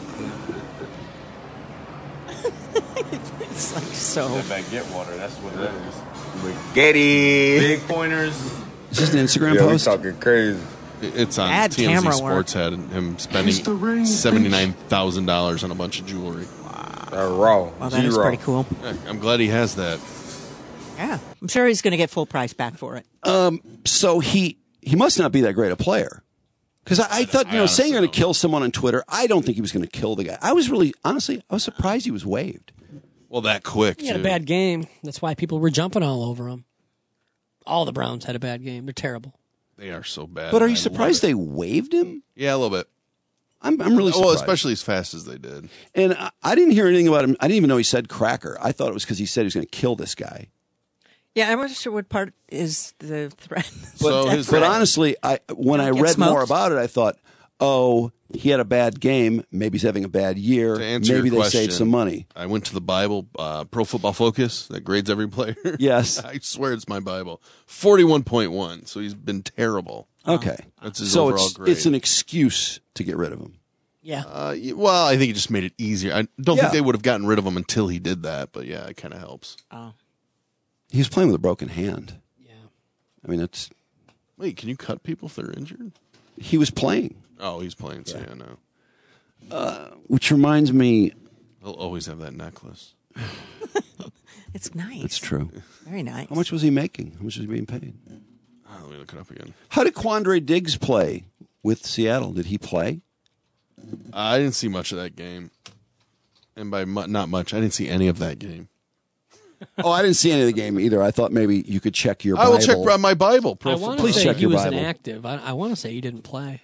It's like so. Baguette water, that's what it is. Spaghetti. Big pointers. Is this an Instagram post? post? We talking crazy. It's on Bad TMZ camera Sports work. had him spending $79,000 on a bunch of jewelry. Raw. Well, that is pretty cool. I'm glad he has that. Yeah, I'm sure he's going to get full price back for it. So he must not be that great a player. Because I thought, saying you're going to kill someone on Twitter, I don't think he was going to kill the guy. I was surprised he was waived. Well, that quick, He had a bad game. That's why people were jumping all over him. All the Browns had a bad game. They're terrible. They are so bad. But are you surprised they waived him? Yeah, a little bit. I'm really surprised. Well, especially as fast as they did. And I didn't hear anything about him. I didn't even know he said cracker. I thought it was because he said he was going to kill this guy. Yeah, I'm not sure what part is the threat. But honestly, when I read smoked? more about it, I thought, oh, he had a bad game. Maybe he's having a bad year. To answer Maybe your they saved some money. I went to the Bible, Pro Football Focus, that grades every player. Yes. I swear it's my Bible. 41.1, so he's been terrible. Okay. That's his so overall grade. it's an excuse to get rid of him. Yeah. Well, I think it just made it easier. I don't think they would have gotten rid of him until he did that, but yeah, it kind of helps. Oh. He was playing with a broken hand. Yeah. I mean, it's... Wait, can you cut people if they're injured? He was playing. Oh, he's playing, so yeah, no. Which reminds me... He'll always have that necklace. It's nice. That's true. Very nice. How much was he making? How much was he being paid? Let me look it up again. How did Quandre Diggs play with Seattle? Did he play? I didn't see much of that game. And by not much, I didn't see any of that game. Oh, I didn't see any of the game either. I thought maybe you could check your Bible. I will check my Bible. I want to Please say check he your was Bible. inactive. I want to say he didn't play.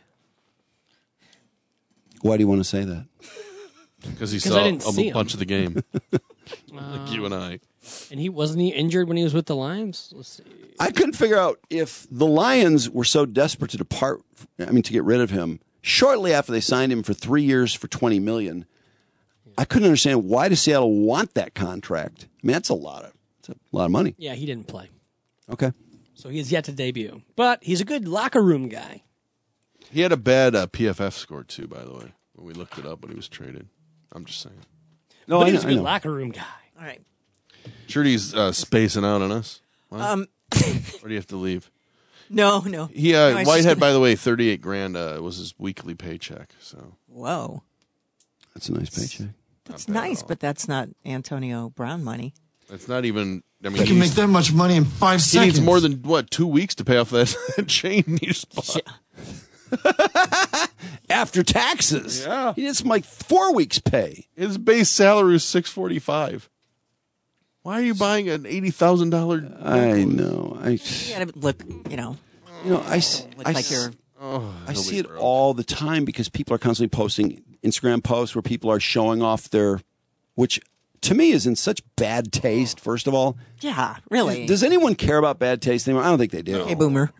Why do you want to say that? Because he 'Cause saw I didn't see a him. bunch of the game. Like you and I. And wasn't he injured when he was with the Lions? Let's see. I couldn't figure out if the Lions were so desperate to to get rid of him, shortly after they signed him for 3 years for $20 million. I couldn't understand why does Seattle want that contract? I mean, that's a lot of money. Yeah, he didn't play. Okay. So he has yet to debut. But he's a good locker room guy. He had a bad PFF score, too, by the way, when we looked it up when he was traded. I'm just saying. No, but I he's know, a good I know. locker room guy. All right. Sure he's spacing out on us? What? Or do you have to leave? No. He No, I Whitehead, just- by the way, $38,000 was his weekly paycheck. So Whoa. That's a nice paycheck. That's nice, but that's not Antonio Brown money. it's not even. I mean, You can make that much money in 5 he seconds. needs more than 2 weeks to pay off that chain you just bought. After taxes. Yeah. He needs like 4 weeks' pay. His base salary is $645. Why are you buying an $80,000? I know. You gotta look, I see it broke. all the time because people are constantly posting Instagram posts where people are showing off which to me is in such bad taste, first of all. Yeah, really. Does anyone care about bad taste anymore? I don't think they do. Hey, boomer.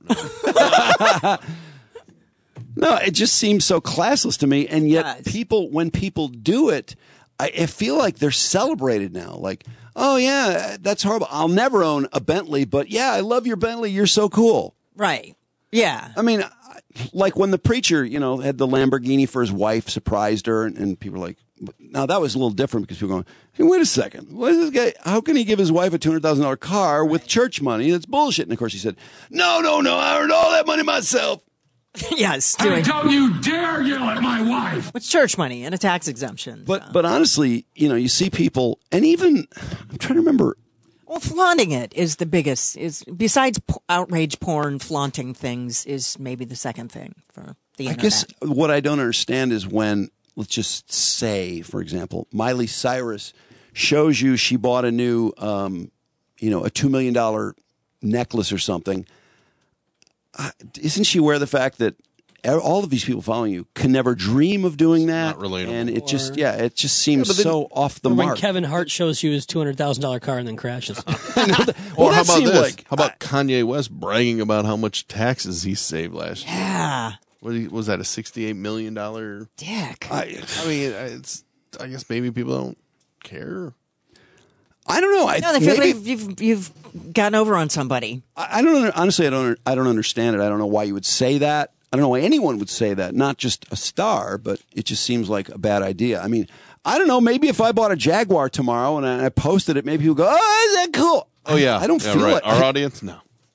No, it just seems so classless to me. And yet when people do it, I feel like they're celebrated now. Like, oh, yeah, that's horrible. I'll never own a Bentley, but yeah, I love your Bentley. You're so cool. Right. Yeah. I mean, like when the preacher, had the Lamborghini for his wife, surprised her, and people were like, now that was a little different because people were going, hey, wait a second. What is this guy? How can he give his wife a $200,000 car with church money? That's bullshit. And of course he said, no, I earned all that money myself. Yes. Don't you dare yell at my wife. It's church money and a tax exemption. But honestly, you see people, and even, I'm trying to remember. Well, flaunting it is the biggest. Besides outrage porn, flaunting things is maybe the second thing for the internet. I guess what I don't understand is when, let's just say, for example, Miley Cyrus shows you she bought a new, a $2 million necklace or something. Isn't she aware of the fact that all of these people following you can never dream of doing that? Not relatable. And it just seems so off the Or when mark. Kevin Hart shows you his $200,000 car and then crashes. Or that how about seemed this? like- how about Kanye West bragging about how much taxes he saved last year? Yeah. What was that, a $68 million? Dick. I mean, I guess maybe people don't care. I don't know. No, they feel like you've gotten over on somebody. I don't honestly. I don't understand it. I don't know why you would say that. I don't know why anyone would say that. Not just a star, but it just seems like a bad idea. I mean, I don't know. Maybe if I bought a Jaguar tomorrow and I posted it, maybe people go, "Oh, is that cool?" Oh yeah, I don't feel right. it. Our audience, no.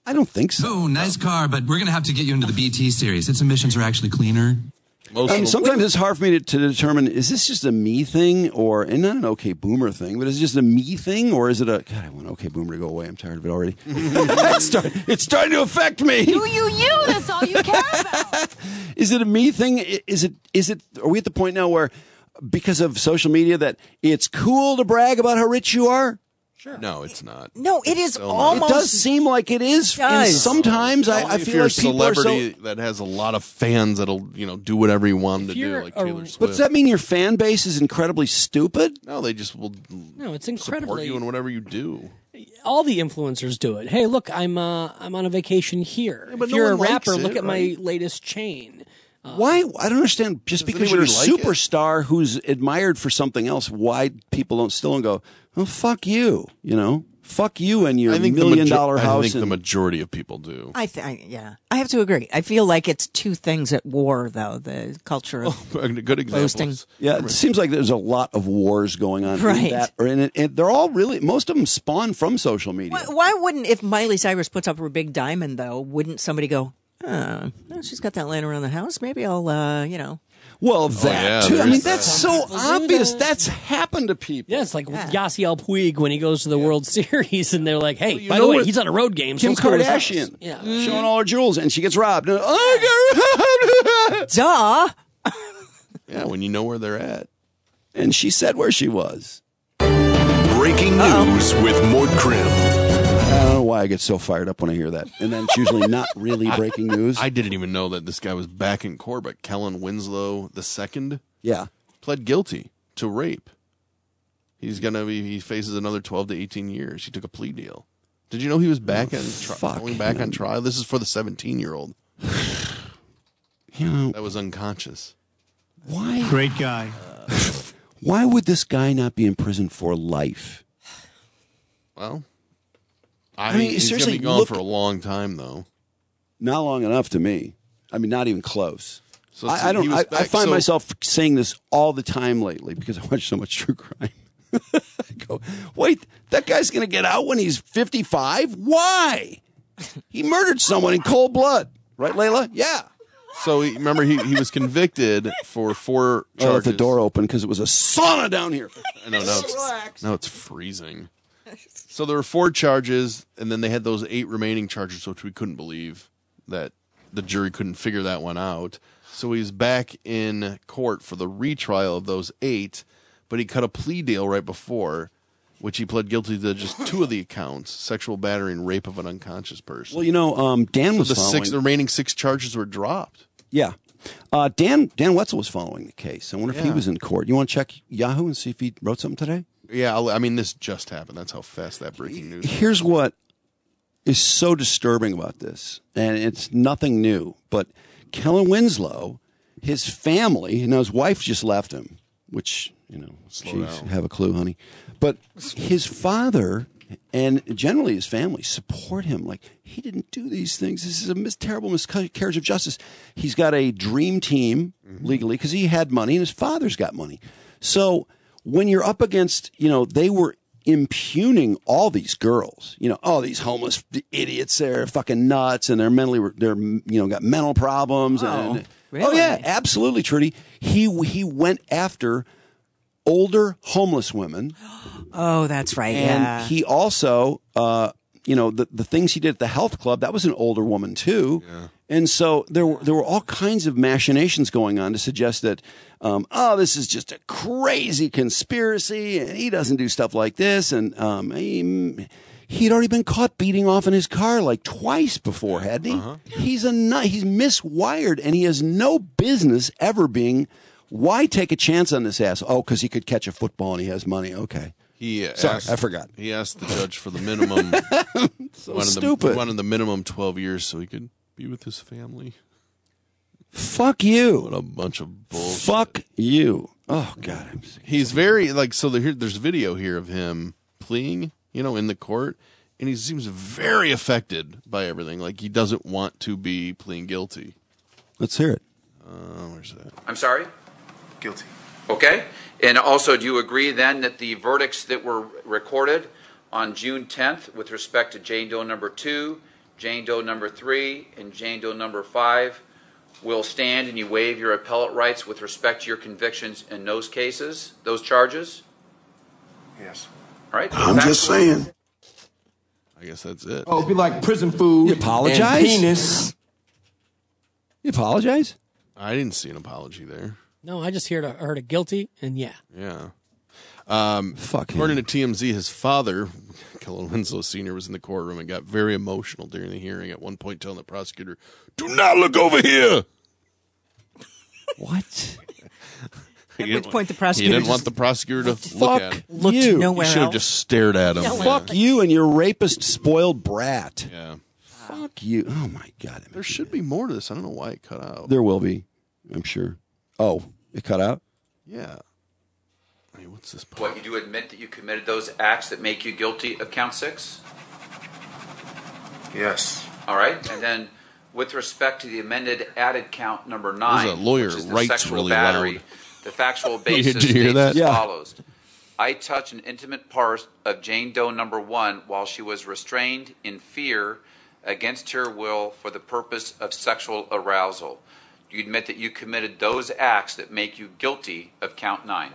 I don't think so. Oh, nice car, but we're going to have to get you into the BT series. Its emissions are actually cleaner. Sometimes it's hard for me to determine, is this just a me thing and not an OK Boomer thing, but is it just a me thing or is it God, I want OK Boomer to go away. I'm tired of it already. It's starting to affect me. You, that's all you care about. Is it a me thing? Are we at the point now where because of social media that it's cool to brag about how rich you are? Sure. No, it's not. No, it is almost. It does seem like it is. And sometimes I feel like people are so. If you're a celebrity that has a lot of fans that'll do whatever you want them to do, like Taylor Swift. But does that mean your fan base is incredibly stupid? No, they just will. No, it's incredibly support you in whatever you do. All the influencers do it. Hey, look, I'm on a vacation here. Yeah, but if you're no one a rapper, likes it, look at right? my latest chain. Why? I don't understand. Just because you're a anybody like it? superstar who's admired for something else, why people don't go, well, fuck you, Fuck you and your $1 million house. I think the majority of people do. I have to agree. I feel like it's two things at war, though. The culture of good examples. Yeah, it seems like there's a lot of wars going on. Right. And they're all really, most of them spawn from social media. Why wouldn't, if Miley Cyrus puts up her big diamond, though, wouldn't somebody go, she's got that laying around the house. Maybe I'll, Well, that too. I mean, that's so obvious. that. That's happened to people. Yeah, it's like Yasiel Puig when he goes to the World Series and they're like, hey, by the way, he's on a road game. Kim So let's go to his house. Kardashian Yeah. showing all her jewels, and she gets robbed. Duh. Yeah, when you know where they're at. And she said where she was. Breaking news with Mort Krim. I don't know why I get so fired up when I hear that. And then it's usually not really breaking news. I didn't even know that this guy was back in court, but Kellen Winslow II yeah, pled guilty to rape. He faces another 12 to 18 years. He took a plea deal. Did you know he was back going back on trial? This is for the 17-year-old. That was unconscious. Why? Great guy. Why would this guy not be in prison for life? Well, I mean, he's seriously, going to be gone for a long time, though. Not long enough to me. I mean, not even close. So I find myself saying this all the time lately because I watch so much true crime. I go, wait, that guy's going to get out when he's 55? Why? He murdered someone in cold blood. Right, Layla? Yeah. So remember, he was convicted for 4 charges. I left the door open because it was a sauna down here. I know, now it's freezing. So there were 4 charges, and then they had those 8 remaining charges, which we couldn't believe that the jury couldn't figure that one out. So he's back in court for the retrial of those 8, but he cut a plea deal right before, which he pled guilty to just 2 of the accounts, sexual battery and rape of an unconscious person. Well, Dan was the remaining 6 charges were dropped. Yeah. Dan Wetzel was following the case. I wonder if he was in court. You want to check Yahoo and see if he wrote something today? Yeah, I mean, this just happened. That's how fast that breaking news is. Here's what is so disturbing about this, and it's nothing new, but Kellen Winslow, his family, his wife just left him, which, have a clue, honey. But his father and generally his family support him. Like, he didn't do these things. This is a terrible miscarriage of justice. He's got a dream team legally because he had money and his father's got money. So when you're up against, they were impugning all these girls, these homeless idiots, they're fucking nuts and they're got mental problems. Really? Oh yeah, absolutely, Trudy. He went after older homeless women. Oh, that's right. And he also, the things he did at the health club, that was an older woman too. Yeah. And so there were all kinds of machinations going on to suggest that, this is just a crazy conspiracy and he doesn't do stuff like this. And he'd already been caught beating off in his car like twice before, hadn't he? Uh-huh. He's he's miswired and he has no business ever being. Why take a chance on this ass? Oh, because he could catch a football and he has money. Okay. Sorry, I forgot. He asked the judge for the minimum. Stupid. He wanted the minimum 12 years so he could be with his family. Fuck you. What a bunch of bullshit. Fuck you. Oh, God. I'm sick. He's very, there's video here of him pleading, in the court, and he seems very affected by everything. Like, he doesn't want to be pleading guilty. Let's hear it. Where's that? I'm sorry? Guilty. Okay. And also, do you agree then that the verdicts that were recorded on June 10th with respect to Jane Doe number 2 Jane Doe number 3 and Jane Doe number 5 will stand, and you waive your appellate rights with respect to your convictions in those cases, those charges? Yes. All right. I'm just saying. I guess that's it. Oh, it'd be like prison food. You apologize? And penis. You apologize? I didn't see an apology there. No, I just heard a guilty, and yeah. Yeah. Fuck him. According to TMZ, his father, Kellen Winslow Sr., was in the courtroom and got very emotional during the hearing, at one point telling the prosecutor, "Do not look over here." What? At which point the He prosecutor didn't want the prosecutor to look at him. looked you. nowhere He should have else. just stared at him. Yeah, Fuck you and your rapist, spoiled brat. Yeah. Fuck you. Oh, my God. There should be more to this. I don't know why it cut out. There will be, I'm sure. Oh, it cut out? Yeah. Hey, what's this part? What, you do admit that you committed those acts that make you guilty of count 6? Yes. All right. And then with respect to the amended added count number 9, There's a lawyer which is the writes sexual really battery, loud. the factual Did basis you hear states that? as Yeah. follows. I touched an intimate part of Jane Doe number 1 while she was restrained in fear against her will for the purpose of sexual arousal. Do you admit that you committed those acts that make you guilty of count 9?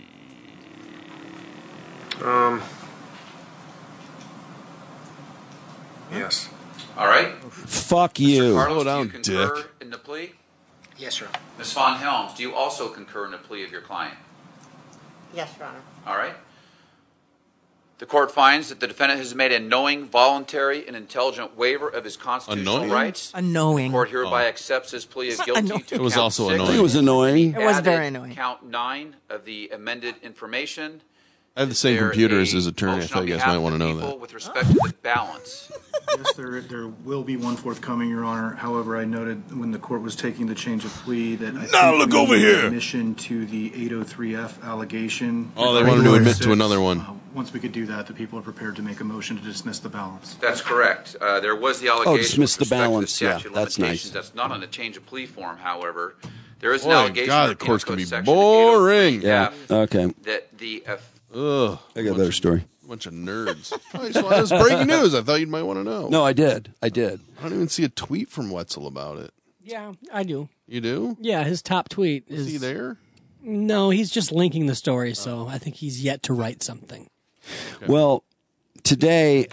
Yes. All right. Fuck you. Carlos, Slow down, do you concur dick. in the plea? Yes, Your Honor. Ms. Von Helms, do you also concur in the plea of your client? Yes, Your Honor. All right. The court finds that the defendant has made a knowing, voluntary, and intelligent waiver of his constitutional Unknowing? rights. Unknowing. The court hereby accepts his plea of not guilty unknowing. to It was count also 6. I think it was annoying. It was Added very annoying. Count 9 of the amended information. I have the same There computer a as his attorney. I motion thought on you guys behalf might of want to the know people that. With respect to the balance. Yes, there will be one forthcoming, Your Honor. However, I noted when the court was taking the change of plea that I Now think look we over need here. admission to the 803F allegation. Oh, they wanted to admit to another one. Once we could do that, the people are prepared to make a motion to dismiss the balance. That's correct. There was the allegation. dismiss with the respect to balance. Yeah, statute of that's limitations. nice. That's not on the change of plea form, however. There is an Boy, allegation. God, of the court's Penal going Code to be section boring. 803F Yeah. Okay. That the Ugh. I got a better story. Bunch of nerds. I just wanted this breaking news. I thought you might want to know. No, I did. I did. I don't even see a tweet from Wetzel about it. Yeah, I do. You do? Yeah, his top tweet is. Is he there? No, he's just linking the story, so I think he's yet to write something. Okay. Well, today,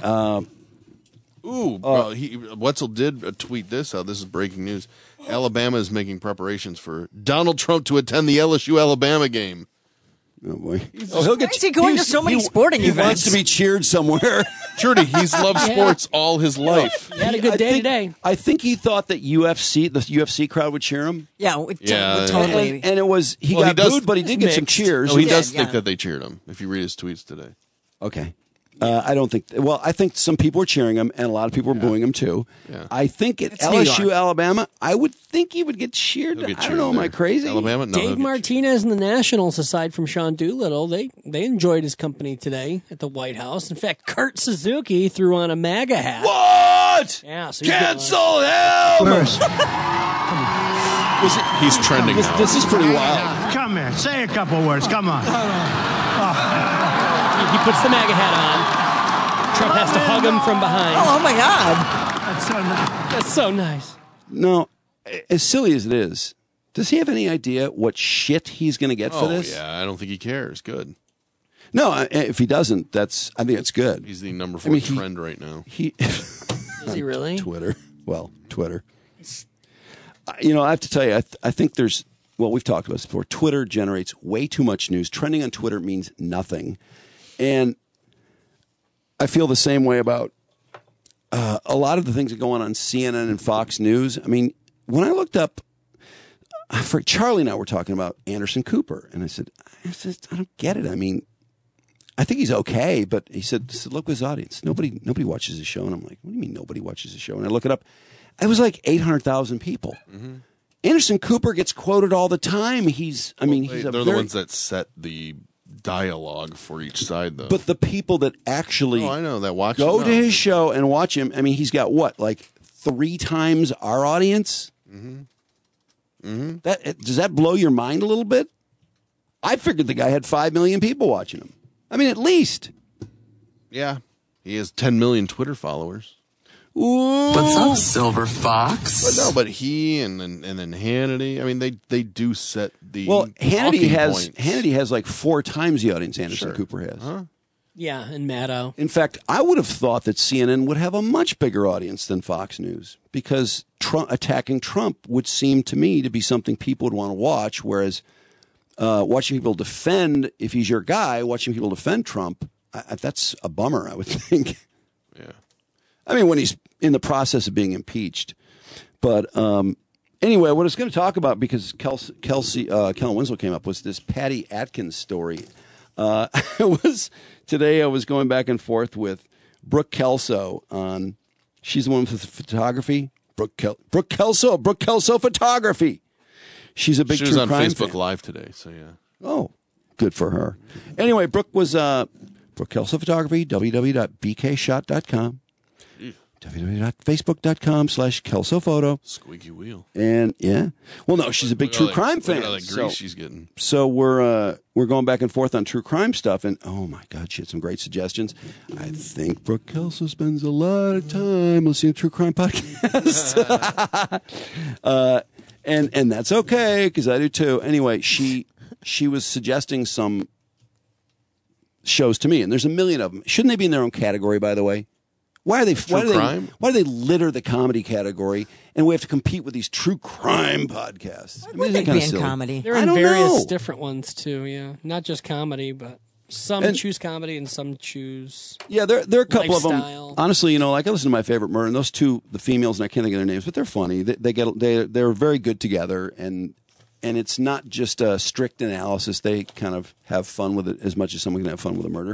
Wetzel did tweet this out. This is breaking news. Alabama is making preparations for Donald Trump to attend the LSU-Alabama game. oh boy. Why is he going to so many sporting He events? wants to be cheered somewhere. Trudy, he's loved sports all his life. He had a good day today. I think he thought that the UFC crowd would cheer him. Yeah, totally. And it was, he Well, got booed, but he did get some mixed. cheers. No, he did, does yeah. think that they cheered him, if you read his tweets today. Okay. I don't think. Well, I think some people were cheering him, and a lot of people were booing him too. Yeah. I think at It's New LSU, York. Alabama, I would think he would get cheered. He'll get I cheered don't know. Am I there. crazy? Alabama? No. he'll Dave get Martinez and the Nationals, aside from Sean Doolittle, they enjoyed his company today at the White House. In fact, Kurt Suzuki threw on a MAGA hat. What? Yeah, so Cancel him! He's trending now. This is pretty wild. Come here. Say a couple words. Come on. He puts the MAGA hat on. Trump has to hug him from behind. Oh my God. That's so nice. That's so nice. No, as silly as it is, does he have any idea what shit he's going to get for this? Yeah, I don't think he cares. Good. No, if he doesn't, I think it's good. He's the number 4 trend right now. Is he really? Twitter. Well, Twitter. I have to tell you, I think there's, well, we've talked about this before. Twitter generates way too much news. Trending on Twitter means nothing. And I feel the same way about a lot of the things that go on CNN and Fox News. I mean, when I looked up, Charlie and I were talking about Anderson Cooper, and I said, I don't get it. I mean, I think he's okay, but he said, look at his audience. Nobody watches his show. And I'm like, what do you mean nobody watches his show? And I look it up. It was like 800,000 people. Mm-hmm. Anderson Cooper gets quoted all the time. They're the ones that set the dialogue for each side, though. But the people that actually I know that watch go to his show and watch him. I mean, he's got what, like 3 times our audience. Mm-hmm. Mm-hmm. Does that blow your mind a little bit? I figured the guy had 5 million people watching him. I mean, at least. Yeah, he has 10 million Twitter followers. Ooh. What's up, Silver Fox? But no, but he and then Hannity. I mean, they do set the Hannity has like 4 times the audience Anderson Cooper has. Huh? Yeah, and Maddow. In fact, I would have thought that CNN would have a much bigger audience than Fox News because attacking Trump would seem to me to be something people would want to watch, whereas watching people defend, if he's your guy, watching people defend Trump, that's a bummer, I would think. Yeah. I mean, when he's in the process of being impeached. But anyway, what I was going to talk about, because Kellen Winslow came up, was this Patty Atkins story. Today I was going back and forth with Brooke Kelso on, she's the one with the photography. Brooke Kelso Photography. She's a big true crime fan. She was on Facebook Live today, so yeah. Oh, good for her. Anyway, Brooke was Brooke Kelso Photography, www.bkshot.com, www.facebook.com/Kelso Photo. Squeaky wheel. And yeah, well, no, she's a big true crime fan. Look at all that grease she's getting. So we're going back and forth on true crime stuff, and oh my God, she had some great suggestions. I think Brooke Kelso spends a lot of time listening to true crime podcasts, and that's okay because I do too. Anyway, she was suggesting some shows to me, and there's a million of them. Shouldn't they be in their own category, by the way? Why do they litter the comedy category, and we have to compete with these true crime podcasts? Why would they be in comedy? They're in various different ones too. Yeah, not just comedy, but some choose comedy and some choose. Yeah, there are a couple lifestyle. of them. Honestly, like I listen to My Favorite Murder, and those two, the females, and I can't think of their names, but they're funny. They're very good together, and it's not just a strict analysis. They kind of have fun with it as much as someone can have fun with a murder.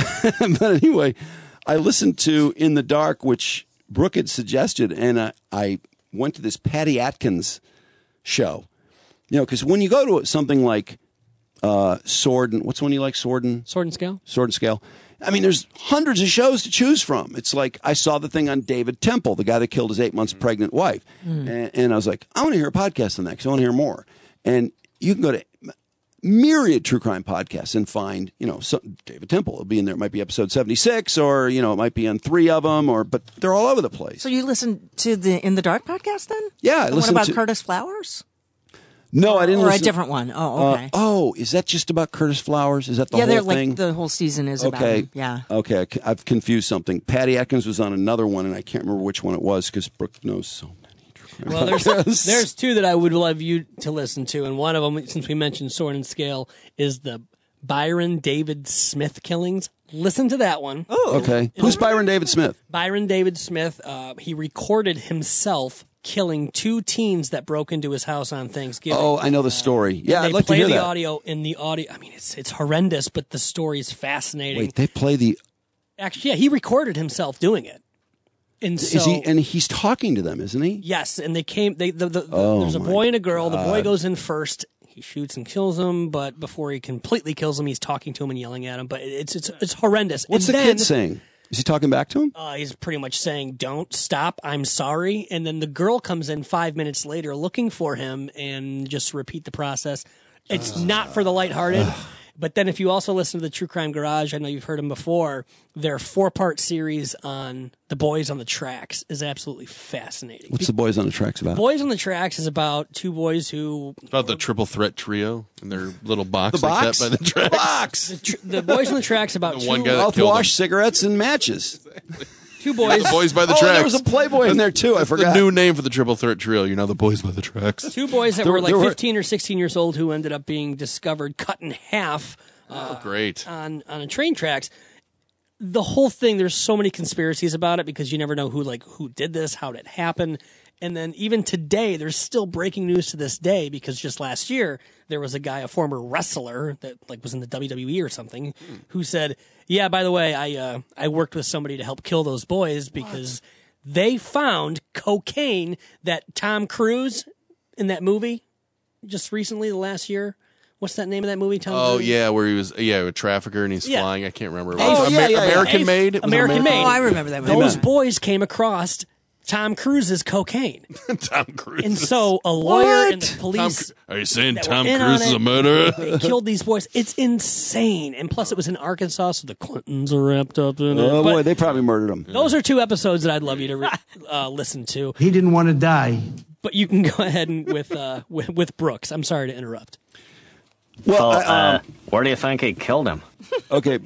But anyway, I listened to In the Dark, which Brooke had suggested, and I went to this Patty Atkins show. Because when you go to something like Sword and what's one you like? Sword and Scale. Sword and Scale. I mean, there's hundreds of shows to choose from. It's like I saw the thing on David Temple, the guy that killed his 8 months pregnant wife, and I was like, I want to hear a podcast on that because I want to hear more. And you can go to myriad true crime podcasts and find, David Temple will be in there. It might be episode 76, or it might be on 3 of them, but they're all over the place. So you listen to the In the Dark podcast then? Yeah, I listen. What about Curtis Flowers? No, I didn't. Or listen. a different one. Oh, okay. Is that just about Curtis Flowers? Is that the whole thing? Yeah, like the whole season is about him. Yeah. Okay, I've confused something. Patty Atkins was on another one, and I can't remember which one it was because Brooke knows so many. Well, there's 2 that I would love you to listen to, and one of them, since we mentioned Sword and Scale, is the Byron David Smith killings. Listen to that one. Oh, okay. Who's Byron David Smith? Byron David Smith. He recorded himself killing 2 teens that broke into his house on Thanksgiving. Oh, I know the story. Yeah, I'd like to hear that. They play the audio in the audio. I mean, it's horrendous, but the story is fascinating. Wait, they play the. Actually, yeah, he recorded himself doing it. And he's talking to them, isn't he? Yes, and they came. There's a boy and a girl. God. The boy goes in first. He shoots and kills him, but before he completely kills him, he's talking to him and yelling at him. But it's horrendous. What's the kid saying? Is he talking back to him? He's pretty much saying, "Don't stop. I'm sorry." And then the girl comes in 5 minutes later looking for him and just repeat the process. It's not for the lighthearted. But then if you also listen to the True Crime Garage, I know you've heard them before, their 4-part series on The Boys on the Tracks is absolutely fascinating. What's The Boys on the Tracks about? Boys on the Tracks is about 2 boys who... It's about the triple threat trio and their little box the box? they kept by the tracks. The box! The Boys on the Tracks about 2... Mouthwash, cigarettes, and matches. 2 boys. The Boys by the Tracks. There was a Playboy in there, too. I forgot. The new name for the triple threat trio. You're now the Boys by the Tracks. 2 boys that were like 15 or 16 years old who ended up being discovered cut in half... great. On a train tracks. The whole thing, there's so many conspiracies about it because you never know who did this, how did it happen. And then even today, there's still breaking news to this day because just last year, there was a guy, a former wrestler that was in the WWE or something, who said, yeah, by the way, I worked with somebody to help kill those boys because they found cocaine that Tom Cruise in that movie just recently, the last year. What's that name of that movie, Tom? Oh, yeah, where he was, a trafficker and he's flying. I can't remember. Oh, American Made? American Made. Oh, I remember that movie. Those boys came across Tom Cruise's cocaine. Tom Cruise. And so a lawyer and the police. Are you saying that Tom were in Cruise on is it, a murderer? They killed these boys. It's insane. And plus, it was in Arkansas, so the Clintons are wrapped up in it. Oh, But boy, they probably murdered him. those are 2 episodes that I'd love you to listen to. He didn't want to die. But you can go ahead and with Brooks. I'm sorry to interrupt. Well, where do you think he killed him? Okay,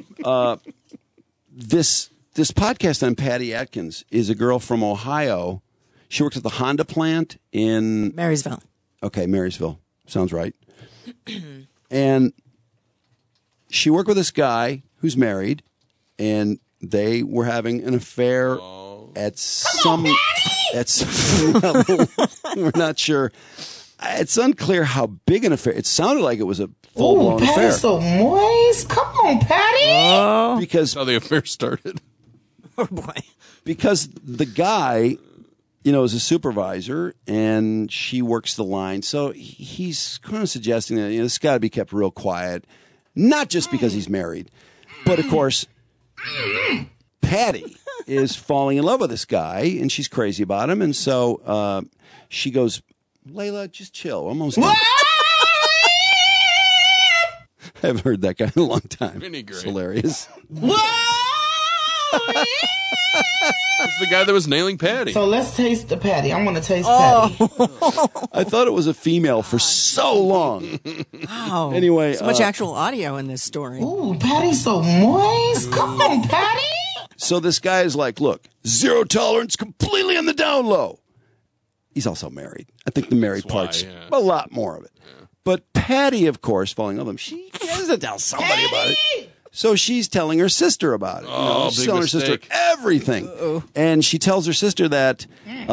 this podcast on Patty Atkins is a girl from Ohio. She works at the Honda plant in Marysville. Okay, Marysville. Sounds right. And she worked with this guy who's married, and they were having an affair at some level. We're not sure. It's unclear how big an affair. It sounded like it was a full-blown affair. Patty's so moist. Come on, Patty. Because how the affair started. Oh, boy. Because the guy, is a supervisor, and she works the line. So he's kind of suggesting that this got to be kept real quiet, not just because he's married, but of course, Patty is falling in love with this guy, and she's crazy about him, and so she goes, Layla, just chill. I'm almost done. I haven't heard that guy in a long time. It's hilarious. It's the guy that was nailing Patty. So let's taste the patty. I want to taste patty. I thought it was a female for so long. Wow. Anyway, so much actual audio in this story. Ooh, Patty's so moist. Come on, Patty. So this guy is like, look, 0 tolerance, completely on the down low. He's also married. I think the married part's a lot more of it. Yeah. But Patty, of course, falling in love with him, she has to tell somebody about it. So she's telling her sister about it. She's telling her sister everything. Uh-oh. And she tells her sister that,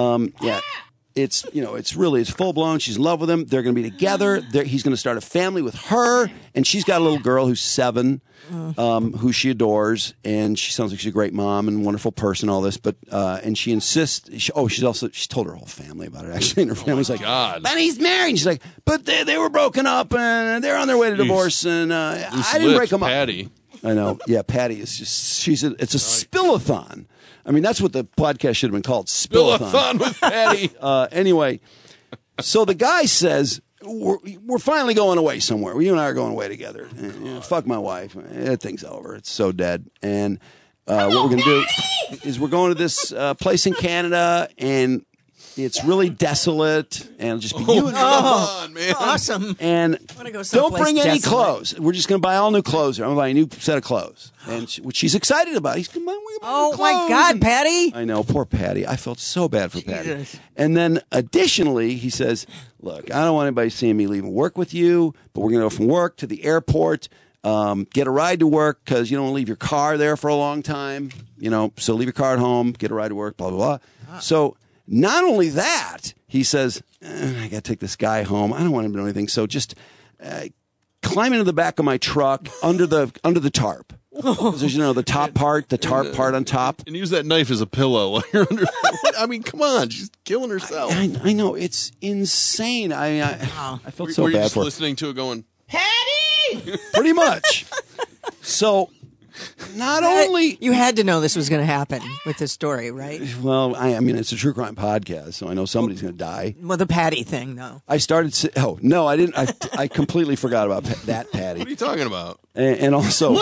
it's full blown. She's in love with him. They're going to be together. He's going to start a family with her. And she's got a little girl who's 7, who she adores. And she sounds like she's a great mom and wonderful person, all this. But, and she insists, she told her whole family about it, actually. And her family's like, God. But he's married. And she's like, but they were broken up and they're on their way to divorce. And I didn't break them up. Patty. I know. Yeah, Patty is just, it's a spillathon. I mean, that's what the podcast should have been called. Spillathon with Patty. Anyway, so the guy says, we're finally going away somewhere. You and I are going away together. Fuck my wife. That thing's over. It's so dead. And what we're going to do is we're going to this place in Canada, and it's really desolate, and it'll just be you and me. Come on, man. Awesome. And go don't bring any desolate. clothes. We're just going to buy all new clothes. I'm going to buy a new set of clothes. And which she's excited about. He's going to buy Oh, new my clothes. God, Patty. I know, poor Patty. I felt so bad for Patty. Jesus. And then additionally, he says, look, I don't want anybody seeing me leaving work with you, but we're going to go from work to the airport, get a ride to work because you don't leave your car there for a long time. So leave your car at home, get a ride to work, blah, blah, blah. So not only that, he says, I got to take this guy home. I don't want him to know anything. So just climb into the back of my truck under the tarp. There's, the top part, the tarp part on top. And use that knife as a pillow while you're under. I mean, come on. She's killing herself. I know. It's insane. I felt so Were you bad just for her. listening to it going, Patty! Pretty much. So, not only... You had to know this was going to happen with this story, right? Well, I mean, it's a true crime podcast, so I know somebody's going to die. Well, the Patty thing, though. I started... Oh, no, I didn't. I completely forgot about that Patty. what are you talking about? And also...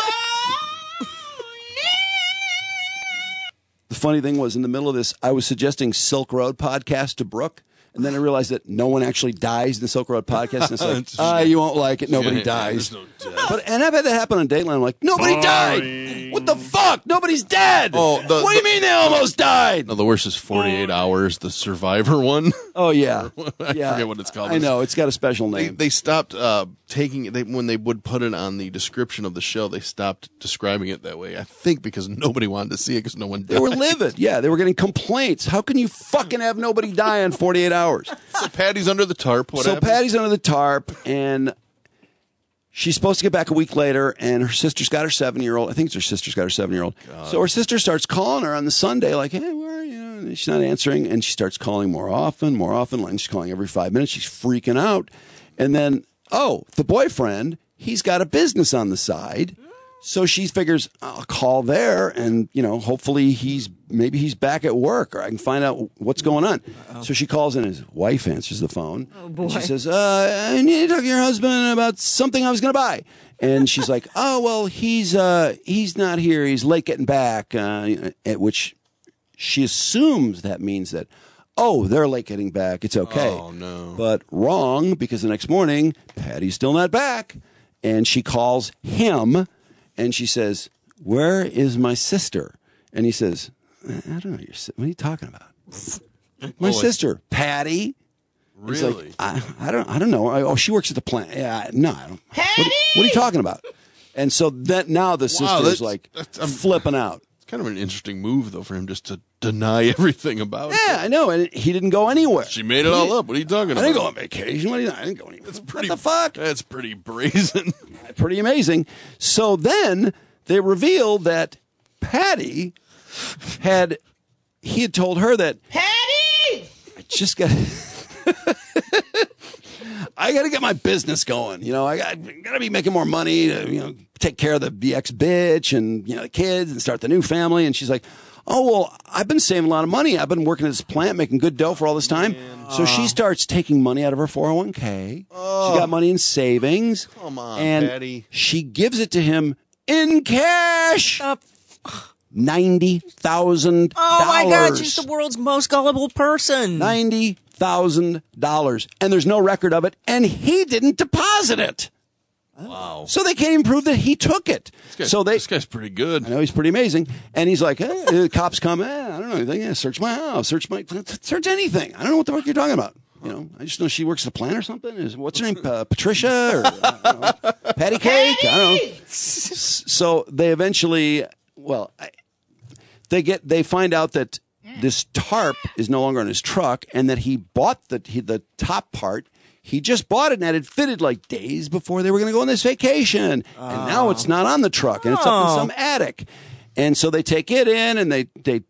The funny thing was, in the middle of this, I was suggesting Silk Road podcast to Brooke, and then I realized that no one actually dies in the Silk Road podcast. And it's like, you won't like it. Nobody dies. And I've had that happen on Dateline. I'm like, nobody died. What the fuck? Nobody's dead. What do you mean they almost died? No, the worst is 48 Hours, the Survivor one. Oh, yeah. I forget what it's called. I know. It's got a special name. They stopped taking it. When they would put it on the description of the show, they stopped describing it that way. I think because nobody wanted to see it because no one died. They were livid. Yeah, they were getting complaints. How can you fucking have nobody die in 48 hours? So Patty's under the tarp. What happened? Patty's under the tarp, and she's supposed to get back a week later, and her sister's got her 7-year-old. I think it's her sister's got her 7-year-old. So her sister starts calling her on the Sunday, like, hey, where are you? And she's not answering, and she starts calling more often. Like, she's calling every 5 minutes. She's freaking out. And then, the boyfriend, he's got a business on the side. So she figures, I'll call there and, hopefully maybe he's back at work or I can find out what's going on. So she calls and his wife answers the phone. Oh, boy. And she says, I need to talk to your husband about something I was going to buy. And she's like, oh, well, he's not here. He's late getting back, at which she assumes that means that, they're late getting back. It's okay. Oh, no. But wrong, because the next morning, Patty's still not back. And she calls him. And she says, where is my sister? And he says, I don't know. What are you talking about? My sister, Patty. Really? He's like, I don't know. She works at the plant. Yeah, no, I don't. Patty! What are you talking about? And so now the sister is like flipping out. It's kind of an interesting move, though, for him just to deny everything about it. Yeah, I know. And he didn't go anywhere. She made it all up. What are you talking about? I didn't go on vacation. I didn't go anywhere. What the fuck? That's pretty brazen. Pretty amazing. So then they revealed that Patty he had told her that Patty! I just got I got to get my business going. I got to be making more money to, take care of the ex bitch and, the kids and start the new family. And she's like, oh, well, I've been saving a lot of money. I've been working at this plant, making good dough for all this time. So she starts taking money out of her 401k. She got money in savings. Come on, and Patty. She gives it to him in cash. $90,000. Oh, my God. She's the world's most gullible person. $90,000. And there's no record of it. And he didn't deposit it. Wow. So they can't even prove that he took it. This guy's pretty good. I know he's pretty amazing. And he's like, the cops come, I don't know anything. Yeah, search my house, search anything. I don't know what the fuck you're talking about. I just know she works at the plant or something. What's her name? Patricia or Patty Cake? I don't know. So they eventually, they find out that this tarp is no longer on his truck and that he bought the top part. He just bought it and it fitted like days before they were going to go on this vacation. And now it's not on the truck and it's up in some attic. And so they take it in and they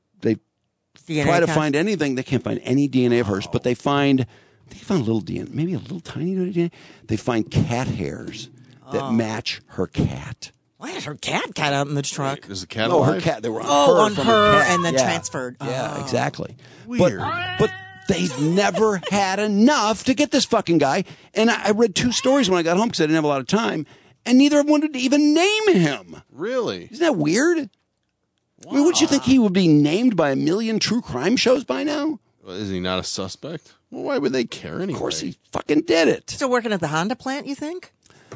try to find anything. They can't find any DNA of hers, but they found a little DNA, maybe a little tiny DNA. They find cat hairs that match her cat. Why is her cat got out in the truck? Is the cat No, alive? her cat. They were on from her cat. and then Yeah. transferred. Yeah, exactly. Weird. But they've never had enough to get this fucking guy. And I read 2 stories when I got home because I didn't have a lot of time, and neither of them wanted to even name him. Really? Isn't that weird? Wow. I mean, wouldn't you think he would be named by 1 million true crime shows by now? Well, is he not a suspect? Well, why would they care anyway? Of course he fucking did it. Still working at the Honda plant, you think?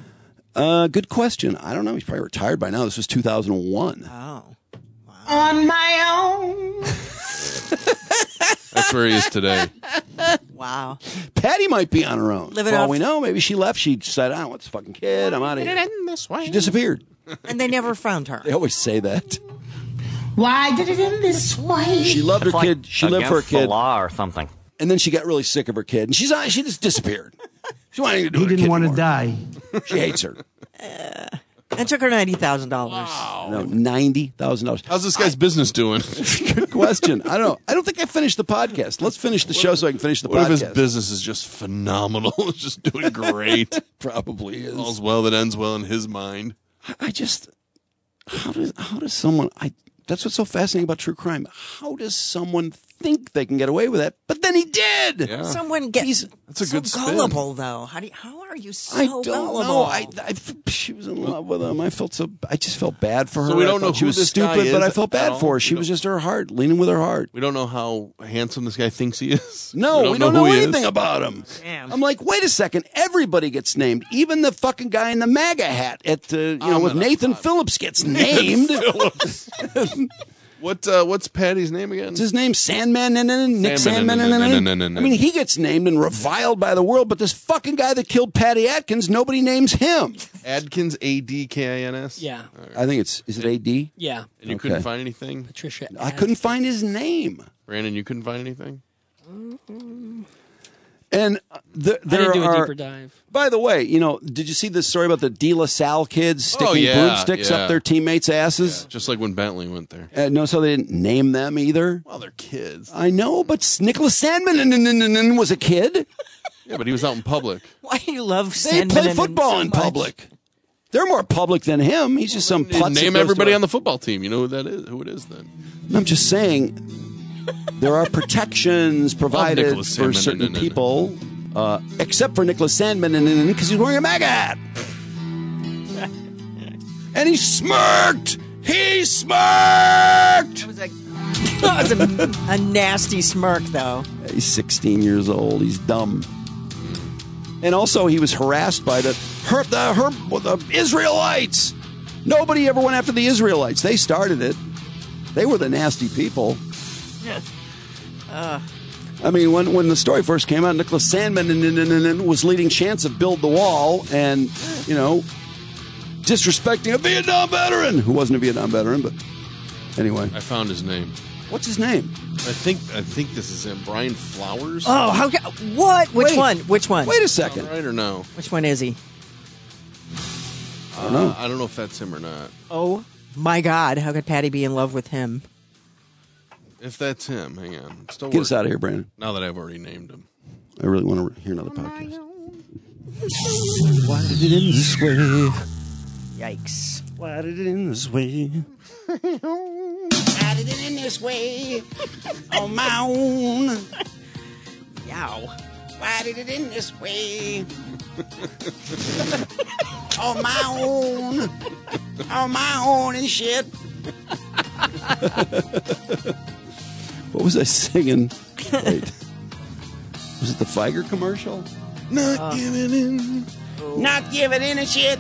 Good question. I don't know. He's probably retired by now. This was 2001. Oh. On my own. That's where he is today. Wow. Patty might be on her own. Living For all off- we know, maybe she left. She decided, I don't want this fucking kid. I'm out of here. This way. She disappeared. And they never found her. They always say that. Why did it end this way? She loved her kid. She lived for her kid. The law or something. And then she got really sick of her kid, and she just disappeared. She wanted to do He it with her didn't kid want to anymore. die. She hates her. And took her $90,000. No, $90,000. How's this guy's business doing? Good question. I don't know. I don't think I finished the podcast. Let's finish the show so I can finish the What podcast. if his business is just phenomenal? It's just doing great. Probably is. All's well that ends well in his mind. I just, how does someone, that's what's so fascinating about true crime. How does someone think they can get away with that? But then he did. Yeah. Someone gets That's a so good spin. gullible, though. How are you so I don't gullible? know. She was in love with him. I just felt bad for her. So we don't I thought know she who was this guy stupid, but is I felt at bad all? for her. She We was don't- just her heart, leaning with her heart. We don't know how handsome this guy thinks he is. No, we don't know who he anything is. about him. Damn. I'm like, wait a second. Everybody gets named. Even the fucking guy in the MAGA hat with Nathan Phillips gets named. What's Patty's name again? What's his name? Sandman? Nick Sandman? Sandman. I mean, he gets named and reviled by the world, but this fucking guy that killed Patty Atkins, nobody names him. Adkins, A-D-K-I-N-S? Yeah. I think is it A.D.? Yeah. And you couldn't find anything? Patricia. I couldn't find his name. Brandon, you couldn't find anything? And there I didn't do a are, deeper dive. by the way, did you see this story about the De La Salle kids sticking broomsticks up their teammates' asses? Yeah, just like when Bentley went there. No, so they didn't name them either. Well, they're kids. I know, but Nicholas Sandman was a kid. Yeah, but he was out in public. Why do you love They Sandman play football so in much? public. They're more public than him. He's just some putz. Name everybody on the football team. You know who that is? Who it is then? I'm just saying there are protections provided Nicholas for Sandmann, certain people, except for Nicholas Sandmann because he's wearing a MAGA hat. And he smirked. He smirked. That was a nasty smirk, though. He's 16 years old. He's dumb. And also, he was harassed by the Israelites. Nobody ever went after the Israelites. They started it. They were the nasty people. I mean, when the story first came out, Nicholas Sandmann was leading chants of Build the Wall and, disrespecting a Vietnam veteran who wasn't a Vietnam veteran, but anyway. I found his name. What's his name? I think this is him. Brian Flowers? Oh, what? Which one? Which one? Wait a second. Right or no? Which one is he? I don't know. I don't know if that's him or not. Oh, my God. How could Patty be in love with him? If that's him, hang on. Get us out of here, Brandon. Now that I've already named him. I really want to hear another podcast. Why did it end this way? Yikes. Why did it end this way? Why did it end this way? On my own. Yow. Why did it end this way? On my own. On my own and shit. What was I singing? Wait. Was it the Figer commercial? Not giving in. Not giving in and shit.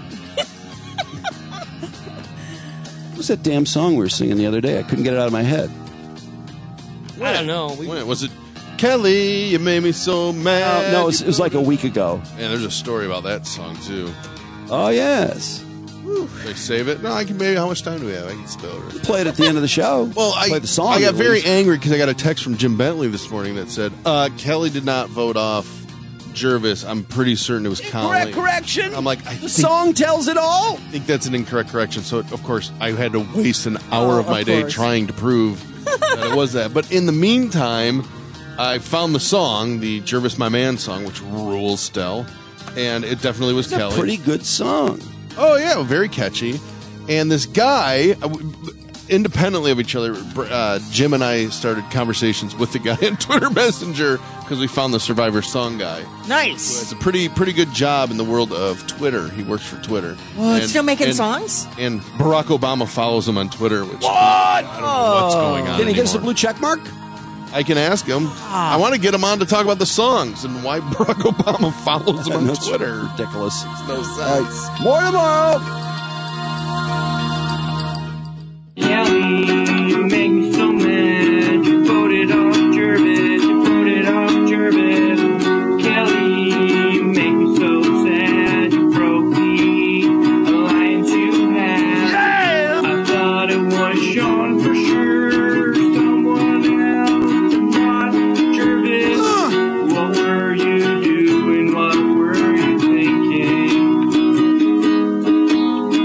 What was that damn song we were singing the other day? I couldn't get it out of my head. I don't know. Wait, was it Kelly? You made me so mad. No, it was like a week ago. Yeah, there's a story about that song too. Oh yes. They save it. No, I can. Maybe how much time do we have? I can spell it. Play it at the end of the show. Well, play the song. I got at very least. angry because I got a text from Jim Bentley this morning that said Kelly did not vote off Jervis. I'm pretty certain it was Colleen. Correction. I'm like, the song tells it all. I think that's an incorrect correction. So of course I had to waste an hour of my day trying to prove that it was that. But in the meantime, I found the song, the Jervis My Man song, which rules still, and it definitely was It's Kelly. a pretty good song. Oh yeah, very catchy. And this guy, independently of each other, Jim and I started conversations with the guy on Twitter Messenger because we found the Survivor song guy. Nice. It's a pretty good job in the world of Twitter. He works for Twitter. What? Still making songs? And Barack Obama follows him on Twitter. Which What? I don't know what's going on. Can he get us a anymore. blue check mark? I can ask him. I want to get him on to talk about the songs and why Barack Obama follows him on That's Twitter. ridiculous. Makes no sense. All right. More tomorrow. Kelly, you make me so mad. You voted off Jervis. You voted off Jervis. Kelly, you make me so sad. You broke the alliance you had. I thought it was Sean for sure. Someone else, not Jervis. What were you doing? What were you thinking?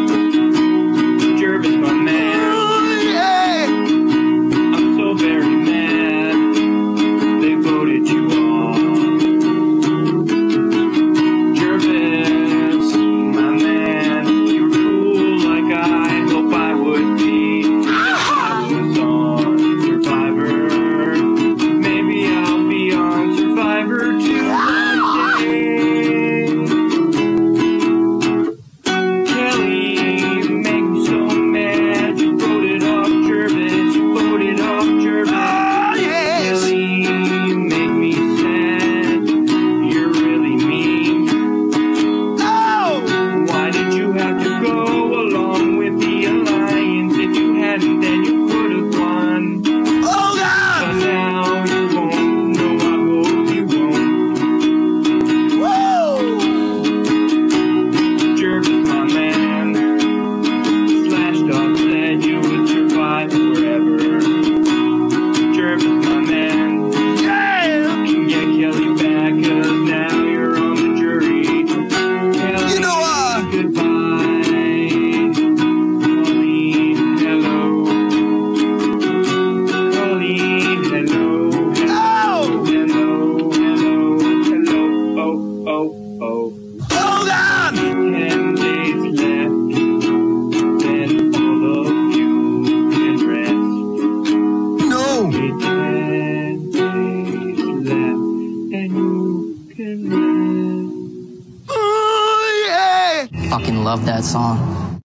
love that song.